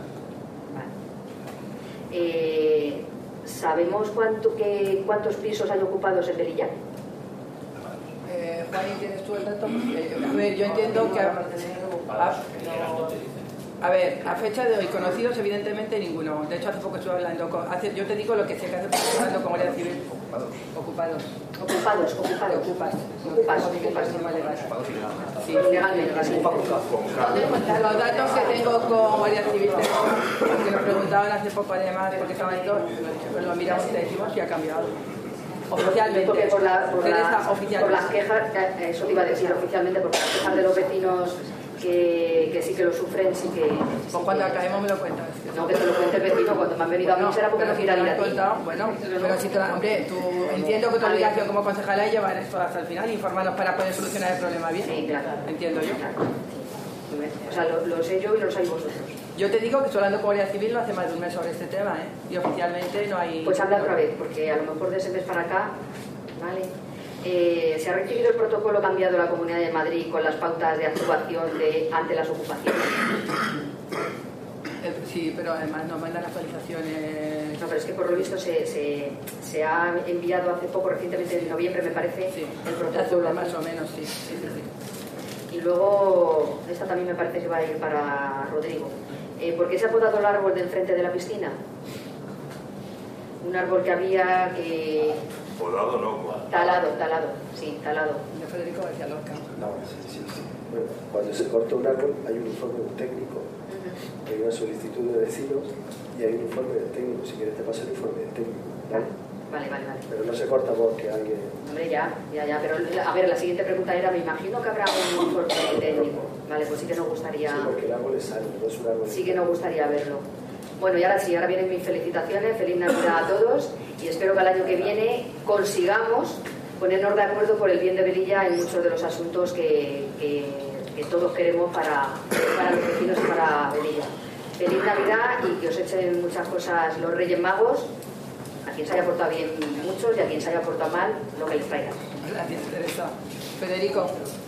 Vale. ¿Sabemos cuántos pisos hay ocupados en Velilla? Juan, ¿tienes tú el dato? A ver, yo entiendo que... A ver, a fecha de hoy, conocidos evidentemente ninguno. De hecho, hace poco estuve hablando yo te digo lo que sé que hace poco estuve hablando con Guardia Civil. Ocupados. Sí, legalmente. Los datos que tengo con Guardia Civil, que nos preguntaban hace poco además, porque estaban estos, pues lo miramos y le dijimos y ha cambiado. Oficialmente. Porque por las quejas, eso te iba a decir oficialmente, porque las quejas de los vecinos que sí que lo sufren, sí que... Pues cuando acabemos me lo cuentas. No, que te lo cuente el vecino, cuando me han venido a mí será porque no quiero ir a ti. Bueno, pero si hombre, tú entiendo que tu obligación como concejala es llevar esto hasta el final e informarnos para poder solucionar el problema bien. Sí, claro. Entiendo yo. O sea, lo sé yo y lo sabéis vosotros. Yo te digo que estoy hablando con Guardia Civil no hace más de un mes sobre este tema, ¿eh? Y oficialmente no hay... Pues habla otra vez, porque a lo mejor de ese mes para acá, ¿vale? ¿Se ha recibido el protocolo cambiado la Comunidad de Madrid con las pautas de actuación ante las ocupaciones? Sí, pero además nos mandan actualizaciones. No, pero es que por lo visto se ha enviado hace poco, recientemente en noviembre me parece, sí, el protocolo. Más o menos, sí. Y luego, esta también me parece que va a ir para Rodrigo. ¿Por qué se ha podado el árbol de enfrente de la piscina? Un árbol que había que... ¿Podado no? Talado, sí, talado. De Federico García Lorca. No, sí. Bueno, cuando se corta un árbol hay un informe de un técnico, hay una solicitud de vecinos y hay un informe del técnico. Si quieres te paso el informe del técnico, ¿vale? Vale. Pero no se corta porque alguien... Hombre, ya, pero a ver, la siguiente pregunta era, me imagino que habrá un informe técnico, vale, pues sí que nos gustaría... Sí, porque el árbol es sano, no es un árbol... Sí que nos gustaría verlo. Bueno, y ahora sí, ahora vienen mis felicitaciones, feliz Navidad a todos y espero que el año que viene consigamos ponernos de acuerdo por el bien de Velilla en muchos de los asuntos que todos queremos para los vecinos y para Velilla. Feliz Navidad y que os echen muchas cosas los Reyes Magos, a quien se haya portado bien muchos y a quien se haya portado mal, lo que les traigan. Gracias, Teresa. Federico.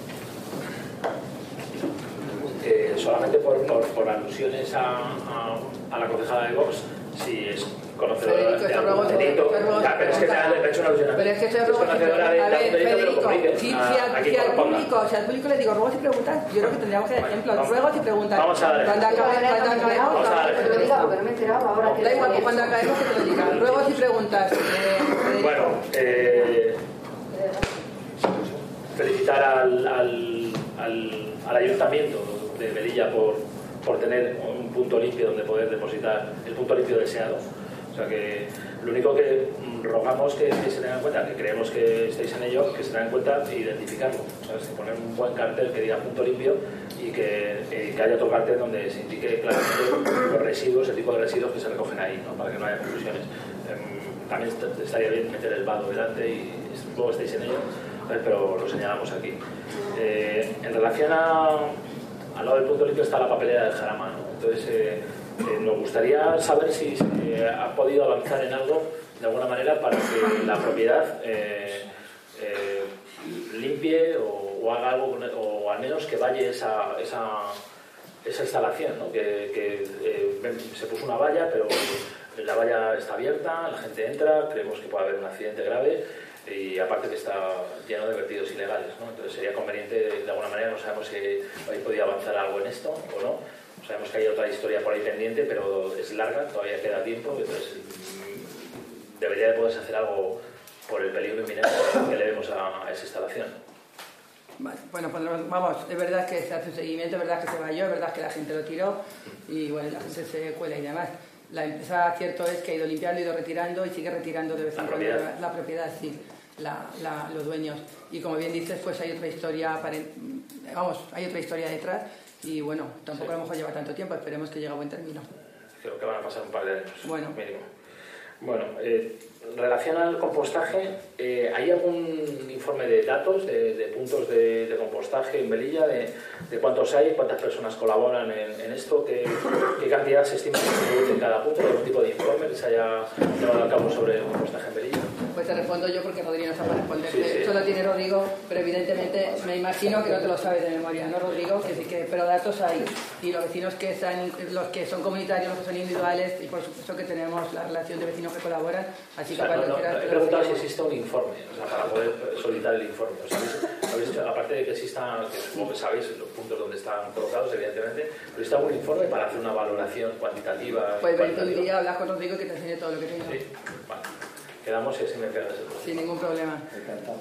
Solamente por alusiones a la concejala de Vox, si es conocedora de algún delito. Pero es que te ha hecho una alusión. Pero es que estoy conocedora de algún delito, que lo comunique. Si al público le digo ruegos y preguntas, yo creo que tendríamos que dar ejemplos. Ruegos y preguntas. Vamos a dar cuando acabemos, que te lo diga porque no me he enterado ahora. Da igual, cuando acabemos que te lo diga. Ruegos y preguntas. Bueno, felicitar al ayuntamiento de Velilla por tener un punto limpio donde poder depositar el punto limpio deseado. O sea que lo único que rogamos que se tengan en cuenta, que creemos que estáis en ello, que se tengan en cuenta e identificarlo. ¿Sabes? Poner un buen cartel que diga punto limpio y que haya otro cartel donde se indique claramente los residuos, el tipo de residuos que se recogen ahí, ¿no? Para que no haya confusiones. También estaría bien meter el vado delante y luego estáis en ello, pero lo señalamos aquí. En relación al lado del punto limpio está la papelera del Jarama, ¿no? Entonces nos gustaría saber si se ha podido avanzar en algo de alguna manera para que la propiedad limpie o haga algo, o al menos que vaya esa instalación, ¿no? Se puso una valla, pero la valla está abierta, la gente entra, creemos que puede haber un accidente grave y aparte que está lleno de vertidos ilegales, ¿no? Entonces sería conveniente, de alguna manera, no sabemos si habéis podido avanzar algo en esto o no. Sabemos que hay otra historia por ahí pendiente, pero es larga, todavía queda tiempo, entonces debería de poderse hacer algo por el peligro inminente que le vemos a esa instalación. Vale, bueno, pues vamos, es verdad que se hace un seguimiento, es verdad que se valló, es verdad que la gente lo tiró y bueno, la gente se cuela y demás. La empresa, cierto es que ha ido limpiando, ha ido retirando y sigue retirando de vez en cuando la propiedad, sí, los dueños. Y como bien dices, pues hay otra historia, hay otra historia detrás y bueno, tampoco a lo mejor lleva tanto tiempo, esperemos que llegue a buen término. Creo que van a pasar un par de años, bueno. Mínimo. Bueno, en relación al compostaje, ¿hay algún informe de datos, de puntos de compostaje en Velilla, de cuántos hay, cuántas personas colaboran en esto, qué cantidad se estima que se produce en cada punto, algún tipo de informe que se haya llevado a cabo sobre el compostaje en Velilla? Pues te respondo yo porque Rodrigo no sabe responder. Sí. Eso lo tiene Rodrigo, pero evidentemente me imagino que no te lo sabes de memoria, ¿no, Rodrigo? Que sí que, pero datos hay. Y los vecinos los que son comunitarios, los que son individuales, y por supuesto que tenemos la relación de vecinos que colaboran, así que cuando quieras... He preguntado si existe un informe, o sea, para poder solicitar el informe. O sea, habéis hecho, aparte de que exista, que supongo que sabéis los puntos donde están colocados, evidentemente, pero existe algún informe para hacer una valoración cuantitativa. Pues ven tú y hablas con Rodrigo que te enseñe todo lo que tengo. Sí, vale. Quedamos y así me pegas el Sin ningún problema. Encantado.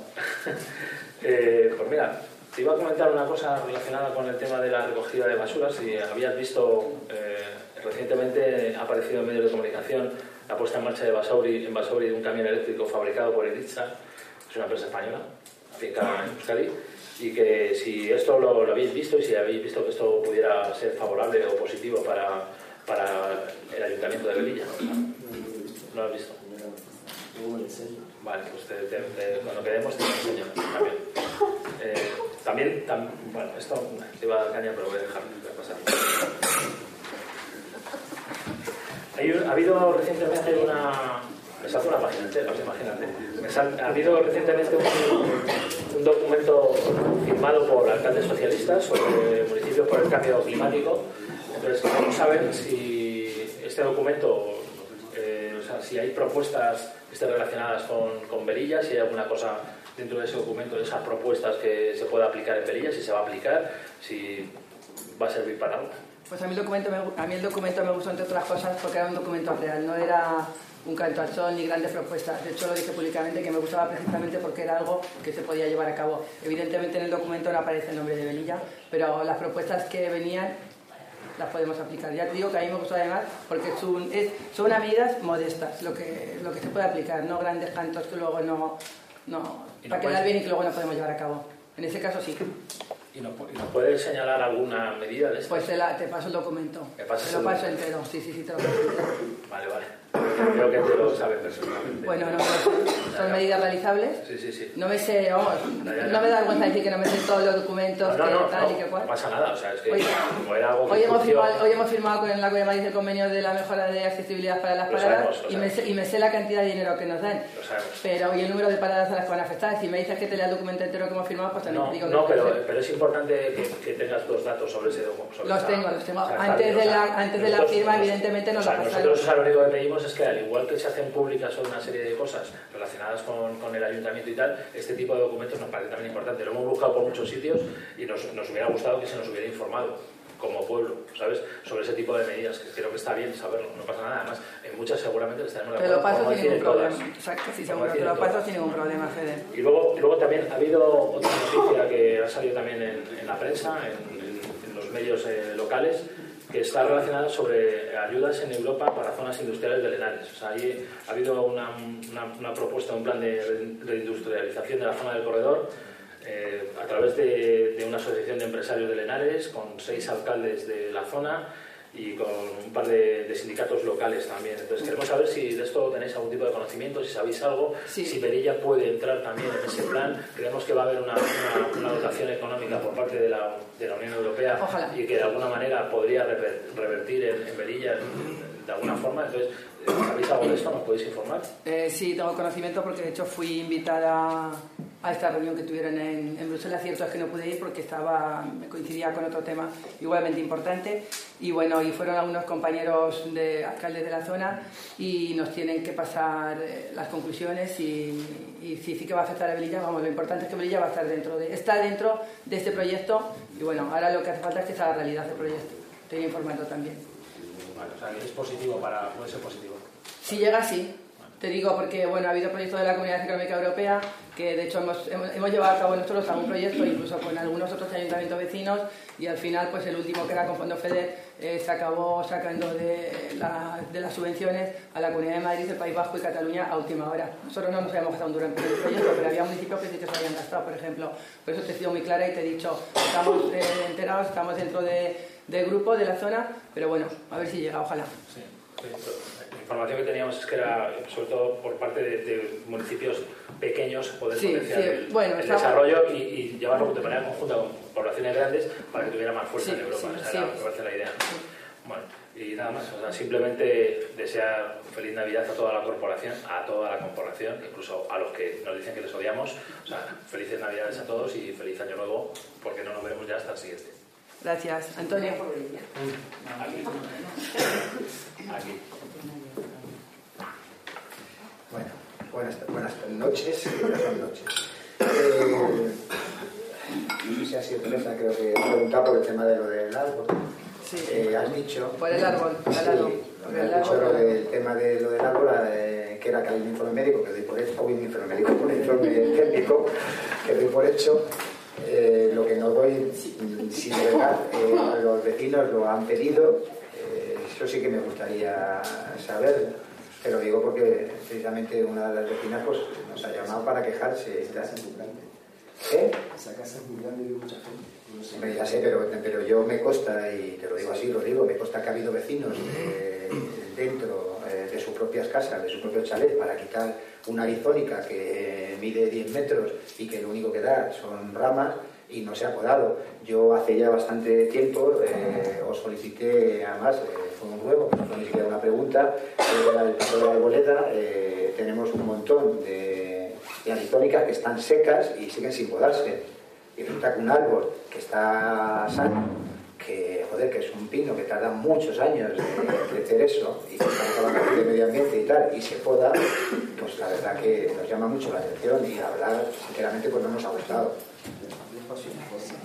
Pues mira, te iba a comentar una cosa relacionada con el tema de la recogida de basuras. Si habías visto, recientemente ha aparecido en medios de comunicación la puesta en marcha en Basauri de un camión eléctrico fabricado por Eritza, es una empresa española, afincada en Euskadi, y que si esto lo habéis visto y si habéis visto que esto pudiera ser favorable o positivo para el Ayuntamiento de Velilla. ¿No lo has visto? Vale, pues cuando quedemos te lo enseño también. Bueno, esto te iba a dar caña, pero voy a dejar pasar. Ha habido recientemente me salta una página entera, imagínate. Ha habido recientemente un documento firmado por alcaldes socialistas sobre municipios por el cambio climático. Entonces, queremos saber si este documento, o sea, si hay propuestas que estén relacionadas con Velilla, si hay alguna cosa dentro de ese documento, de esas propuestas que se pueda aplicar en Velilla, si se va a aplicar, si va a servir para algo. Pues a mí el documento me gustó, entre otras cosas, porque era un documento real, no era un canto al sol ni grandes propuestas. De hecho, lo dije públicamente que me gustaba precisamente porque era algo que se podía llevar a cabo. Evidentemente en el documento no aparece el nombre de Velilla, pero las propuestas que venían las podemos aplicar. Ya te digo que a mí me gustó además porque son medidas modestas, lo que se puede aplicar, no grandes cantos que luego no para quedar bien y que luego no podemos llevar a cabo. En ese caso sí. ¿Y nos puedes señalar alguna medida de esto? Pues te paso el documento. Te lo paso entero. Sí, te lo paso entero. Vale. Creo que te lo sabes personalmente. Bueno, son medidas realizables. Sí. No me sé, no me da vergüenza decir que no me sé todos los documentos, tal y que cual. No pasa nada, o sea, es que como era algo hoy hemos firmado con la Comunidad de Madrid el convenio de la mejora de accesibilidad para las paradas y me sé la cantidad de dinero que nos dan. Lo sabemos. Pero y el número de paradas a las que van a afectar. Si me dices que te lea el documento entero que hemos firmado, pues también te digo que no, pero es importante que tengas los datos sobre ese documento. Los tengo. O sea, antes de la firma, evidentemente, nos lo pasaron. Nosotros lo único que pedimos es que, al igual que se hacen públicas una serie de cosas relacionadas con el ayuntamiento y tal, este tipo de documentos nos parece también importante. Lo hemos buscado por muchos sitios y nos hubiera gustado que se nos hubiera informado como pueblo, ¿sabes? Sobre ese tipo de medidas, que creo que está bien saberlo, no pasa nada. Además, en muchas seguramente les estaremos de acuerdo. Te lo paso sin ningún problema. Exacto, sí, seguro, te lo paso sin ningún problema, Fede. Y luego también ha habido otra noticia que ha salido también en la prensa, en los medios locales, que está relacionada sobre ayudas en Europa para zonas industriales de Henares. O sea, ahí ha habido una propuesta, un plan de reindustrialización de la zona del corredor a través de una asociación de empresarios de Henares, con 6 alcaldes de la zona y con un par de sindicatos locales también. Entonces queremos saber si de esto tenéis algún tipo de conocimiento, si sabéis algo, si Velilla puede entrar también en ese plan. Creemos que va a haber una dotación económica por parte de la Unión Europea. Ojalá. Y que de alguna manera podría revertir en Velilla de alguna forma. Entonces, ¿sabéis algo de esto? ¿Nos podéis informar? Sí, tengo conocimiento porque de hecho fui invitada a esta reunión que tuvieron en Bruselas. Cierto es que no pude ir porque me coincidía con otro tema igualmente importante. Y bueno, y fueron algunos compañeros de alcaldes de la zona y nos tienen que pasar las conclusiones y si sí que va a afectar a Velilla. Vamos, lo importante es que Velilla va a estar está dentro de este proyecto y bueno, ahora lo que hace falta es que se haga realidad el proyecto. Estoy informando también. Vale, o sea, que es positivo, puede ser positivo. Si llega, sí. Te digo porque bueno, ha habido proyectos de la Comunidad Económica Europea que de hecho hemos llevado a cabo nosotros algún proyecto incluso con algunos otros ayuntamientos vecinos y al final pues el último que era con Fondo FEDER se acabó sacando de las subvenciones a la Comunidad de Madrid, el País Vasco y Cataluña a última hora. Nosotros no nos habíamos gastado un duro en el proyecto, pero había municipios que sí que se habían gastado, por ejemplo. Por eso te he sido muy clara y te he dicho, estamos enterados, estamos dentro del grupo de la zona, pero bueno, a ver si llega, ojalá. Sí. La información que teníamos es que era, sobre todo por parte de municipios pequeños, poder potenciar el desarrollo y llevarlo de manera conjunta con poblaciones grandes para que tuviera más fuerza en Europa. Esa era, me parece, la idea. Bueno, y nada más, o sea, simplemente desear feliz Navidad a toda la corporación, incluso a los que nos dicen que les odiamos. O sea, felices Navidades a todos y feliz Año Nuevo, porque no nos veremos ya hasta el siguiente. Gracias. Antonio. Aquí. Bueno, buenas noches. Buenas noches. No sé si ha sido Teresa, creo que preguntaba por el tema de lo del árbol. Sí. Has dicho... Por el árbol. Has dicho lo del tema de lo del árbol, que era que hay un informe médico, que doy por hecho, un informe técnico, que doy por hecho. Lo que no doy, si de verdad los vecinos lo han pedido, eso sí que me gustaría saber. Te lo digo porque precisamente una de las vecinas pues, nos ha llamado para quejarse. Esa casa es muy grande. ¿Qué? Esa casa es muy grande y hay mucha gente. Hombre, ya sé, pero yo me consta, y te lo digo así, me consta que ha habido vecinos dentro de sus propias casas, de sus propios chalets, para quitar una arizónica que mide 10 metros y que lo único que da son ramas y no se ha podado. Yo hace ya bastante tiempo os solicité, además, fue un ruego, no fue ni siquiera una pregunta, era el paso de la arboleda. Tenemos un montón de arizónicas que están secas y siguen sin podarse. Y resulta que un árbol que está sano, que es un pino que tarda muchos años en crecer eso, y que estamos hablando de medio ambiente y tal, y se poda, pues la verdad que nos llama mucho la atención y hablar, sinceramente, pues no nos ha gustado.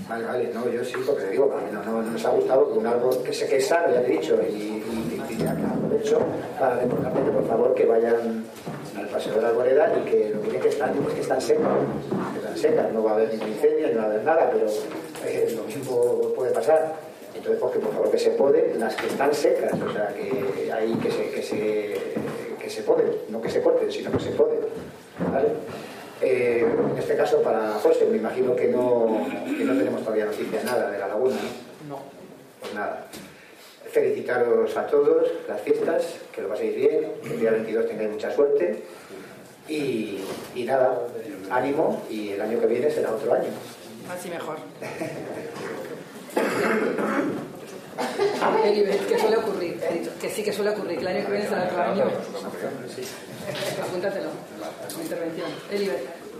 Vale, no, yo sí, porque digo, a mí no nos ha gustado que un árbol que sé que es sano, ya te he dicho, y aprovecho para recordarles que por favor que vayan al paseo de la arboleda y que lo que tiene que están secas, no va a haber ningún incendio, no va a haber nada, pero lo mismo puede pasar. Entonces, pues que por favor que se poden las que están secas, o sea, que hay que se poden, no que se corten, sino que se poden, ¿vale? En este caso para José, me imagino que no tenemos todavía noticias nada de la laguna, ¿no? No. Pues nada. Felicitaros a todos las fiestas, que lo paséis bien, que el día 22 tengáis mucha suerte y nada, ánimo, y el año que viene será otro año. Así mejor. Elibet, que suele ocurrir, que sí que suele ocurrir, que el año que viene será otro año. Apúntatelo, mi intervención. Elibet.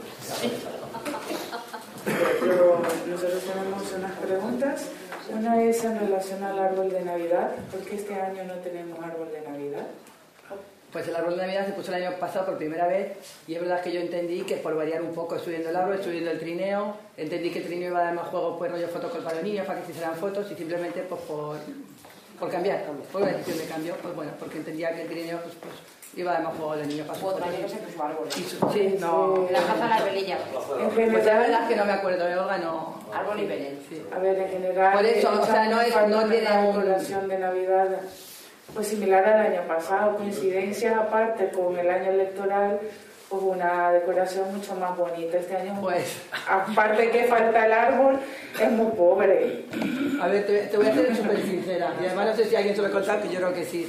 Nosotros tenemos unas preguntas. Una es en relación al árbol de Navidad. ¿Por qué este año no tenemos árbol de Navidad? Pues el árbol de Navidad se puso el año pasado por primera vez y es verdad que yo entendí que por variar un poco, subiendo el árbol, subiendo el trineo, entendí que el trineo iba a dar más juego, pues rollo foto para los niños, para que se hicieran fotos y simplemente pues por cambiar, por una decisión de cambio, pues bueno, porque entendía que el trineo pues iba a dar más juego a los niños para sus fotos. Otro año se puso árbol. Sí, no. La casa de las velillas. Pues la verdad es que no me acuerdo, de Olga no. Árbol y Belén. Sí. A ver, en general... Por eso, o sea, no tiene una un... decoración de Navidad pues similar al año pasado, coincidencias aparte con el año electoral, pues una decoración mucho más bonita. Este año, pues, aparte que falta el árbol, es muy pobre. A ver, te voy a ser súper sincera, y además no sé si alguien se lo ha contado, que yo creo que sí.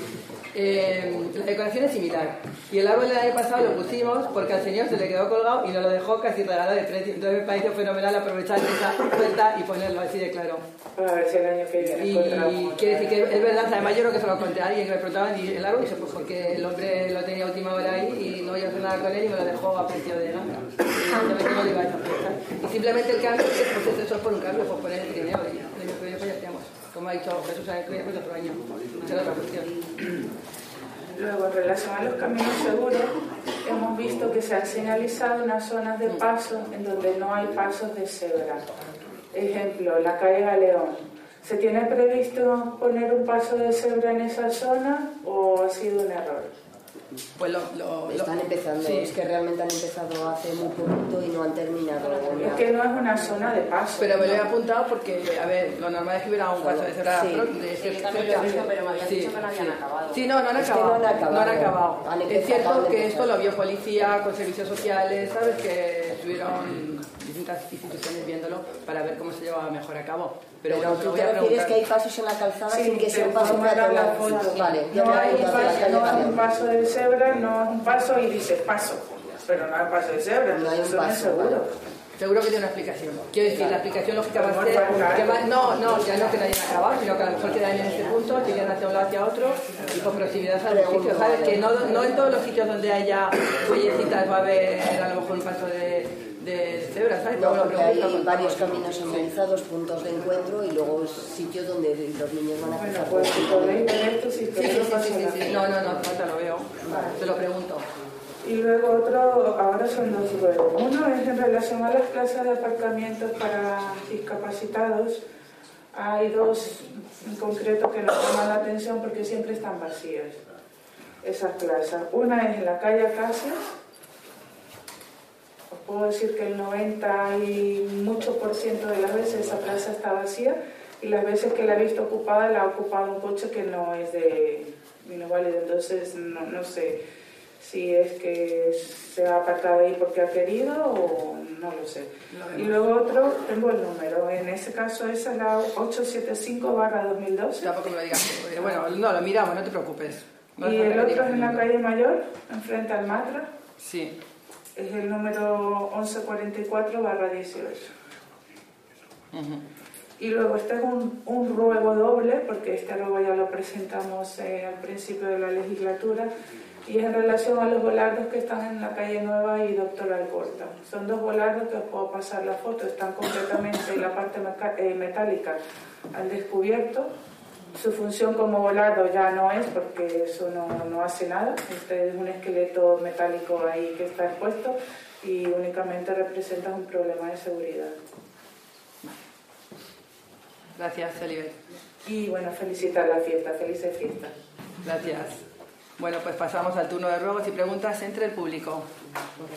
La decoración es similar, y el árbol del año pasado lo pusimos porque al señor se le quedó colgado y nos lo dejó casi regalado de precio. Entonces me pareció fenomenal aprovechar esa oferta y ponerlo así de claro. A ver si el año que viene y quiere decir que es verdad, además yo creo que se lo conté a alguien que me preguntaban y el árbol, y dije, pues porque el hombre lo tenía a última hora ahí y no iba a hacer nada con él y me lo dejó a precio de ganga. Simplemente no lo iba a aprovechar. Y simplemente el cambio pues eso es por un cambio, pues poner el trineo y el año que viene pues ya estamos. Como ha dicho Jesús, el año que viene pues otro año. Será otra cuestión. Luego, en relación a los caminos seguros, hemos visto que se han señalizado unas zonas de paso en donde no hay pasos de cebra. Ejemplo, la calle Galeón. ¿Se tiene previsto poner un paso de cebra en esa zona o ha sido un error? Pues están empezando, sí. Es que realmente han empezado hace muy poquito y no han terminado. Es que no es una zona de paso. Pero me lo he apuntado porque, a ver, lo normal es que hubiera un paso de cebra. Sí, yo también lo he visto, pero me habían dicho que no habían acabado. Sí, no han acabado. No han acabado. Es cierto que esto lo vio policía, con servicios sociales, ¿sabes? Que estuvieron distintas instituciones viéndolo para ver cómo se llevaba mejor a cabo. Pero tú te refieres que hay pasos en la calzada sin que sea un paso peatonal. Vale, no hay un paso de cebra, no es un paso y dice paso, pero no hay paso de cebra, no hay un paso seguro. Seguro que tiene una explicación. Quiero decir, la explicación lógica va a ser que no, ya no que nadie ha acabado, sino que a lo mejor quedan en este punto, tienen hacia un lado hacia otro y con proximidad a los sitios, ¿sabes? Que no en todos los sitios donde haya huellecitas va a haber a lo mejor un paso de cebra, ¿sabes? No, porque hay varios caminos señalizados, puntos de encuentro y luego sitios donde los niños van a cruzar. Bueno, pues si podéis ver esto, si sí. No, te lo veo. Vale. Te lo pregunto. Y luego otro, ahora son dos luego. Uno es en relación a las plazas de aparcamiento para discapacitados. Hay dos en concreto que nos llaman la atención porque siempre están vacías esas plazas. Una es en la calle Acacias. Os puedo decir que el 90 y mucho % de las veces esa plaza está vacía y las veces que la he visto ocupada la ha ocupado un coche que no es de vino válido. Entonces no sé si es que se ha aparcado ahí porque ha querido o no lo sé. Y luego otro, tengo el número, en ese caso esa es la 875/2012. Tampoco me lo digas, bueno, no, lo miramos, no te preocupes. Y el otro es en la calle Mayor, enfrente al Matra. Sí. Es el número 1144/18. Y luego este es un ruego doble, porque este ruego ya lo presentamos al principio de la legislatura, y es en relación a los volardos que están en la calle Nueva y Doctor Alcorta. Son dos volardos que os puedo pasar la foto, están completamente en la parte metálica al descubierto. Su función como volardo ya no es, porque eso no hace nada. Este es un esqueleto metálico ahí que está expuesto y únicamente representa un problema de seguridad. Gracias, Celibet. Y bueno, felicitar la fiesta, felices fiestas. Gracias. Bueno, pues pasamos al turno de ruegos y preguntas entre el público.